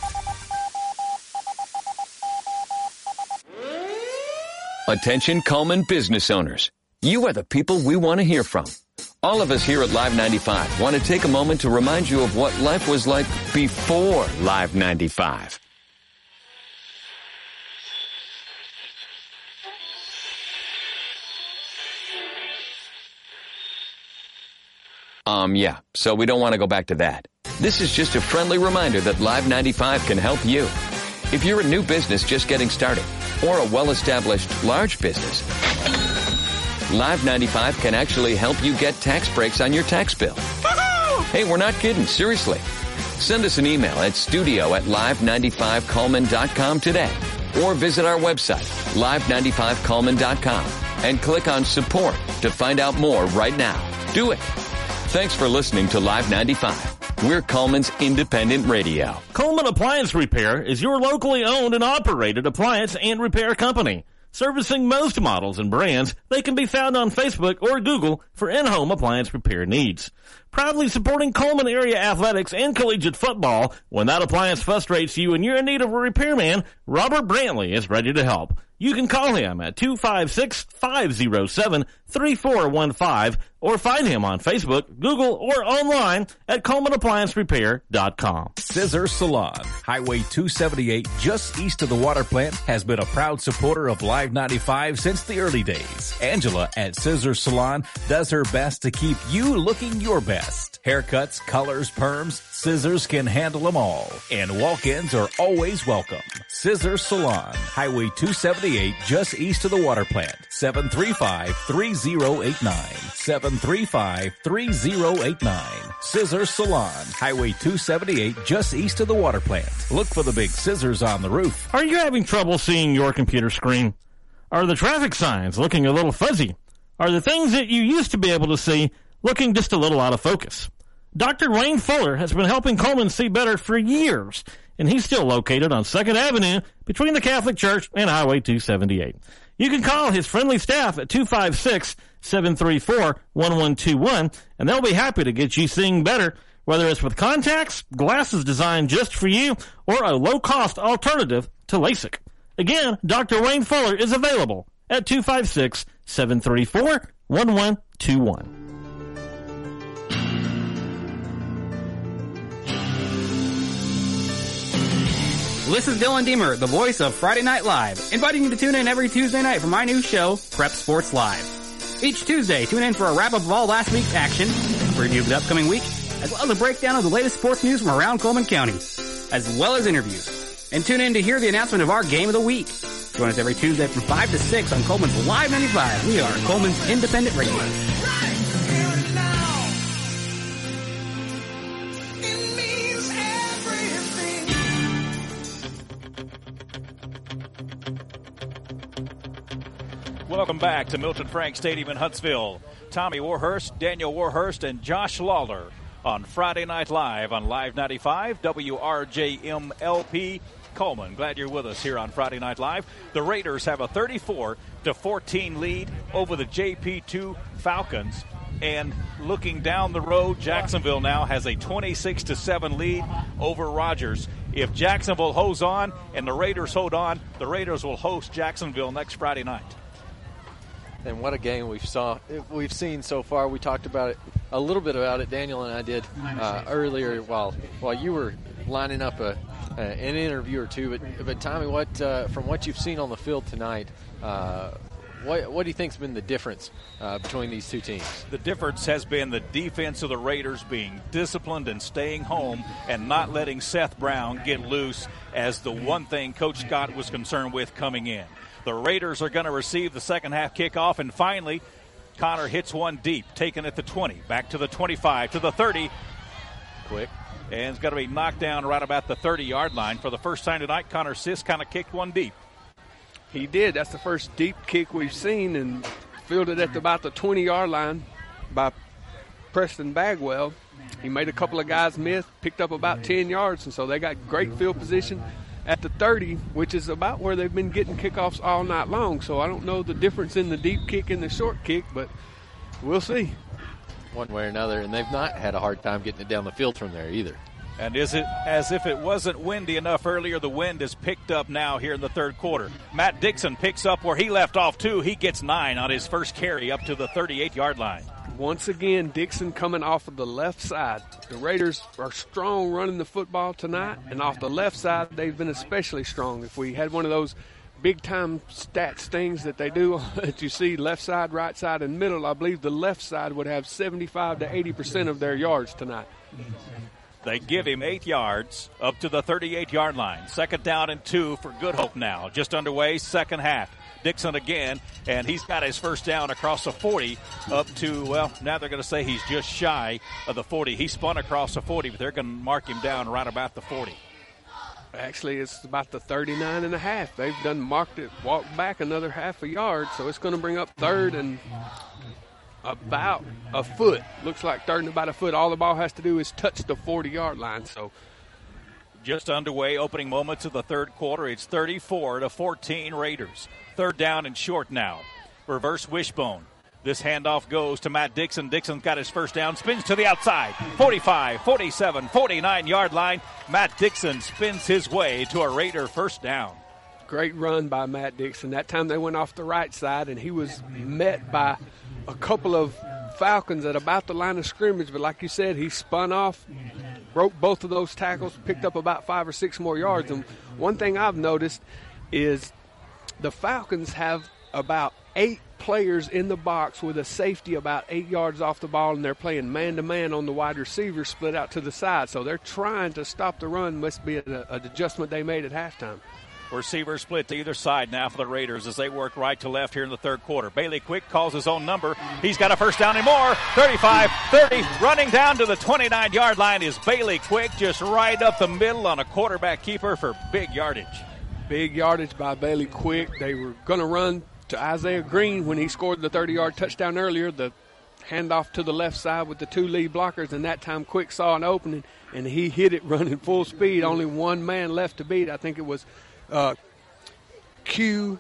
Speaker 6: Attention Coleman business owners. You are the people we want to hear from. All of us here at Live 95 want to take a moment to remind you of what life was like before Live 95. Yeah, so we don't want to go back to that. This is just a friendly reminder that Live 95 can help you. If you're a new business just getting started, or a well-established large business, Live 95 can actually help you get tax breaks on your tax bill. Hey, we're not kidding, seriously. Send us an email at studio@live95coleman.com today, or visit our website, live95coleman.com, and click on support to find out more right now. Do it. Thanks for listening to Live 95. We're Coleman's independent radio.
Speaker 5: Coleman Appliance Repair is your locally owned and operated appliance and repair company. Servicing most models and brands, they can be found on Facebook or Google for in-home appliance repair needs. Proudly supporting Coleman area athletics and collegiate football, when that appliance frustrates you and you're in need of a repairman, Robert Brantley is ready to help. You can call him at 256-507-3415 or find him on Facebook, Google, or online at ColemanApplianceRepair.com.
Speaker 4: Scissor Salon, Highway 278, just east of the water plant, has been a proud supporter of Live 95 since the early days. Angela at Scissor Salon does her best to keep you looking your best. Haircuts, colors, perms, Scissors can handle them all. And walk-ins are always welcome. Scissor Salon, Highway 278, just east of the water plant. 735-3089. 735-3089. Scissor Salon, Highway 278, just east of the water plant. Look for the big scissors on the roof.
Speaker 5: Are you having trouble seeing your computer screen? Are the traffic signs looking a little fuzzy? Are the things that you used to be able to see looking just a little out of focus?
Speaker 9: Dr. Wayne Fuller has been helping Coleman see better for years, and he's still located on 2nd Avenue between the Catholic Church and Highway 278. You can call his friendly staff at 256-734-1121, and they'll be happy to get you seeing better, whether it's with contacts, glasses designed just for you, or a low-cost alternative to LASIK. Again, Dr. Wayne Fuller is available at 256-734-1121.
Speaker 7: This is Dylan Deemer, the voice of Friday Night Live, inviting you to tune in every Tuesday night for my new show, Prep Sports Live. Each Tuesday, tune in for a wrap-up of all last week's action, a review of the upcoming week, as well as a breakdown of the latest sports news from around Coleman County, as well as interviews. And tune in to hear the announcement of our game of the week. Join us every Tuesday from 5 to 6 on Coleman's Live 95. We are Coleman's independent radio.
Speaker 1: Welcome back to Milton Frank Stadium in Huntsville. Tommy Warhurst, Daniel Warhurst, and Josh Lawler on Friday Night Live on Live 95, WRJMLP Coleman. Glad you're with us here on Friday Night Live. The Raiders have a 34-14 lead over the JP2 Falcons. And looking down the road, Jacksonville now has a 26-7 lead over Rogers. If Jacksonville holds on and the Raiders hold on, the Raiders will host Jacksonville next Friday night.
Speaker 3: And what a game we've seen so far. We talked about it a little bit about it, Daniel and I did earlier while you were lining up an interview or two. But Tommy, from what you've seen on the field tonight, what do you think's been the difference between these two teams?
Speaker 1: The difference has been the defense of the Raiders being disciplined and staying home and not letting Seth Brown get loose as the one thing Coach Scott was concerned with coming in. The Raiders are going to receive the second half kickoff, and finally, Connor hits one deep, taken at the 20, back to the 25, to the 30.
Speaker 3: Quick.
Speaker 1: And it's going to be knocked down right about the 30-yard line. For the first time tonight, Connor Sisk kind of kicked one deep.
Speaker 2: He did. That's the first deep kick we've seen, and fielded at about the 20-yard line by Preston Bagwell. He made a couple of guys miss, picked up about 10 yards, and so they got great field position at the 30, which is about where they've been getting kickoffs all night long. So I don't know the difference in the deep kick and the short kick, but we'll see.
Speaker 3: One way or another, and they've not had a hard time getting it down the field from there either.
Speaker 1: And is it as if it wasn't windy enough earlier? The wind is picked up now here in the third quarter. Matt Dixon picks up where he left off, too. He gets 9 on his first carry up to the 38-yard line.
Speaker 2: Once again, Dixon coming off of the left side. The Raiders are strong running the football tonight, and off the left side, they've been especially strong. If we had one of those big-time stats things that they do that you see left side, right side, and middle, I believe the left side would have 75 to 80% of their yards tonight.
Speaker 1: They give him 8 yards up to the 38-yard line. 2nd down and 2 for Good Hope now. Just underway, second half. Dixon again, and he's got his first down across the 40 up to, well, now they're going to say he's just shy of the 40. He spun across the 40, but they're going to mark him down right about the 40.
Speaker 2: Actually, it's about the 39 and a half. They've done marked it, walked back another half a yard, so it's going to bring up 3rd and about a foot. Looks like 3rd and about a foot. All the ball has to do is touch the 40-yard line. So
Speaker 1: just underway, opening moments of the third quarter. It's 34-14 Raiders. 3rd down and short now. Reverse wishbone. This handoff goes to Matt Dixon. Dixon's got his first down, spins to the outside. 45, 47, 49-yard line. Matt Dixon spins his way to a Raider first down.
Speaker 2: Great run by Matt Dixon. That time they went off the right side, and he was met by a couple of Falcons at about the line of scrimmage. But like you said, he spun off, broke both of those tackles, picked up about 5 or 6 more yards. And one thing I've noticed is the Falcons have about 8 players in the box with a safety about 8 yards off the ball, and they're playing man-to-man on the wide receiver split out to the side. So they're trying to stop the run. Must be an adjustment they made at halftime.
Speaker 1: Receiver split to either side now for the Raiders as they work right to left here in the third quarter. Bailey Quick calls his own number. He's got a first down and more. 35, 30. Running down to the 29-yard line is Bailey Quick, just right up the middle on a quarterback keeper for big yardage.
Speaker 2: Big yardage by Bailey Quick. They were going to run to Isaiah Green when he scored the 30-yard touchdown earlier. The handoff to the left side with the 2 lead blockers, and that time Quick saw an opening, and he hit it running full speed. Only one man left to beat. I think it was Q.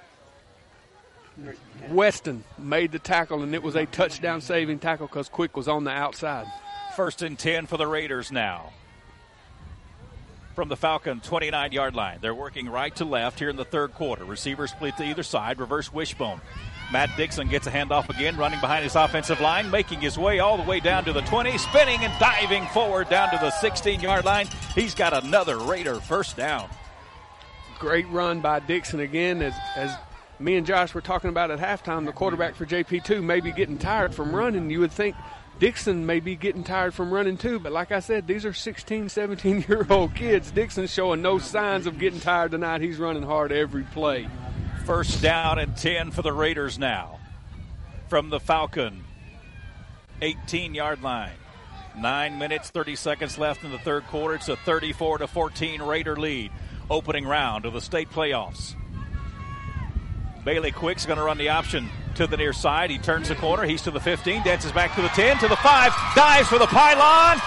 Speaker 2: Weston made the tackle, and it was a touchdown-saving tackle because Quick was on the outside.
Speaker 1: 1st and 10 for the Raiders now. From the Falcon 29-yard line. They're working right to left here in the third quarter. Receivers split to either side, reverse wishbone. Matt Dixon gets a handoff again, running behind his offensive line, making his way all the way down to the 20, spinning and diving forward down to the 16-yard line. He's got another Raider first down.
Speaker 2: Great run by Dixon again. As me and Josh were talking about at halftime, the quarterback for JP2 may be getting tired from running. You would think Dixon may be getting tired from running too, but like I said, these are 16, 17-year-old kids. Dixon's showing no signs of getting tired tonight. He's running hard every play.
Speaker 1: 1st down and 10 for the Raiders now. From the Falcon 18-yard line. 9 minutes, 30 seconds left in the third quarter. It's a 34-14 Raider lead. Opening round of the state playoffs. Bailey Quick's going to run the option to the near side. He turns the corner. He's to the 15, dances back to the 10, to the 5, dives for the pylon.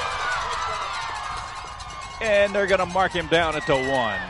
Speaker 1: And they're going to mark him down at the 1.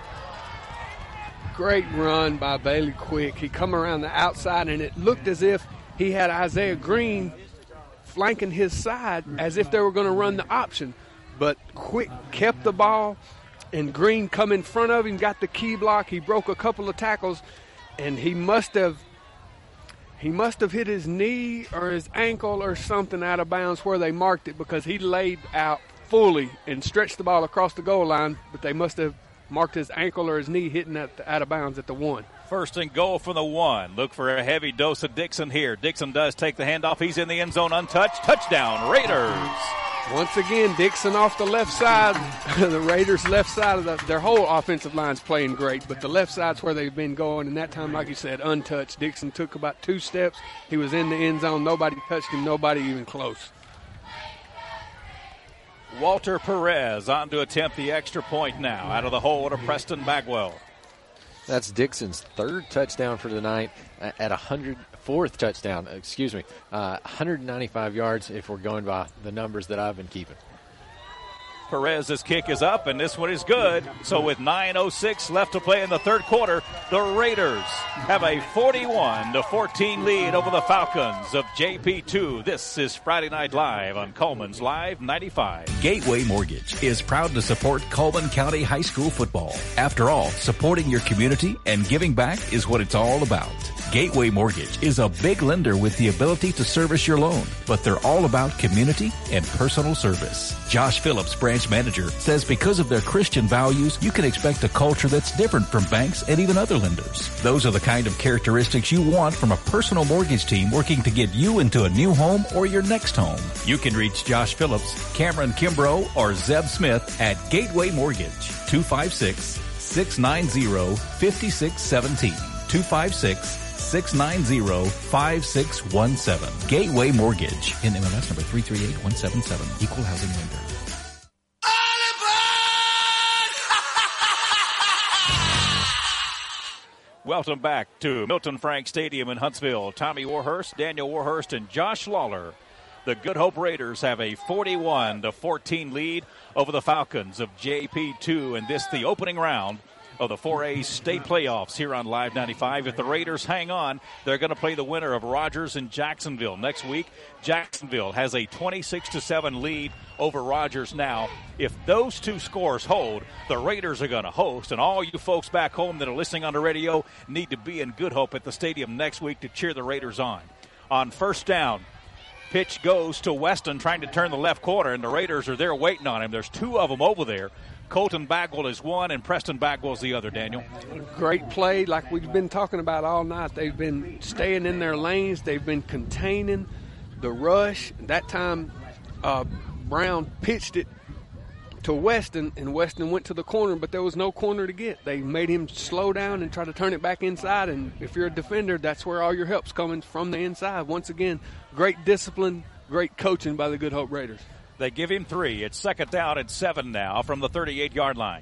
Speaker 2: Great run by Bailey Quick. He come around the outside, and it looked as if he had Isaiah Green flanking his side as if they were going to run the option. But Quick kept the ball, and Green come in front of him, got the key block. He broke a couple of tackles, and he must have hit his knee or his ankle or something out of bounds where they marked it, because he laid out fully and stretched the ball across the goal line, but they must have marked his ankle or his knee hitting out of bounds at the 1.
Speaker 1: 1st and goal from the 1. Look for a heavy dose of Dixon here. Dixon does take the handoff. He's in the end zone untouched. Touchdown, Raiders.
Speaker 2: Once again, Dixon off the left side. The Raiders' left side of their whole offensive line's playing great, but the left side's where they've been going, and that time, like you said, untouched. Dixon took about 2 steps. He was in the end zone. Nobody touched him. Nobody even close.
Speaker 1: Walter Perez on to attempt the extra point now out of the hole to Preston Bagwell.
Speaker 3: That's Dixon's 3rd touchdown for the night at 4th touchdown, 195 yards if we're going by the numbers that I've been keeping.
Speaker 1: Perez's kick is up, and this one is good. So with 9:06 left to play in the third quarter, the Raiders have a 41-14 lead over the Falcons of JP2. This is Friday Night Live on Coleman's Live 95.
Speaker 4: Gateway Mortgage is proud to support Coleman County High School football. After all, supporting your community and giving back is what it's all about. Gateway Mortgage is a big lender with the ability to service your loan, but they're all about community and personal service. Josh Phillips, branch manager, says because of their Christian values, you can expect a culture that's different from banks and even other lenders. Those are the kind of characteristics you want from a personal mortgage team working to get you into a new home or your next home. You can reach Josh Phillips, Cameron Kimbrough, or Zeb Smith at Gateway Mortgage, 256-690-5617, 256-690-5617. Gateway Mortgage. NMLS number 338177. Equal housing lender.
Speaker 1: Welcome back to Milton Frank Stadium in Huntsville. Tommy Warhurst, Daniel Warhurst, and Josh Lawler. The Good Hope Raiders have a 41-14 lead over the Falcons of JP2, and this the opening round of the 4A state playoffs here on Live 95. If the Raiders hang on, they're going to play the winner of Rogers and Jacksonville next week. Jacksonville has a 26-7 lead over Rogers now. If those two scores hold, the Raiders are going to host, and all you folks back home that are listening on the radio need to be in Good Hope at the stadium next week to cheer the Raiders on. On first down, pitch goes to Weston trying to turn the left corner, and the Raiders are there waiting on him. There's 2 of them over there. Colton Bagwell is one, and Preston Bagwell is the other, Daniel.
Speaker 2: Great play like we've been talking about all night. They've been staying in their lanes. They've been containing the rush. That time Brown pitched it to Weston, and Weston went to the corner, but there was no corner to get. They made him slow down and try to turn it back inside, and if you're a defender, that's where all your help's coming from, the inside. Once again, great discipline, great coaching by the Good Hope Raiders.
Speaker 1: They give him 3. It's second down and 7 now from the 38-yard line.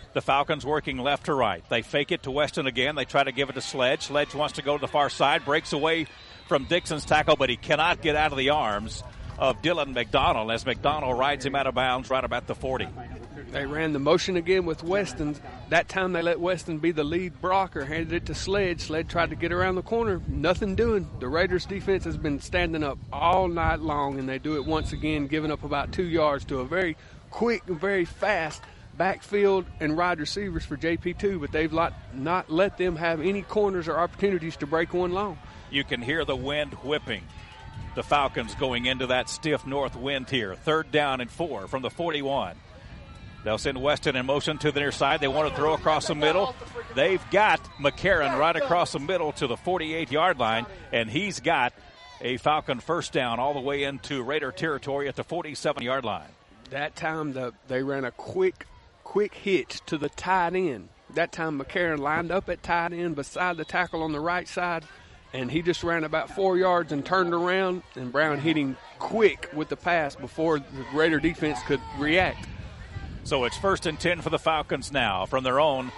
Speaker 1: The Falcons working left to right. They fake it to Weston again. They try to give it to Sledge. Sledge wants to go to the far side, breaks away from Dixon's tackle, but he cannot get out of the arms of Dylan McDonald as McDonald rides him out of bounds right about the 40.
Speaker 2: They ran the motion again with Weston. That time they let Weston be the lead blocker, handed it to Sledge. Sledge tried to get around the corner. Nothing doing. The Raiders defense has been standing up all night long, and they do it once again, giving up about 2 yards to a very quick and very fast backfield and wide receivers for JP2, but they've not let them have any corners or opportunities to break one long.
Speaker 1: You can hear the wind whipping. The Falcons going into that stiff north wind here. 3rd down and 4 from the 41. They'll send Weston in motion to the near side. They want to throw across the middle. They've got McCarron right across the middle to the 48-yard line, and he's got a Falcon first down all the way into Raider territory at the 47-yard line.
Speaker 2: That time they ran a quick hitch to the tight end. That time McCarron lined up at tight end beside the tackle on the right side, and he just ran about 4 yards and turned around, and Brown hit him quick with the pass before the Raider defense could react.
Speaker 1: So it's 1st and 10 for the Falcons now from their own,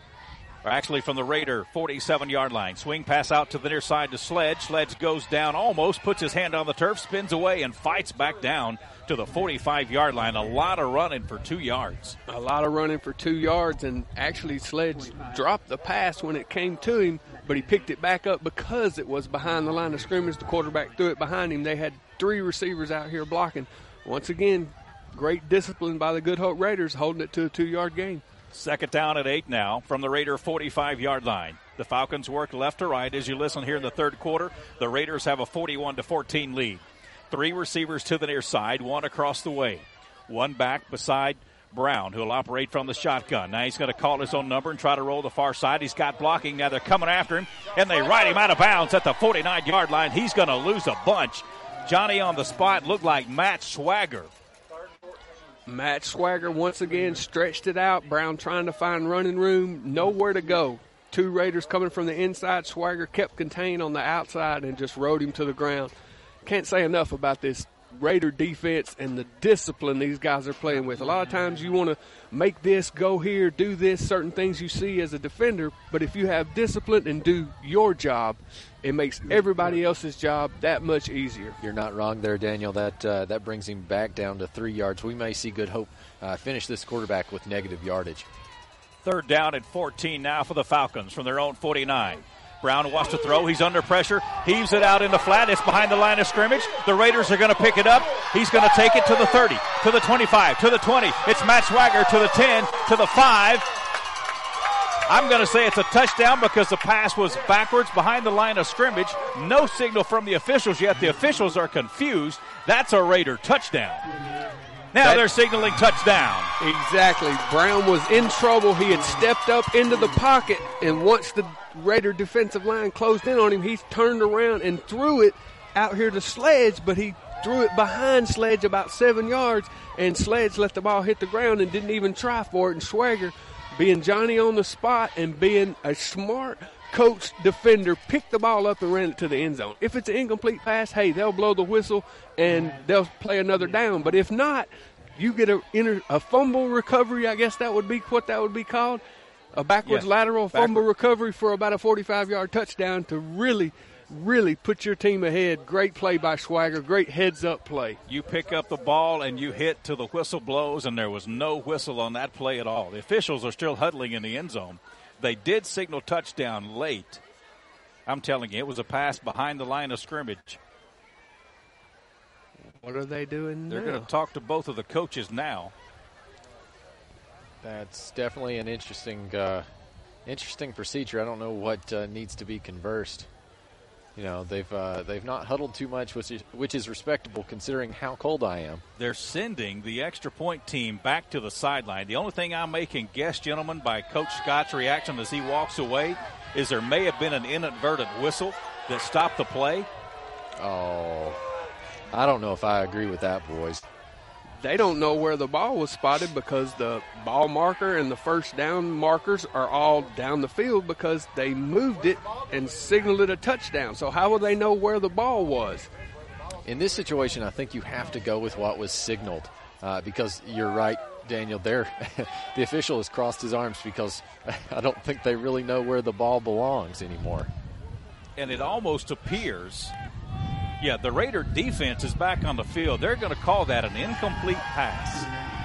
Speaker 1: or actually from the Raider 47-yard line. Swing pass out to the near side to Sledge. Sledge goes down almost, puts his hand on the turf, spins away, and fights back down to the 45-yard line. A lot of running for 2 yards.
Speaker 2: A lot of running for 2 yards, and actually Sledge dropped the pass when it came to him, but he picked it back up because it was behind the line of scrimmage. The quarterback threw it behind him. They had 3 receivers out here blocking. Once again, great discipline by the Good Hope Raiders, holding it to a 2-yard gain.
Speaker 1: 2nd down at 8 now from the Raider 45-yard line. The Falcons work left to right as you listen here in the 3rd quarter. The Raiders have a 41-14 lead. 3 receivers to the near side, 1 across the way. 1 back beside Brown, who will operate from the shotgun. Now he's going to call his own number and try to roll the far side. He's got blocking. Now they're coming after him, and they ride him out of bounds at the 49-yard line. He's going to lose a bunch. Johnny on the spot looked like Matt Swagger.
Speaker 2: Matt Swagger once again stretched it out. Brown trying to find running room, nowhere to go. 2 Raiders coming from the inside. Swagger kept contained on the outside and just rode him to the ground. Can't say enough about this Raider defense and the discipline these guys are playing with. A lot of times you want to make this, go here, do this, certain things you see as a defender, but if you have discipline and do your job, it makes everybody else's job that much easier.
Speaker 3: You're not wrong there, Daniel. That brings him back down to 3 yards. We may see Good Hope finish this quarterback with negative yardage.
Speaker 1: 3rd down and 14 now for the Falcons from their own 49. Brown wants to throw. He's under pressure. Heaves it out in the flat. It's behind the line of scrimmage. The Raiders are going to pick it up. He's going to take it to the 30, to the 25, to the 20. It's Matt Swagger to the 10, to the 5. I'm going to say it's a touchdown because the pass was backwards behind the line of scrimmage. No signal from the officials yet. The officials are confused. That's a Raider touchdown. Now they're signaling touchdown.
Speaker 2: Exactly. Brown was in trouble. He had stepped up into the pocket, and once the Raider defensive line closed in on him, he turned around and threw it out here to Sledge, but he threw it behind Sledge about 7 yards, and Sledge let the ball hit the ground and didn't even try for it. And Swagger, being Johnny on the spot and being a smart coached defender, picked the ball up and ran it to the end zone. If it's an incomplete pass, hey, they'll blow the whistle and they'll play another down. But if not, you get a fumble recovery, I guess that would be what that would be called, a backwards lateral fumble recovery for about a 45-yard touchdown to really put your team ahead. Great play by Swagger, great heads-up play.
Speaker 1: You pick up the ball and you hit till the whistle blows, and there was no whistle on that play at all. The officials are still huddling in the end zone. They did signal touchdown late. I'm telling you, it was a pass behind the line of scrimmage.
Speaker 2: What are they doing
Speaker 1: They're
Speaker 2: now?
Speaker 1: going to talk to both of the coaches now.
Speaker 3: That's definitely an interesting procedure. I don't know what needs to be conversed. You know, they've not huddled too much, which is respectable considering how cold I am.
Speaker 1: They're sending the extra point team back to the sideline. The only thing I'm making guess, gentlemen, by Coach Scott's reaction as he walks away is there may have been an inadvertent whistle that stopped the play.
Speaker 3: Oh, I don't know if I agree with that, boys.
Speaker 2: They don't know where the ball was spotted because the ball marker and the first down markers are all down the field because they moved it and signaled it a touchdown. So how will they know where the ball was?
Speaker 3: In this situation, I think you have to go with what was signaled because you're right. Daniel, the official has crossed his arms because I don't think they really know where the ball belongs anymore.
Speaker 1: And it almost appears, the Raider defense is back on the field. They're going to call that an incomplete pass.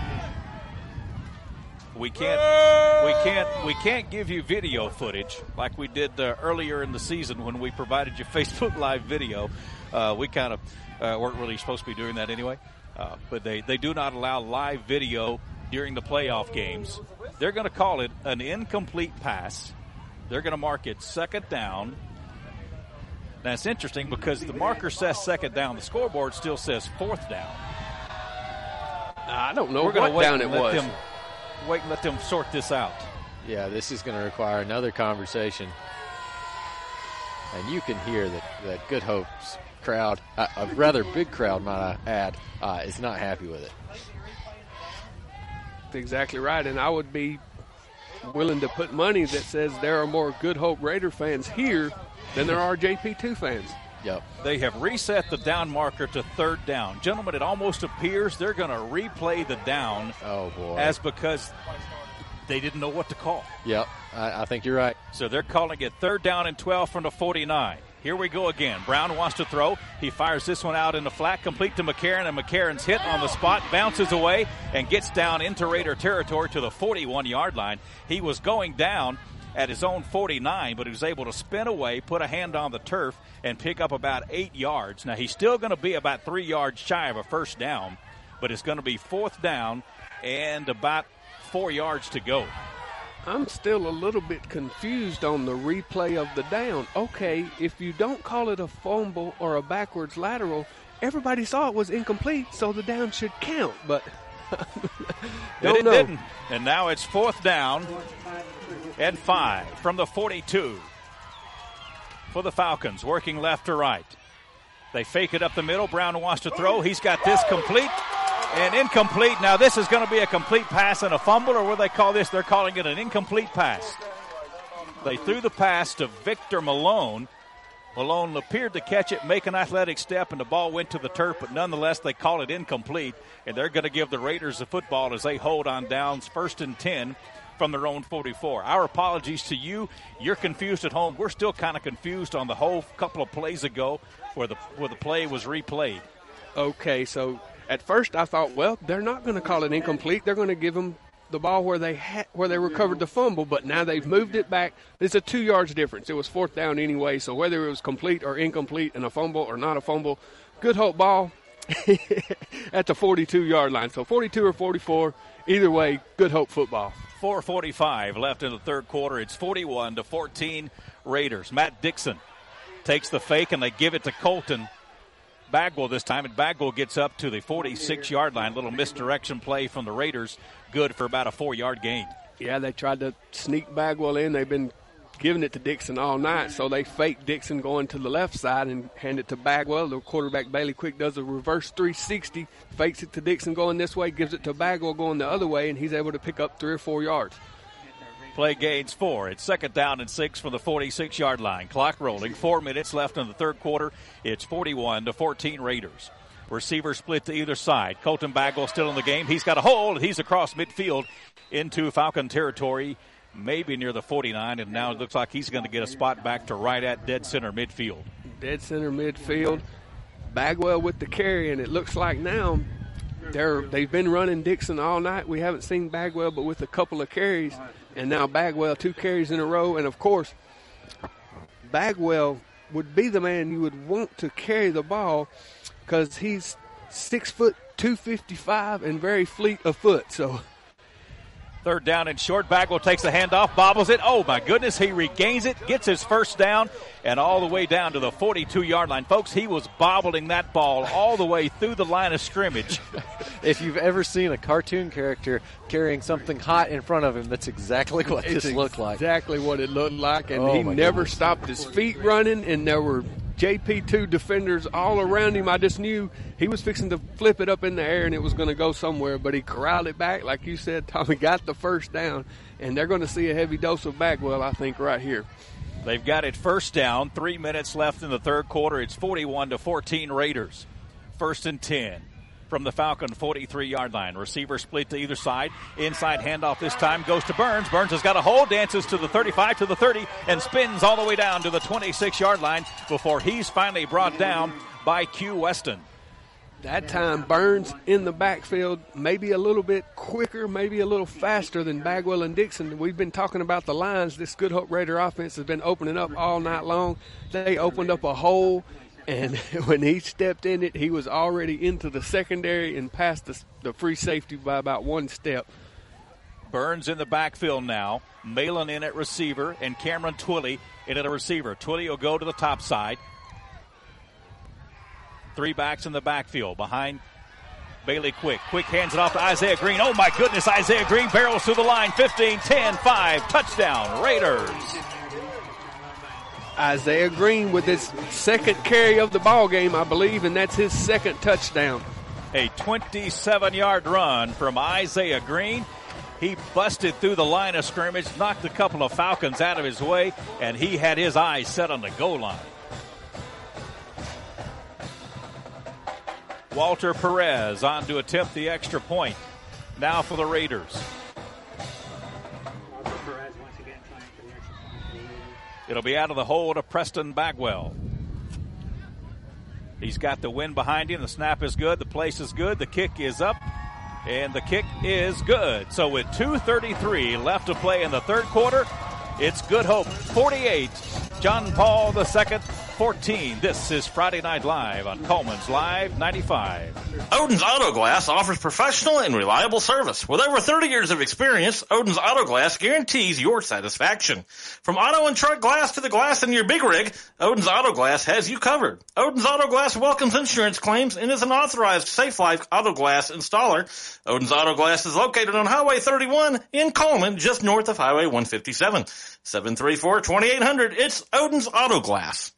Speaker 1: We can't give you video footage like we did earlier in the season when we provided you Facebook Live video. We kind of weren't really supposed to be doing that anyway. But they do not allow live video during the playoff games. They're going to call it an incomplete pass. They're going to mark it second down. Now, it's interesting because the marker says second down. The scoreboard still says fourth down.
Speaker 2: I don't know what down it was.
Speaker 1: Wait and let them sort this out.
Speaker 3: Yeah, this is going to require another conversation. And you can hear that Good Hope's crowd, a rather big crowd, might I add, is not happy with it.
Speaker 2: That's exactly right, and I would be willing to put money that says there are more Good Hope Raider fans here than there are JP2 fans.
Speaker 3: Yep.
Speaker 1: They have reset the down marker to third down. Gentlemen, it almost appears they're going to replay the down.
Speaker 3: Oh, boy.
Speaker 1: As because they didn't know what to call.
Speaker 3: Yep, I think you're right.
Speaker 1: So they're calling it third down and 12 from the 49. Here we go again. Brown wants to throw. He fires this one out in the flat, complete to McCarron, and McCarron's hit on the spot, bounces away, and gets down into Raider territory to the 41-yard line. He was going down at his own 49, but he was able to spin away, put a hand on the turf, and pick up about 8 yards. Now, he's still going to be about 3 yards shy of a first down, but it's going to be fourth down and about 4 yards to go.
Speaker 2: I'm still a little bit confused on the replay of the down. Okay, if you don't call it a fumble or a backwards lateral, everybody saw it was incomplete, so the down should count, but
Speaker 1: it didn't. And now it's fourth down and 5 from the 42 for the Falcons, working left to right. They fake it up the middle. Brown wants to throw. He's got this complete and incomplete. Now this is going to be a complete pass and a fumble, or what do they call this? They're calling it an incomplete pass. They threw the pass to Victor Malone. Malone appeared to catch it, make an athletic step, and the ball went to the turf, but nonetheless they call it incomplete, and they're going to give the Raiders the football as they hold on downs, 1st and 10 from their own 44. Our apologies to you. You're confused at home. We're still kind of confused on the whole couple of plays ago where the play was replayed.
Speaker 2: Okay, so at first I thought, well, they're not going to call it incomplete. They're going to give them the ball where they recovered the fumble, but now they've moved it back. It's a 2 yards difference. It was fourth down anyway, so whether it was complete or incomplete and a fumble or not a fumble, Good Hope ball at the 42-yard line. So 42 or 44, either way, Good Hope football.
Speaker 1: 4:45 left in the third quarter. It's 41-14 Raiders. Matt Dixon takes the fake, and they give it to Colton Bagwell this time, and Bagwell gets up to the 46-yard line. Little misdirection play from the Raiders, good for about a 4-yard gain.
Speaker 2: Yeah, they tried to sneak Bagwell in. They've been giving it to Dixon all night, so they fake Dixon going to the left side and hand it to Bagwell. The quarterback, Bailey Quick, does a reverse 360, fakes it to Dixon going this way, gives it to Bagwell going the other way, and he's able to pick up 3 or 4 yards.
Speaker 1: Play gains 4. It's second down and 6 from the 46-yard line. Clock rolling. 4 minutes left in the third quarter. It's 41-14 Raiders. Receiver split to either side. Colton Bagwell still in the game. He's got a hold. He's across midfield into Falcon territory, maybe near the 49, and now it looks like he's going to get a spot back to right at dead center midfield.
Speaker 2: Dead center midfield. Bagwell with the carry, and it looks like now they've been running Dixon all night. We haven't seen Bagwell but with a couple of carries. And now Bagwell, 2 carries in a row. And, of course, Bagwell would be the man you would want to carry the ball because he's 6 foot, 255, and very fleet of foot. So,
Speaker 1: third down and short. Bagwell takes the handoff, bobbles it. Oh, my goodness, he regains it, gets his first down, and all the way down to the 42-yard line. Folks, he was bobbling that ball all the way through the line of scrimmage.
Speaker 3: If you've ever seen a cartoon character carrying something hot in front of him, that's exactly what this looked like.
Speaker 2: Exactly what it looked like, and he never stopped his feet running, and there were JP2 defenders all around him. I just knew he was fixing to flip it up in the air and it was going to go somewhere, but he corralled it back. Like you said, Tommy, got the first down, and they're going to see a heavy dose of Bagwell, I think, right here.
Speaker 1: They've got it first down. 3 minutes left in the third quarter. It's 41-14 Raiders. 1st and 10. from the Falcon 43-yard line. Receiver split to either side. Inside handoff this time goes to Burns. Burns has got a hold, dances to the 35, to the 30, and spins all the way down to the 26-yard line before he's finally brought down by Q Weston.
Speaker 2: That time, Burns in the backfield, maybe a little bit quicker, maybe a little faster than Bagwell and Dixon. We've been talking about the lines. This Good Hope Raider offense has been opening up all night long. They opened up a hole, and when he stepped in it, he was already into the secondary and past the free safety by about one step.
Speaker 1: Burns in the backfield now. Malin in at receiver, and Cameron Twilley in at a receiver. Twilley will go to the top side. 3 backs in the backfield behind Bailey Quick. Quick hands it off to Isaiah Green. Oh, my goodness, Isaiah Green barrels through the line. 15, 10, 5, touchdown, Raiders.
Speaker 2: Isaiah Green with his second carry of the ball game, I believe, and that's his second touchdown.
Speaker 1: A 27-yard run from Isaiah Green. He busted through the line of scrimmage, knocked a couple of Falcons out of his way, and he had his eyes set on the goal line. Walter Perez on to attempt the extra point. Now for the Raiders. It'll be out of the hold of Preston Bagwell. He's got the wind behind him. The snap is good. The place is good. The kick is up. And the kick is good. So with 2:33 left to play in the third quarter, it's Good Hope 48, John Paul II 14. This is Friday Night Live on Coleman's Live 95.
Speaker 5: Odin's Auto Glass offers professional and reliable service. With over 30 years of experience, Odin's Auto Glass guarantees your satisfaction. From auto and truck glass to the glass in your big rig, Odin's Auto Glass has you covered. Odin's Auto Glass welcomes insurance claims and is an authorized Safe Life Auto Glass installer. Odin's Auto Glass is located on Highway 31 in Coleman, just north of Highway 157. 734-2800. It's Odin's Auto Glass.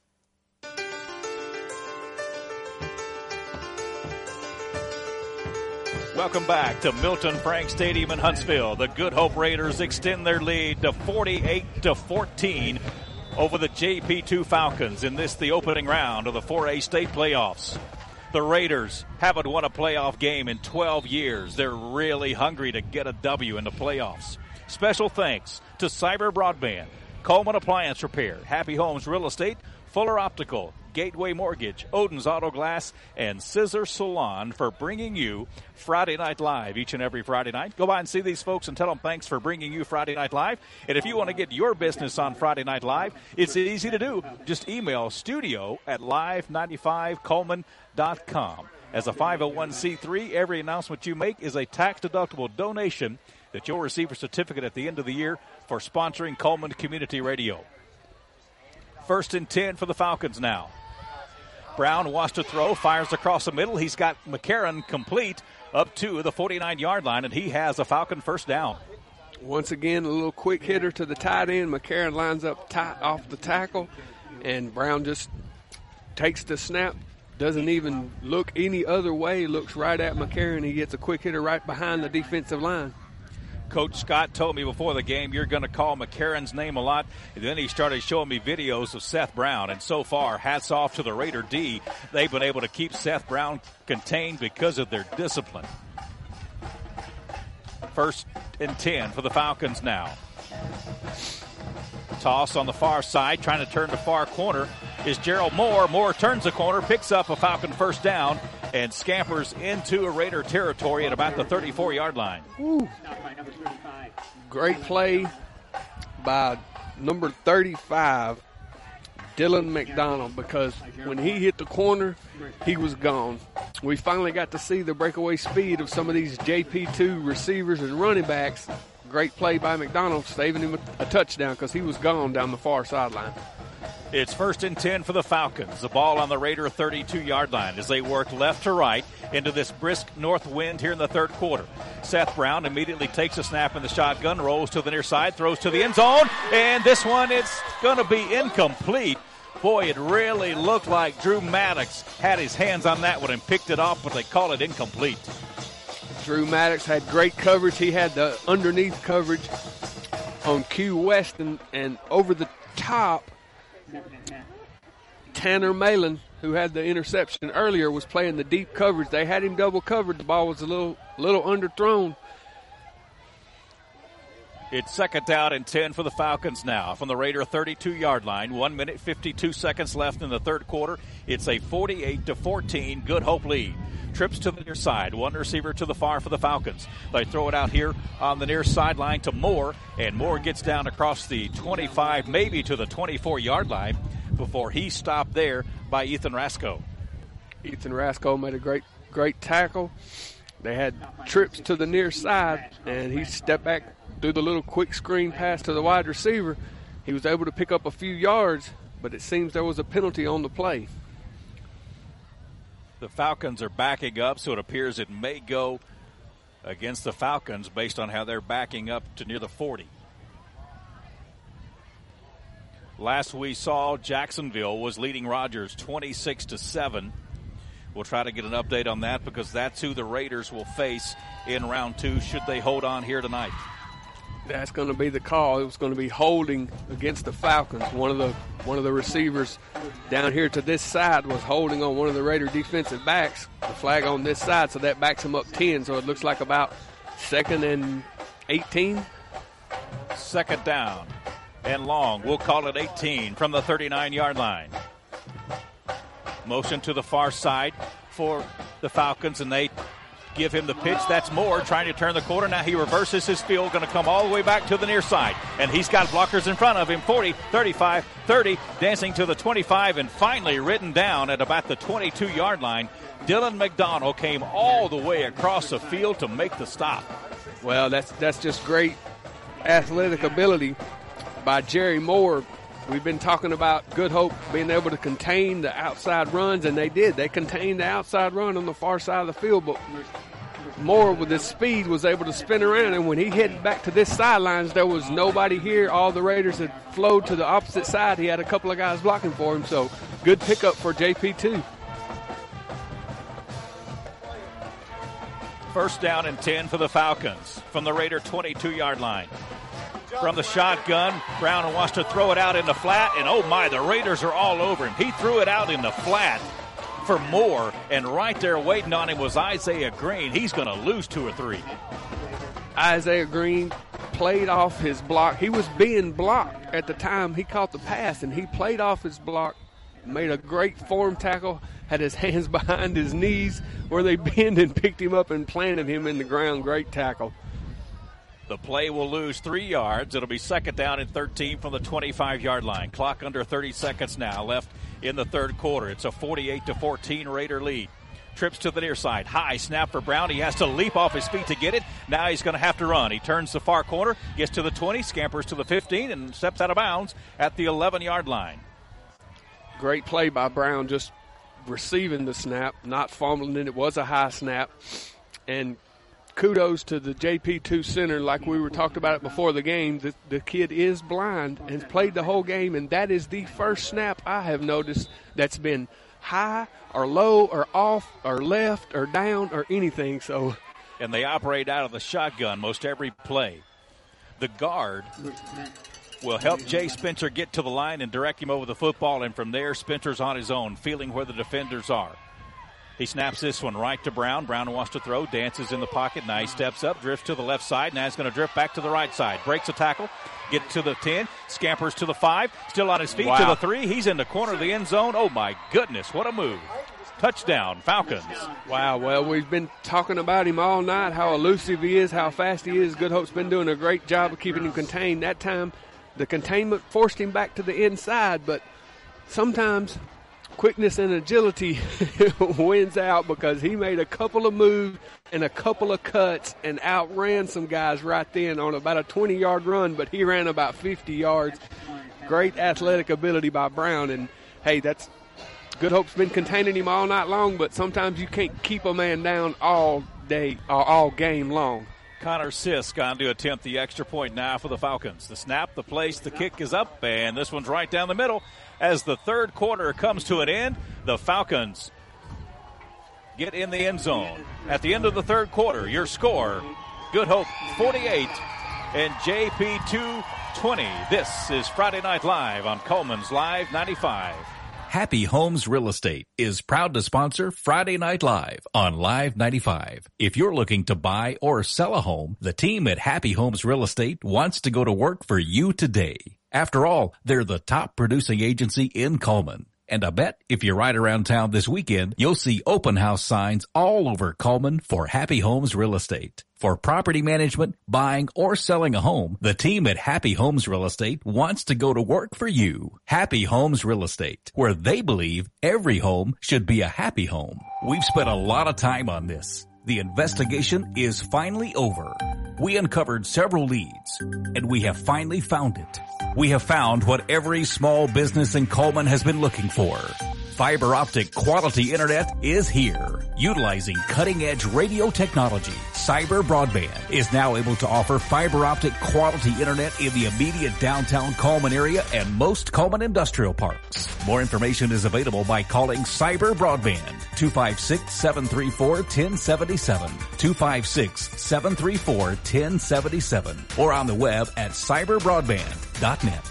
Speaker 1: Welcome back to Milton Frank Stadium in Huntsville. The Good Hope Raiders extend their lead to 48-14 over the JP2 Falcons in this, the opening round of the 4A state playoffs. The Raiders haven't won a playoff game in 12 years. They're really hungry to get a W in the playoffs. Special thanks to Cyber Broadband, Coleman Appliance Repair, Happy Homes Real Estate, Fuller Optical, Gateway Mortgage, Odin's Auto Glass, and Scissor Salon for bringing you Friday Night Live each and every Friday night. Go by and see these folks and tell them thanks for bringing you Friday Night Live. And if you want to get your business on Friday Night Live, it's easy to do. Just email studio@live95coleman.com. As a 501c3, every announcement you make is a tax-deductible donation that you'll receive a certificate at the end of the year for sponsoring Coleman Community Radio. 1st and 10 for the Falcons now. Brown wants to throw, fires across the middle. He's got McCarron complete up to the 49-yard line, and he has a Falcon first down.
Speaker 2: Once again, a little quick hitter to the tight end. McCarron lines up tight off the tackle, and Brown just takes the snap, doesn't even look any other way, looks right at McCarron. He gets a quick hitter right behind the defensive line.
Speaker 1: Coach Scott told me before the game, you're going to call McCarron's name a lot. And then he started showing me videos of Seth Brown. And so far, hats off to the Raider D. They've been able to keep Seth Brown contained because of their discipline. 1st and 10 for the Falcons now. Toss on the far side, trying to turn the far corner is Gerald Moore. Moore turns the corner, picks up a Falcon first down, and scampers into a Raider territory at about the 34-yard line.
Speaker 2: Woo. Great play by number 35, Dylan McDonald, because when he hit the corner, he was gone. We finally got to see the breakaway speed of some of these JP2 receivers and running backs. Great play by McDonald, saving him a touchdown because he was gone down the far sideline.
Speaker 1: It's 1st and 10 for the Falcons. The ball on the Raider 32-yard line as they work left to right into this brisk north wind here in the third quarter. Seth Brown immediately takes a snap in the shotgun, rolls to the near side, throws to the end zone, and this one, it's going to be incomplete. Boy, it really looked like Drew Maddox had his hands on that one and picked it off, but they call it incomplete.
Speaker 2: Drew Maddox had great coverage. He had the underneath coverage on Q West, and over the top, Tanner Malin who had the interception earlier, was playing the deep coverage. They had him double covered. The ball was a little underthrown.
Speaker 1: It's second down and 10 for the Falcons now from the Raider 32-yard line. 1 minute, 52 seconds left in the third quarter. It's a 48-14 Good Hope lead. Trips to the near side. One receiver to the far for the Falcons. They throw it out here on the near sideline to Moore, and Moore gets down across the 25, maybe to the 24-yard line before he's stopped there by Ethan Rasko.
Speaker 2: Ethan Rasko made a great tackle. They had trips to the near side, and he stepped back through the little quick screen pass to the wide receiver. He was able to pick up a few yards, but it seems there was a penalty on the play.
Speaker 1: The Falcons are backing up, so it appears it may go against the Falcons based on how they're backing up to near the 40. Last we saw, Jacksonville was leading Rogers 26-7. We'll try to get an update on that because that's who the Raiders will face in round 2 should they hold on here tonight.
Speaker 2: That's going to be the call. It was going to be holding against the Falcons. One of the receivers down here to this side was holding on one of the Raider defensive backs. The flag on this side, so that backs him up 10. So it looks like about 2nd and 18.
Speaker 1: Second down and long. We'll call it 18 from the 39-yard line. Motion to the far side for the Falcons, and they give him the pitch. That's Moore trying to turn the corner. Now he reverses his field, going to come all the way back to the near side. And he's got blockers in front of him, 40, 35, 30, dancing to the 25, and finally ridden down at about the 22-yard line. Dylan McDonald came all the way across the field to make the stop.
Speaker 2: Well, that's just great athletic ability by Jerry Moore. We've been talking about Good Hope being able to contain the outside runs, and they did. They contained the outside run on the far side of the field, but Moore, with his speed, was able to spin around, and when he headed back to this sidelines, there was nobody here. All the Raiders had flowed to the opposite side. He had a couple of guys blocking for him, so good pickup for JP2.
Speaker 1: First down and 10 for the Falcons from the Raider 22-yard line. From the shotgun, Brown wants to throw it out in the flat, and oh my, the Raiders are all over him. He threw it out in the flat for Moore, and right there waiting on him was Isaiah Green. He's going to lose 2 or 3.
Speaker 2: Isaiah Green played off his block. He was being blocked at the time he caught the pass, and he played off his block, made a great form tackle, had his hands behind his knees where they bend and picked him up and planted him in the ground. Great tackle.
Speaker 1: The play will lose 3 yards. It'll be second down and 13 from the 25-yard line. Clock under 30 seconds now left in the third quarter. It's a 48-14 Raider lead. Trips to the near side. High snap for Brown. He has to leap off his feet to get it. Now he's going to have to run. He turns the far corner, gets to the 20, scampers to the 15, and steps out of bounds at the 11-yard line.
Speaker 2: Great play by Brown, just receiving the snap, not fumbling it. It was a high snap. And kudos to the JP2 center, like we were talked about it before the game. The kid is blind and has played the whole game, and that is the first snap I have noticed that's been high or low or off or left or down or anything. So,
Speaker 1: and they operate out of the shotgun most every play. The guard will help Jay Spencer get to the line and direct him over the football, and from there Spencer's on his own, feeling where the defenders are. He snaps this one right to Brown. Brown wants to throw, dances in the pocket. Now he steps up, drifts to the left side. Now he's going to drift back to the right side. Breaks a tackle, get to the 10, scampers to the 5, still on his feet to the 3. He's in the corner of the end zone. Oh, my goodness, what a move. Touchdown, Falcons.
Speaker 2: Wow, well, we've been talking about him all night, how elusive he is, how fast he is. Good Hope's been doing a great job of keeping him contained. That time, the containment forced him back to the inside, but sometimes quickness and agility wins out, because he made a couple of moves and a couple of cuts and outran some guys right then on about a 20-yard run, but he ran about 50 yards. Great athletic ability by Brown, and, hey, that's Good Hope's been containing him all night long, but sometimes you can't keep a man down all day or all game long.
Speaker 1: Connor Sisk going to attempt the extra point now for the Falcons. The snap, the place, the kick is up, and this one's right down the middle. As the third quarter comes to an end, the Falcons get in the end zone. At the end of the third quarter, your score, Good Hope 48 and JP2 20. This is Friday Night Live on Coleman's Live 95.
Speaker 4: Happy Homes Real Estate is proud to sponsor Friday Night Live on Live 95. If you're looking to buy or sell a home, the team at Happy Homes Real Estate wants to go to work for you today. After all, they're the top producing agency in Cullman. And I bet if you ride around town this weekend, you'll see open house signs all over Cullman for Happy Homes Real Estate. For property management, buying, or selling a home, the team at Happy Homes Real Estate wants to go to work for you. Happy Homes Real Estate, where they believe every home should be a happy home. We've spent a lot of time on this. The investigation is finally over. We uncovered several leads, and we have finally found it. We have found what every small business in Cullman has been looking for. Fiber optic quality internet is here. Utilizing cutting-edge radio technology, Cyber Broadband is now able to offer fiber optic quality internet in the immediate downtown Cullman area and most Cullman industrial parks. More information is available by calling Cyber Broadband, 256-734-1077, 256-734-1077, or on the web at cyberbroadband.net.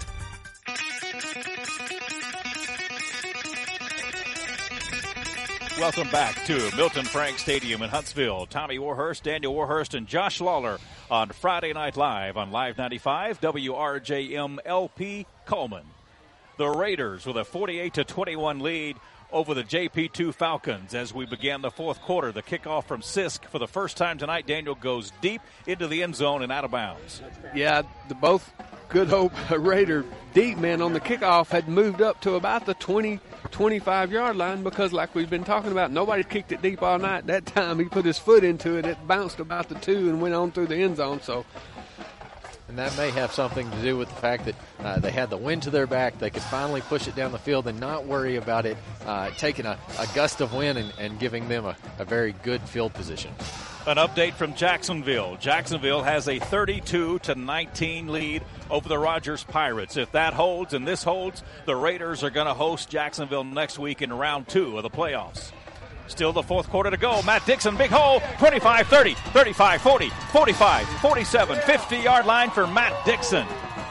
Speaker 1: Welcome back to Milton Frank Stadium in Huntsville. Tommy Warhurst, Daniel Warhurst, and Josh Lawler on Friday Night Live on Live 95, WRJM LP Cullman. The Raiders with a 48-21 lead over the JP2 Falcons as we began the fourth quarter. The kickoff from Sisk for the first time tonight. Daniel goes deep into the end zone and out of bounds.
Speaker 2: Yeah, both Good Hope Raider deep men on the kickoff had moved up to about the 20-25-yard line because, like we've been talking about, nobody kicked it deep all night. That time he put his foot into it. It bounced about the 2 and went on through the end zone.
Speaker 3: And that may have something to do with the fact that they had the wind to their back. They could finally push it down the field and not worry about it taking a gust of wind and giving them a very good field position.
Speaker 1: An update from Jacksonville. Jacksonville has a 32-19 lead over the Rogers Pirates. If that holds and this holds, the Raiders are going to host Jacksonville next week in round 2 of the playoffs. Still the fourth quarter to go. Matt Dixon, big hole, 25-30, 35-40, 45-47, 50-yard line for Matt Dixon.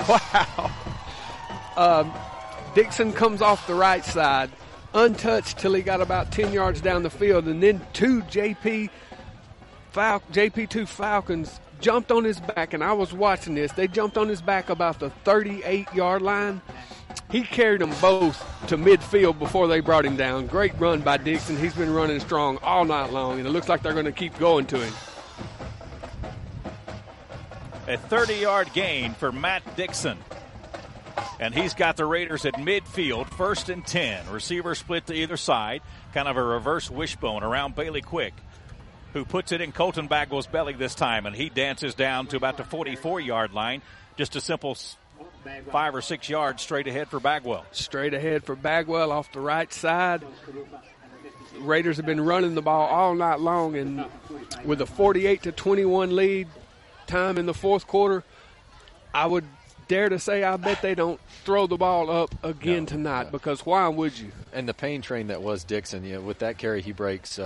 Speaker 2: Wow. Dixon comes off the right side, untouched till he got about 10 yards down the field, and then two JP2 Falcons jumped on his back, and I was watching this. They jumped on his back about the 38-yard line. He carried them both to midfield before they brought him down. Great run by Dixon. He's been running strong all night long, and it looks like they're going to keep going to him.
Speaker 1: A 30-yard gain for Matt Dixon. And he's got the Raiders at midfield, 1st and 10. Receiver split to either side. Kind of a reverse wishbone around Bailey Quick, who puts it in Colton Bagwell's belly this time, and he dances down to about the 44-yard line. Just a simple 5 or 6 yards straight ahead for Bagwell.
Speaker 2: Straight ahead for Bagwell off the right side. Raiders have been running the ball all night long, and with a 48-21 lead time in the fourth quarter, I would dare to say I bet they don't throw the ball up again tonight, because why would you?
Speaker 3: And the pain train that was Dixon, with that carry he breaks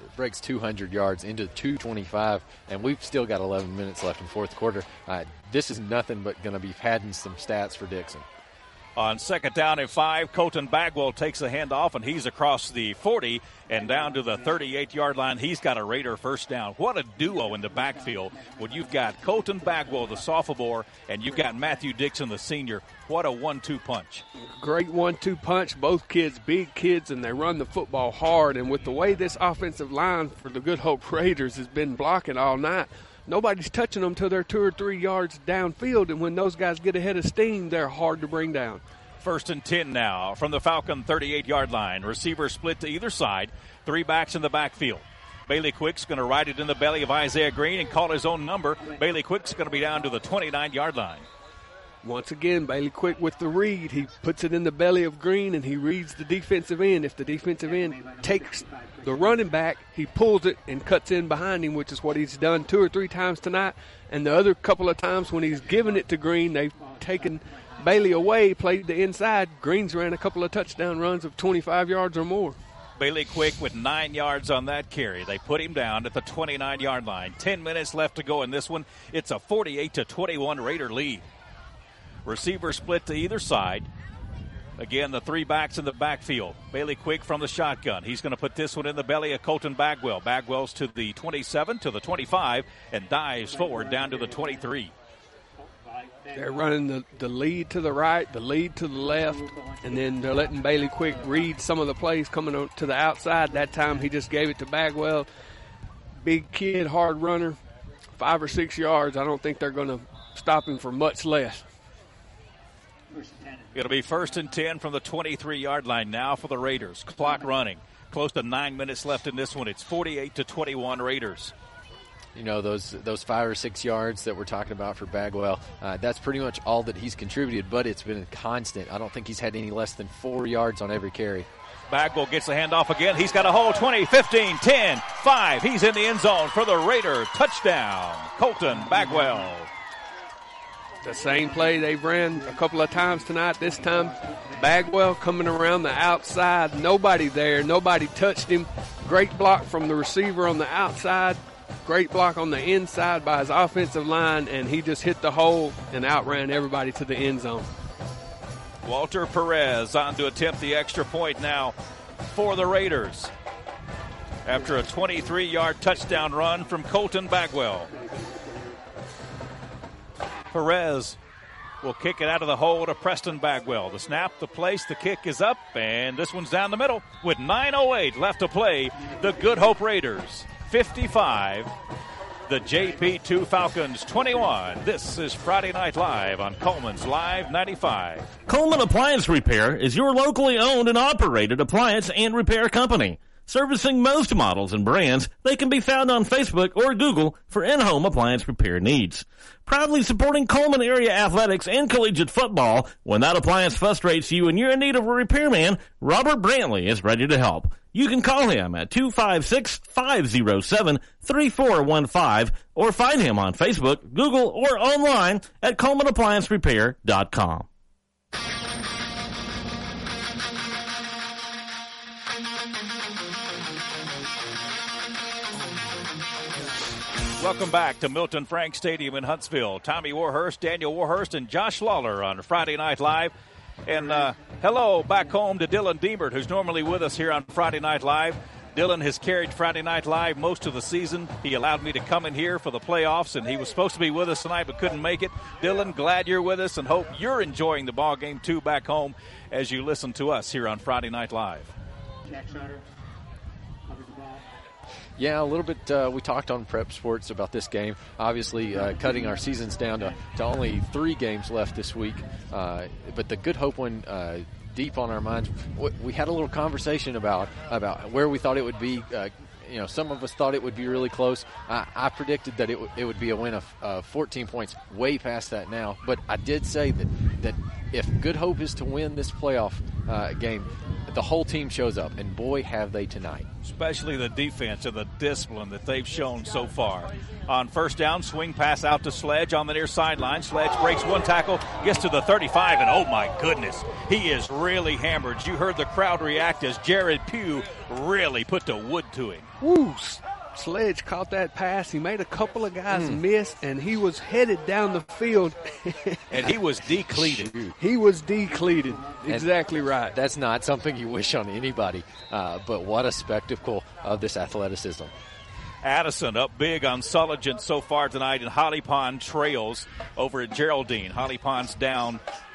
Speaker 3: 200 yards into 225, and we've still got 11 minutes left in fourth quarter. This is nothing but going to be padding some stats for Dixon.
Speaker 1: On 2nd down and 5, Colton Bagwell takes the handoff, and he's across the 40 and down to the 38-yard line. He's got a Raider first down. What a duo in the backfield when you've got Colton Bagwell, the sophomore, and you've got Matthew Dixon, the senior. What a 1-2 punch.
Speaker 2: Great 1-2 punch. Both kids, big kids, and they run the football hard. And with the way this offensive line for the Good Hope Raiders has been blocking all night, nobody's touching them till they're 2 or 3 yards downfield, and when those guys get ahead of steam, they're hard to bring down.
Speaker 1: 1st and 10 now from the Falcon 38-yard line. Receiver split to either side. 3 backs in the backfield. Bailey Quick's going to ride it in the belly of Isaiah Green and call his own number. Bailey Quick's going to be down to the 29-yard line.
Speaker 2: Once again, Bailey Quick with the read. He puts it in the belly of Green, and he reads the defensive end. If the defensive end takes the running back, he pulls it and cuts in behind him, which is what he's done 2 or 3 times tonight. And the other couple of times when he's given it to Green, they've taken Bailey away, played the inside. Green's ran a couple of touchdown runs of 25 yards or more.
Speaker 1: Bailey Quick with 9 yards on that carry. They put him down at the 29-yard line. 10 minutes left to go in this one. It's a 48-21 Raider lead. Receiver split to either side. Again, the three backs in the backfield. Bailey Quick from the shotgun. He's going to put this one in the belly of Colton Bagwell. Bagwell's to the 27, to the 25, and dives forward down to the 23.
Speaker 2: They're running the lead to the right, the lead to the left, and then they're letting Bailey Quick read some of the plays coming to the outside. That time he just gave it to Bagwell. Big kid, hard runner, 5 or 6 yards. I don't think they're going to stop him for much less.
Speaker 1: It'll be 1st and 10 from the 23-yard line now for the Raiders. Clock running. Close to 9 minutes left in this one. It's 48-21 Raiders.
Speaker 3: You know, those 5 or 6 yards that we're talking about for Bagwell, that's pretty much all that he's contributed, but it's been constant. I don't think he's had any less than 4 yards on every carry.
Speaker 1: Bagwell gets the handoff again. He's got a hole. 20, 15, 10, 5. He's in the end zone for the Raider. Touchdown, Colton Bagwell.
Speaker 2: The same play they've ran a couple of times tonight. This time, Bagwell coming around the outside. Nobody there. Nobody touched him. Great block from the receiver on the outside. Great block on the inside by his offensive line, and he just hit the hole and outran everybody to the end zone.
Speaker 1: Walter Perez on to attempt the extra point now for the Raiders after a 23-yard touchdown run from Colton Bagwell. Perez will kick it out of the hole to Preston Bagwell. The snap, the place, the kick is up, and this one's down the middle with 9:08 left to play. The Good Hope Raiders 55, the JP2 Falcons 21. This is Friday Night Live on Coleman's Live 95.
Speaker 9: Coleman Appliance Repair is your locally owned and operated appliance and repair company. Servicing most models and brands, they can be found on Facebook or Google for in-home appliance repair needs. Proudly supporting Coleman area athletics and collegiate football, when that appliance frustrates you and you're in need of a repairman, Robert Brantley is ready to help. You can call him at 256-507-3415 or find him on Facebook, Google, or online at ColemanApplianceRepair.com.
Speaker 1: Welcome back to Milton Frank Stadium in Huntsville. Tommy Warhurst, Daniel Warhurst, and Josh Lawler on Friday Night Live. And hello back home to Dylan Diemert, who's normally with us here on Friday Night Live. Dylan has carried Friday Night Live most of the season. He allowed me to come in here for the playoffs, and he was supposed to be with us tonight but couldn't make it. Dylan, glad you're with us and hope you're enjoying the ball game, too, back home as you listen to us here on Friday Night Live.
Speaker 10: Jack Schroeder.
Speaker 3: Yeah, a little bit. We talked on Prep Sports about this game. Obviously, cutting our seasons down to only 3 games left this week. But the Good Hope one, deep on our minds. We had a little conversation about where we thought it would be. Some of us thought it would be really close. I predicted that it would be a win of 14 points, way past that now. But I did say that if Good Hope is to win this playoff game, the whole team shows up, and boy, have they tonight.
Speaker 1: Especially the defense and the discipline that they've shown so far. On first down, swing pass out to Sledge on the near sideline. Sledge breaks one tackle, gets to the 35, and oh my goodness, he is really hammered. You heard the crowd react as Jared Pugh really put the wood to him.
Speaker 2: Woo! Sledge caught that pass. He made a couple of guys miss, and he was headed down the field.
Speaker 1: And he was decleated.
Speaker 2: He was decleated. Exactly right.
Speaker 3: That's not something you wish on anybody, but what a spectacle of this athleticism.
Speaker 1: Addison up big on Sulligent so far tonight, and Holly Pond trails over at Geraldine. Holly Pond's down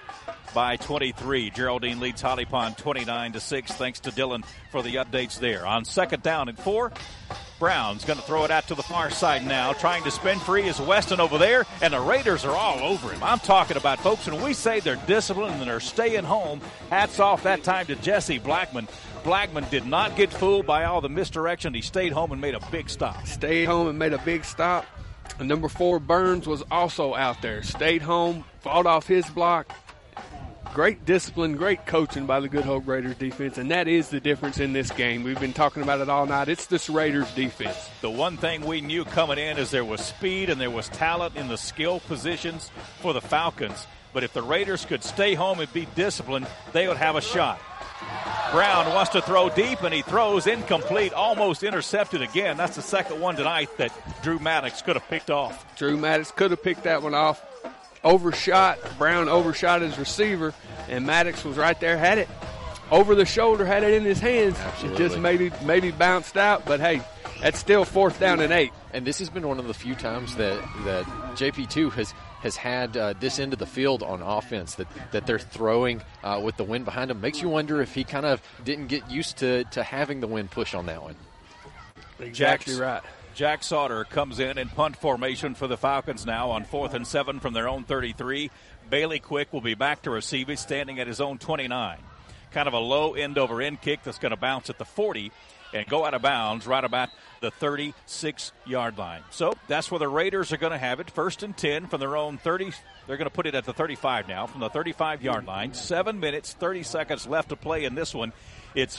Speaker 1: by 23. Geraldine leads Holly Pond 29-6. Thanks to Dylan for the updates there. On second down and 4, Brown's going to throw it out to the far side now. Trying to spin free is Weston over there, and the Raiders are all over him. I'm talking about, folks, when we say they're disciplined and they're staying home, hats off that time to Jesse Blackman. Blackman did not get fooled by all the misdirection. He stayed home and made a big stop.
Speaker 2: Stayed home and made a big stop. And number 4, Burns, was also out there. Stayed home, fought off his block. Great discipline, great coaching by the Good Hope Raiders defense, and that is the difference in this game. We've been talking about it all night. It's this Raiders defense.
Speaker 1: The one thing we knew coming in is there was speed and there was talent in the skill positions for the Falcons. But if the Raiders could stay home and be disciplined, they would have a shot. Brown wants to throw deep, and he throws incomplete, almost intercepted again. That's the second one tonight that Drew Maddox could have picked off.
Speaker 2: Drew Maddox could have picked that one off. overshot. Brown overshot his receiver, and Maddox was right there, had it over the shoulder, had it in his hands.
Speaker 3: Absolutely.
Speaker 2: It just maybe bounced out, but hey, that's still 4th down and 8.
Speaker 3: And this has been one of the few times that JP2 has had this end of the field on offense that they're throwing with the wind behind him. Makes you wonder if he kind of didn't get used to having the wind push on that one.
Speaker 2: Exactly right.
Speaker 1: Jack Sauter comes in punt formation for the Falcons now on 4th and 7 from their own 33. Bailey Quick will be back to receive it, standing at his own 29. Kind of a low end-over-end kick that's going to bounce at the 40 and go out of bounds right about the 36-yard line. So that's where the Raiders are going to have it. 1st and 10 from their own 30. They're going to put it at the 35 now from the 35-yard line. 7 minutes, 30 seconds left to play in this one. It's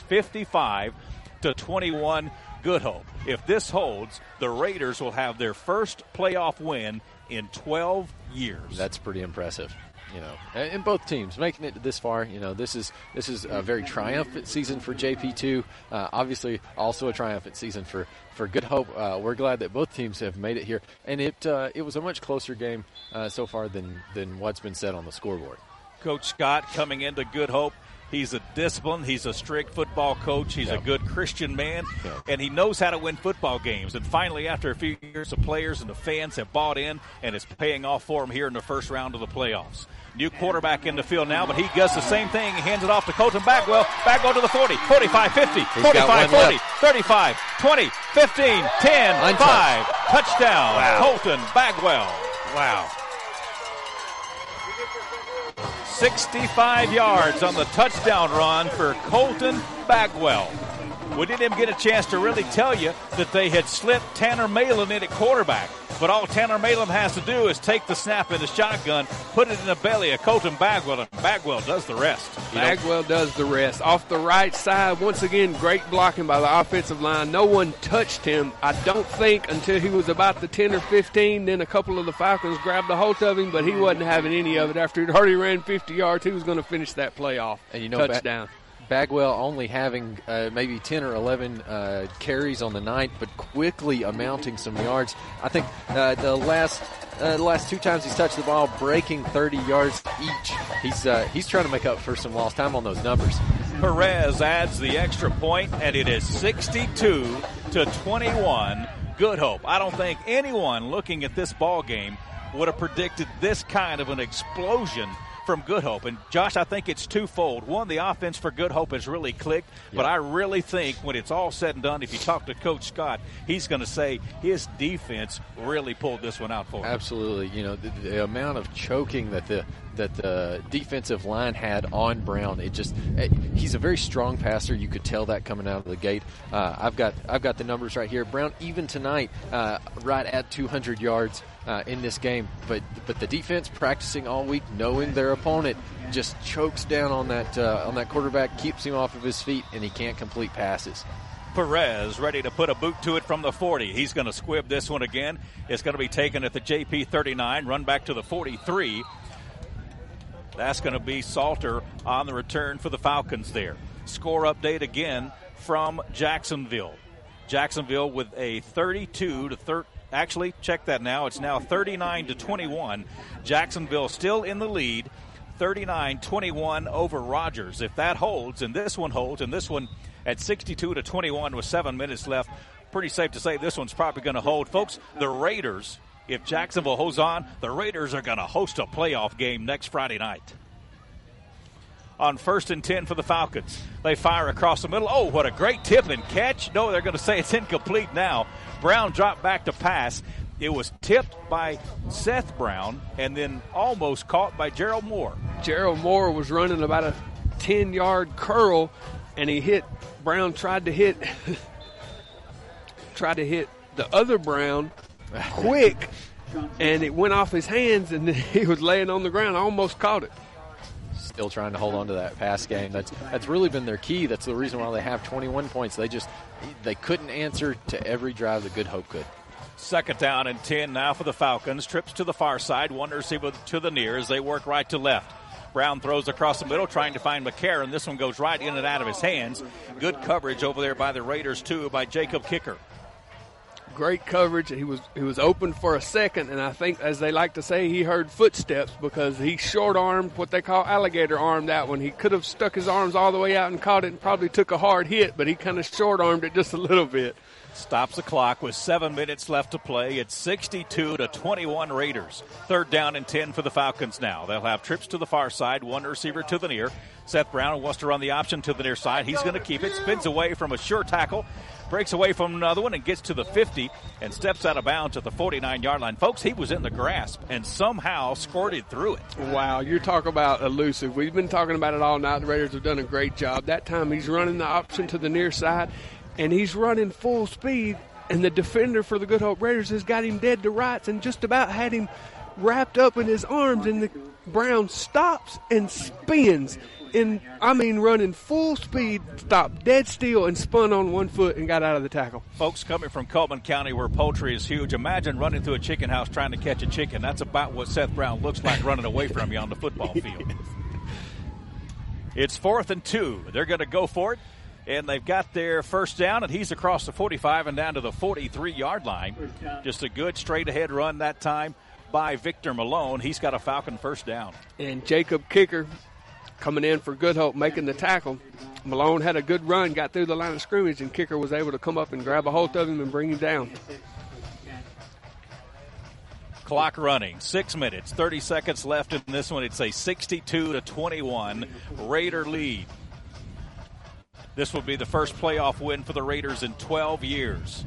Speaker 1: 55-21 Good Hope. If this holds, the Raiders will have their first playoff win in 12 years.
Speaker 3: That's pretty impressive. You know, and both teams making it this far. You know, this is a very triumphant season for JP2. Obviously, also a triumphant season for Good Hope. We're glad that both teams have made it here, and it was a much closer game so far than what's been said on the scoreboard.
Speaker 1: Coach Scott coming into Good Hope. He's a disciplined, he's a strict football coach. He's a good Christian man, and he knows how to win football games. And finally, after a few years, the players and the fans have bought in, and it's paying off for him here in the first round of the playoffs. New quarterback in the field now, but he does the same thing. He hands it off to Colton Bagwell. Bagwell to the 40, 45, 50, 45, 40, 35, 20, 15, 10, 5. Touchdown, wow. Colton Bagwell. Wow. 65 yards on the touchdown run for Colton Bagwell. We didn't even get a chance to really tell you that they had slipped Tanner Malin in at quarterback. But all Tanner Malin has to do is take the snap in the shotgun, put it in the belly of Colton Bagwell, and Bagwell does the rest.
Speaker 2: Bagwell does the rest. Off the right side, once again, great blocking by the offensive line. No one touched him, I don't think, until he was about the 10 or 15. Then a couple of the Falcons grabbed a hold of him, but he wasn't having any of it. After he'd already ran 50 yards, he was going to finish that play off.
Speaker 3: And you know,
Speaker 2: touchdown.
Speaker 3: Bagwell only having maybe 10 or 11 carries on the night, but quickly amounting some yards. I think the last 2 times he's touched the ball, breaking 30 yards each. He's trying to make up for some lost time on those numbers.
Speaker 1: Perez adds the extra point, and it is 62-21 Good Hope. I don't think anyone looking at this ball game would have predicted this kind of an explosion from Good Hope. And Josh, I think it's twofold. One, the offense for Good Hope has really clicked, but I really think when it's all said and done, if you talk to Coach Scott, he's going to say his defense really pulled this one out for him.
Speaker 3: Absolutely. You know, the amount of choking that the defensive line had on Brown, he's a very strong passer. You could tell that coming out of the gate. I've got the numbers right here. Brown even tonight right at 200 yards in this game, but the defense practicing all week, knowing their opponent, just chokes down on that quarterback, keeps him off of his feet, and he can't complete passes.
Speaker 1: Perez ready to put a boot to it from the 40. He's going to squib this one again. It's going to be taken at the JP 39, run back to the 43. That's going to be Salter on the return for the Falcons there. Score update again from Jacksonville. Jacksonville with a 32-13. Actually, check that now. It's now 39-21. Jacksonville still in the lead, 39-21 over Rogers. If that holds, and this one holds, and this one at 62-21 with 7 minutes left, pretty safe to say this one's probably going to hold. Folks, the Raiders, if Jacksonville holds on, the Raiders are going to host a playoff game next Friday night. On 1st and 10 for the Falcons. They fire across the middle. Oh, what a great tip and catch. No, they're going to say it's incomplete now. Brown dropped back to pass. It was tipped by Seth Brown and then almost caught by Gerald Moore.
Speaker 2: Gerald Moore was running about a 10-yard curl, and he hit. Brown tried to hit the other Brown quick, and it went off his hands, and he was laying on the ground. I almost caught it.
Speaker 3: Still trying to hold on to that pass game. That's really been their key. That's the reason why they have 21 points. They couldn't answer to every drive that Good Hope could.
Speaker 1: 2nd down and 10 now for the Falcons. Trips to the far side. One receiver to the near as they work right to left. Brown throws across the middle, trying to find McCarron. This one goes right in and out of his hands. Good coverage over there by the Raiders, too, by Jacob Kicker.
Speaker 2: great coverage. He was open for a second, and I think, as they like to say, he heard footsteps because he short-armed, what they call alligator armed that one. He could have stuck his arms all the way out and caught it and probably took a hard hit, but he kind of short-armed it just a little bit.
Speaker 1: Stops the clock with 7 minutes left to play. It's 62-21 Raiders. 3rd down and 10 for the Falcons now. They'll have trips to the far side, one receiver to the near. Seth Brown wants to run the option to the near side. He's going to keep it, spins away from a sure tackle, breaks away from another one and gets to the 50 and steps out of bounds at the 49-yard line. Folks, he was in the grasp and somehow squirted through it.
Speaker 2: Wow, you're talking about elusive. We've been talking about it all night. The Raiders have done a great job. That time he's running the option to the near side, and he's running full speed, and the defender for the Good Hope Raiders has got him dead to rights and just about had him wrapped up in his arms, and the Brown stops and spins. Running full speed, stopped dead still and spun on one foot and got out of the tackle.
Speaker 1: Folks, coming from Coleman County where poultry is huge, imagine running through a chicken house trying to catch a chicken. That's about what Seth Brown looks like running away from you on the football field. It's 4th and 2. They're going to go for it, and they've got their first down, and he's across the 45 and down to the 43-yard line. Just a good straight-ahead run that time by Victor Malone. He's got a Falcon first down.
Speaker 2: And Jacob Kicker coming in for Good Hope, making the tackle. Malone had a good run, got through the line of scrimmage, and Kicker was able to come up and grab a hold of him and bring him down.
Speaker 1: Clock running, 6 minutes, 30 seconds left in this one. It's a 62-21 Raider lead. This will be the first playoff win for the Raiders in 12 years.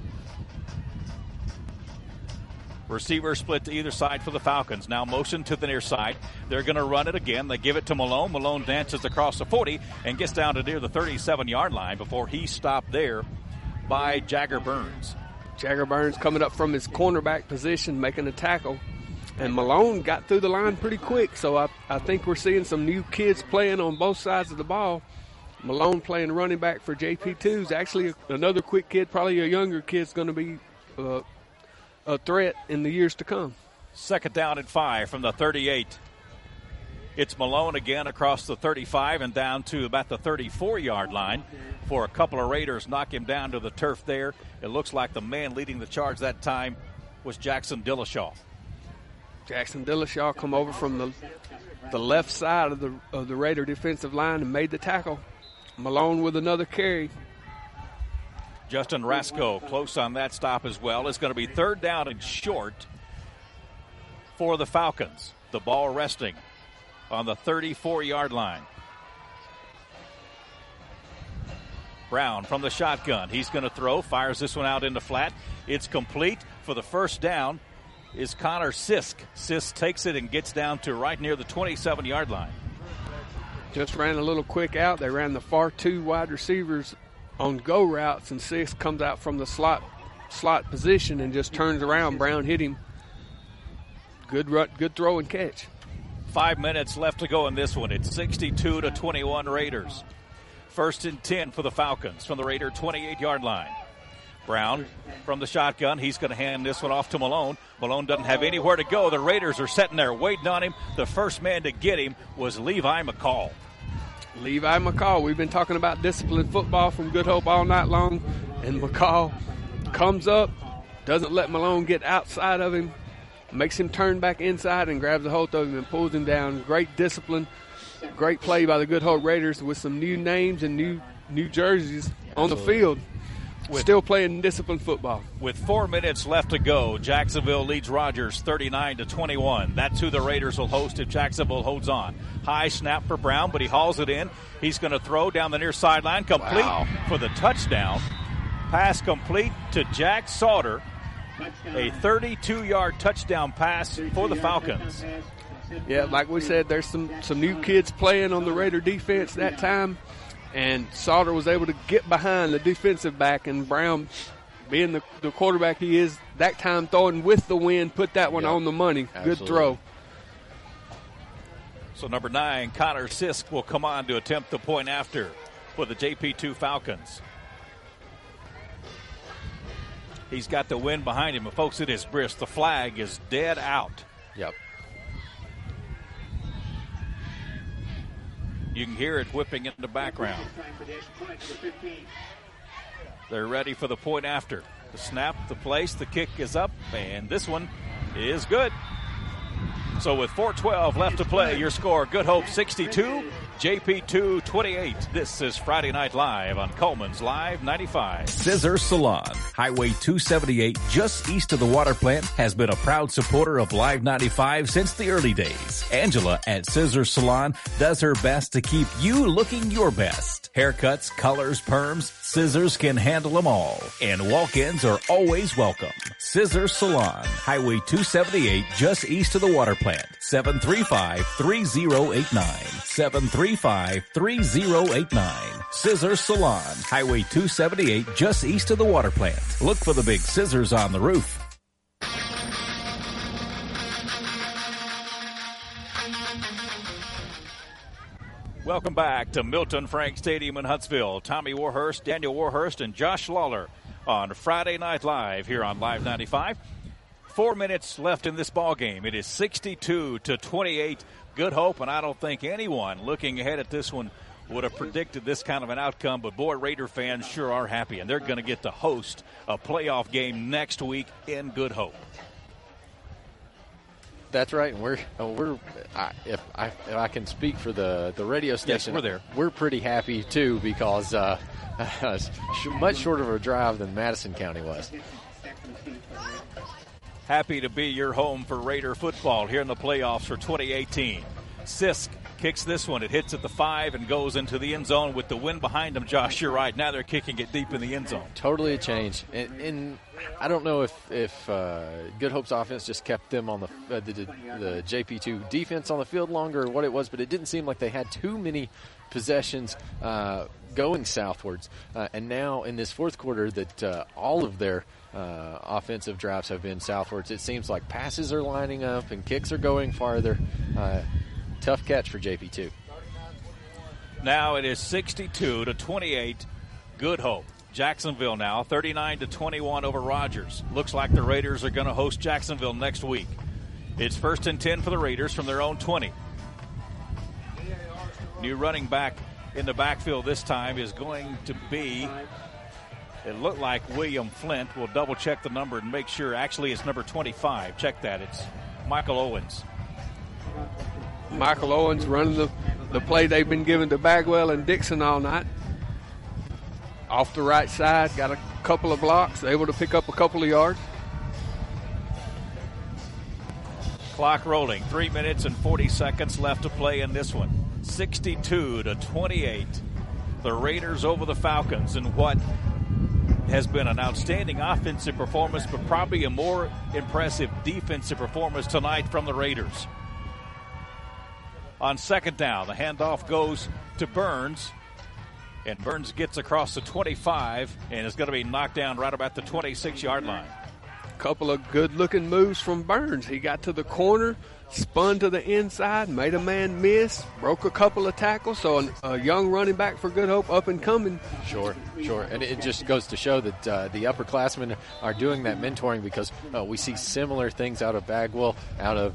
Speaker 1: Receiver split to either side for the Falcons. Now motion to the near side. They're going to run it again. They give it to Malone. Malone dances across the 40 and gets down to near the 37-yard line before he stopped there by Jagger Burns.
Speaker 2: Jagger Burns coming up from his cornerback position, making a tackle. And Malone got through the line pretty quick, so I think we're seeing some new kids playing on both sides of the ball. Malone playing running back for JP2's actually another quick kid, probably a younger kid's going to be a threat in the years to come.
Speaker 1: 2nd down and 5 from the 38. It's Malone again across the 35 and down to about the 34-yard line for a couple of Raiders. Knock him down to the turf there. It looks like the man leading the charge that time was Jackson Dillashaw.
Speaker 2: Jackson Dillashaw come over from the left side of the Raider defensive line and made the tackle. Malone with another carry.
Speaker 1: Justin Rasco close on that stop as well. It's going to be 3rd down and short for the Falcons. The ball resting on the 34-yard line. Brown from the shotgun. He's going to throw, fires this one out into flat. It's complete for the first down is Connor Sisk. Sisk takes it and gets down to right near the 27-yard line.
Speaker 2: Just ran a little quick out. They ran the far 2 wide receivers on go routes, and Sisk comes out from the slot position and just turns around. Brown hit him. Good throw and catch.
Speaker 1: 5 minutes left to go in this one. It's 62-21 Raiders. 1st and 10 for the Falcons from the Raider 28-yard line. Brown from the shotgun. He's going to hand this one off to Malone. Malone doesn't have anywhere to go. The Raiders are sitting there waiting on him. The first man to get him was Levi McCall.
Speaker 2: Levi McCall. We've been talking about disciplined football from Good Hope all night long. And McCall comes up, doesn't let Malone get outside of him, makes him turn back inside and grabs a hold of him and pulls him down. Great discipline. Great play by the Good Hope Raiders with some new names and new jerseys on the field. Still playing disciplined football.
Speaker 1: With 4 minutes left to go, Jacksonville leads Rogers 39-21. That's who the Raiders will host if Jacksonville holds on. High snap for Brown, but he hauls it in. He's going to throw down the near sideline, complete for the touchdown. Pass complete to Jack Sauter. A 32-yard touchdown pass for the Falcons.
Speaker 2: Yeah, like we said, there's some new kids playing on the Raider defense that time. And Sauter was able to get behind the defensive back, and Brown, being the quarterback he is, that time throwing with the wind, put that one on the money.
Speaker 3: Absolutely.
Speaker 2: Good throw.
Speaker 1: So number 9, Connor Sisk, will come on to attempt the point after for the JP2 Falcons. He's got the wind behind him, and folks, it is brisk. The flag is dead out.
Speaker 3: Yep.
Speaker 1: You can hear it whipping in the background. They're ready for the point after. The snap, the place, the kick is up, and this one is good. So with 4:12 left to play, your score, Good Hope 62, JP2 28. This is Friday Night Live on Coleman's Live 95.
Speaker 4: Scissors Salon, Highway 278, just east of the water plant, has been a proud supporter of Live 95 since the early days. Angela at Scissors Salon does her best to keep you looking your best. Haircuts, colors, perms, Scissors can handle them all. And walk-ins are always welcome. Scissors Salon, Highway 278, just east of the water plant. 735-3089. 735-3089. Scissors Salon, Highway 278, just east of the water plant. Look for the big scissors on the roof.
Speaker 1: Welcome back to Milton Frank Stadium in Huntsville. Tommy Warhurst, Daniel Warhurst, and Josh Lawler on Friday Night Live here on Live 95. 4 minutes left in this ball game. It is 62-28. Good Hope, and I don't think anyone looking ahead at this one would have predicted this kind of an outcome, but boy, Raider fans sure are happy, and they're going to get to host a playoff game next week in Good Hope.
Speaker 3: That's right, and if I can speak for the radio station,
Speaker 1: yes, we're there.
Speaker 3: We're pretty happy too because much shorter of a drive than Madison County was.
Speaker 1: Happy to be your home for Raider football here in the playoffs for 2018. Sisk kicks this one. It hits at the 5 and goes into the end zone with the wind behind them. Josh, you're right. Now they're kicking it deep in the end zone.
Speaker 3: Totally a change. And I don't know if Good Hope's offense just kept them on the JP2 defense on the field longer or what it was, but it didn't seem like they had too many possessions going southwards. And now in this fourth quarter that all of their offensive drives have been southwards. It seems like passes are lining up and kicks are going farther. Tough catch for JP2.
Speaker 1: Now it is 62-28, Good Hope. Jacksonville now 39-21 over Rogers. Looks like the Raiders are going to host Jacksonville next week. It's 1st and 10 for the Raiders from their own 20. New running back in the backfield this time is going to be, it looked like William Flint. We'll double check the number and make sure. Actually, it's number 25. Check that. It's Michael Owens.
Speaker 2: Michael Owens running the play they've been giving to Bagwell and Dixon all night. Off the right side, got a couple of blocks, able to pick up a couple of yards.
Speaker 1: Clock rolling. 3 minutes and 40 seconds left to play in this one. 62-28. The Raiders over the Falcons in what has been an outstanding offensive performance, but probably a more impressive defensive performance tonight from the Raiders. On second down, the handoff goes to Burns, and Burns gets across the 25 and is going to be knocked down right about the 26-yard line.
Speaker 2: Couple of good-looking moves from Burns. He got to the corner, spun to the inside, made a man miss, broke a couple of tackles. So a young running back for Good Hope, up and coming.
Speaker 3: Sure. And it just goes to show that the upperclassmen are doing that mentoring because we see similar things out of Bagwell, out of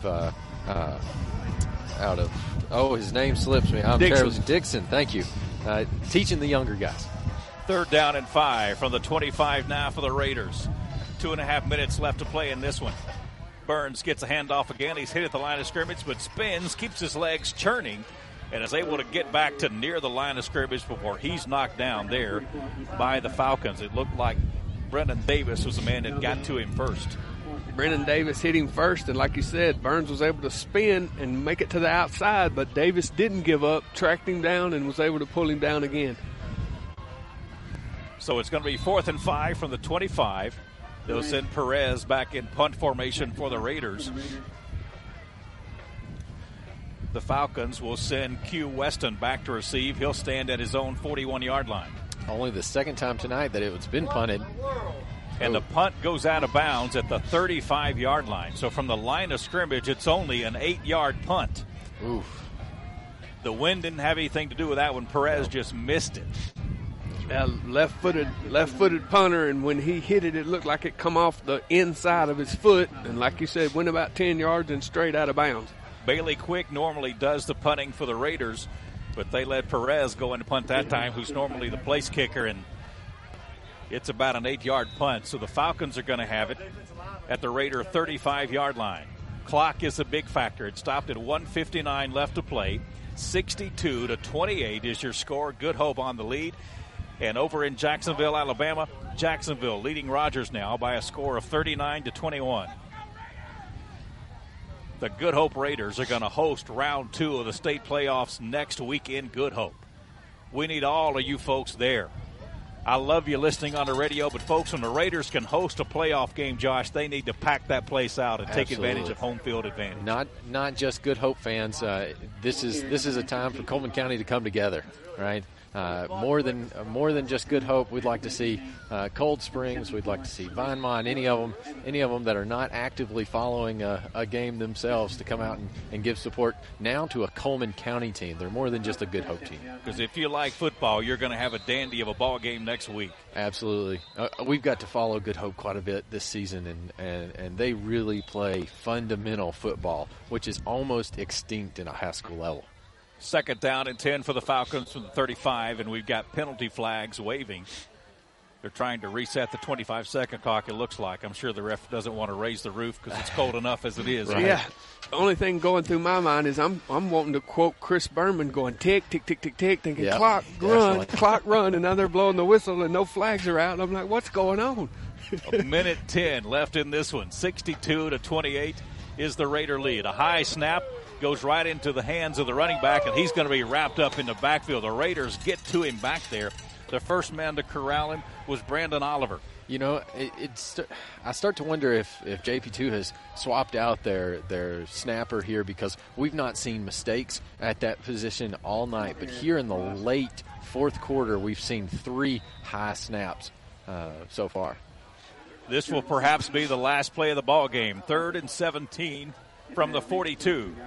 Speaker 3: his name slips me. I'm terrible. Dixon, thank you. Teaching the younger guys.
Speaker 1: 3rd down and 5 from the 25 now for the Raiders. 2.5 minutes left to play in this one. Burns gets a handoff again. He's hit at the line of scrimmage, but spins, keeps his legs churning, and is able to get back to near the line of scrimmage before he's knocked down there by the Falcons. It looked like Brendan Davis was the man that got to him first.
Speaker 2: Brendan Davis hit him first, and like you said, Burns was able to spin and make it to the outside, but Davis didn't give up, tracked him down, and was able to pull him down again.
Speaker 1: So it's going to be 4th and 5 from the 25. They'll send Perez back in punt formation for the Raiders. The Falcons will send Q Weston back to receive. He'll stand at his own 41-yard line.
Speaker 3: Only the second time tonight that it's been punted.
Speaker 1: And the punt goes out of bounds at the 35-yard line. So from the line of scrimmage, it's only an 8-yard punt.
Speaker 3: Oof.
Speaker 1: The wind didn't have anything to do with that one. Perez just missed it.
Speaker 2: Left-footed punter, and when he hit it, it looked like it come off the inside of his foot, and like you said, went about 10 yards and straight out of bounds.
Speaker 1: Bailey Quick normally does the punting for the Raiders, but they let Perez go in to punt that time, who's normally the place kicker, and It's about an 8-yard punt, so the Falcons are going to have it at the Raider 35-yard line. Clock is a big factor. It stopped at 1:59 left to play. 62-28 is your score. Good Hope on the lead. And over in Jacksonville, Alabama, Jacksonville leading Rogers now by a score of 39-21. The Good Hope Raiders are going to host round 2 of the state playoffs next week in Good Hope. We need all of you folks there. I love you listening on the radio, but folks, when the Raiders can host a playoff game, Josh, they need to pack that place out and take advantage of home field advantage.
Speaker 3: Not just Good Hope fans. This is a time for Coleman County to come together, right? More than just Good Hope, we'd like to see Cold Springs. We'd like to see Vinemont. Any of them that are not actively following a game themselves to come out and give support now to a Coleman County team. They're more than just a Good Hope team.
Speaker 1: Because if you like football, you're going to have a dandy of a ball game next week.
Speaker 3: Absolutely. We've got to follow Good Hope quite a bit this season, and they really play fundamental football, which is almost extinct in a high school level.
Speaker 1: 2nd down and 10 for the Falcons from the 35, and we've got penalty flags waving. They're trying to reset the 25-second clock, it looks like. I'm sure the ref doesn't want to raise the roof because it's cold enough as it is.
Speaker 2: Right? Yeah. The only thing going through my mind is I'm wanting to quote Chris Berman going tick, tick, tick, tick, tick, thinking clock, run, clock, run, and now they're blowing the whistle and no flags are out. I'm like, what's going on?
Speaker 1: A minute 10 left in this one. 62-28 is the Raider lead. A high snap. Goes right into the hands of the running back, and he's going to be wrapped up in the backfield. The Raiders get to him back there. The first man to corral him was Brandon Oliver.
Speaker 3: You know, I start to wonder if JP2 has swapped out their snapper here, because we've not seen mistakes at that position all night. But here in the late fourth quarter, we've seen 3 high snaps so far.
Speaker 1: This will perhaps be the last play of the ball game. 3rd and 17 from the 42.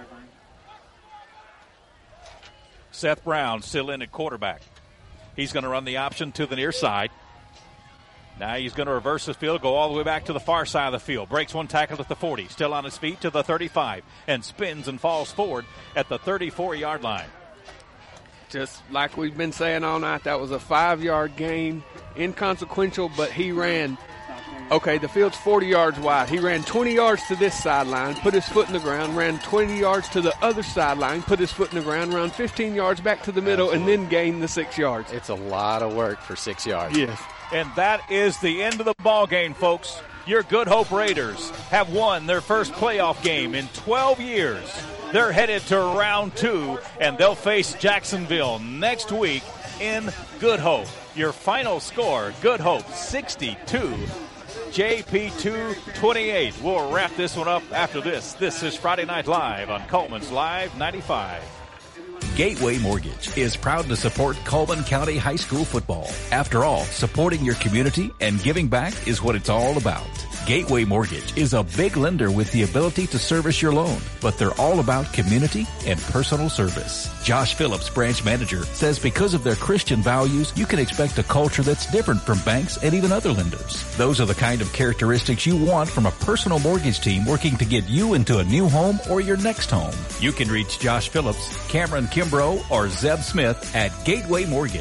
Speaker 1: Seth Brown still in at quarterback. He's going to run the option to the near side. Now he's going to reverse his field, go all the way back to the far side of the field. Breaks one tackle at the 40, still on his feet to the 35, and spins and falls forward at the 34-yard line.
Speaker 2: Just like we've been saying all night, that was a 5-yard gain, inconsequential, but he ran. Okay, the field's 40 yards wide. He ran 20 yards to this sideline, put his foot in the ground, ran 20 yards to the other sideline, put his foot in the ground, ran 15 yards back to the middle, and then gained the 6 yards.
Speaker 3: It's a lot of work for 6 yards.
Speaker 2: Yes.
Speaker 1: And that is the end of the ball game, folks. Your Good Hope Raiders have won their first playoff game in 12 years. They're headed to round 2, and they'll face Jacksonville next week in Good Hope. Your final score, Good Hope 62, JP2 28. We'll wrap this one up after this. This is Friday Night Live on Coleman's Live 95.
Speaker 4: Gateway Mortgage is proud to support Coleman County High School football. After all, supporting your community and giving back is what it's all about. Gateway Mortgage is a big lender with the ability to service your loan, but they're all about community and personal service. Josh Phillips, branch manager, says because of their Christian values, you can expect a culture that's different from banks and even other lenders. Those are the kind of characteristics you want from a personal mortgage team working to get you into a new home or your next home. You can reach Josh Phillips, Cameron Kimbrough, or Zeb Smith at Gateway Mortgage,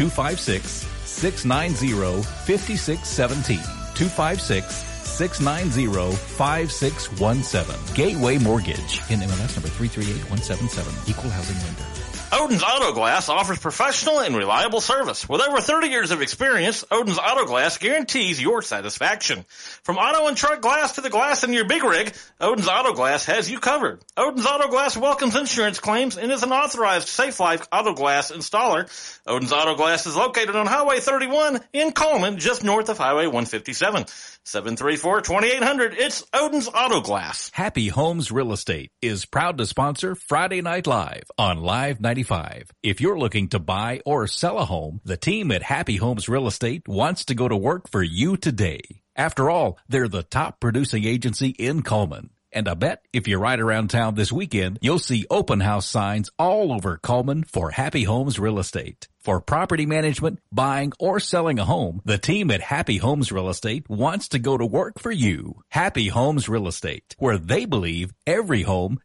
Speaker 4: 256-690-5617, 256-690-5617. Gateway Mortgage. In MLS number 338177. Equal housing lender.
Speaker 5: Odin's Auto Glass offers professional and reliable service. With over 30 years of experience, Odin's Auto Glass guarantees your satisfaction. From auto and truck glass to the glass in your big rig, Odin's Auto Glass has you covered. Odin's Auto Glass welcomes insurance claims and is an authorized Safe Life Auto Glass installer. Odin's Auto Glass is located on Highway 31 in Coleman, just north of Highway 157. 734-2800. It's Odin's Auto Glass.
Speaker 4: Happy Homes Real Estate is proud to sponsor Friday Night Live on Live 95. If you're looking to buy or sell a home, the team at Happy Homes Real Estate wants to go to work for you today. After all, they're the top producing agency in Coleman. And I bet if you ride around town this weekend, you'll see open house signs all over Coleman for Happy Homes Real Estate. For property management, buying, or selling a home, the team at Happy Homes Real Estate wants to go to work for you. Happy Homes Real Estate, where they believe every home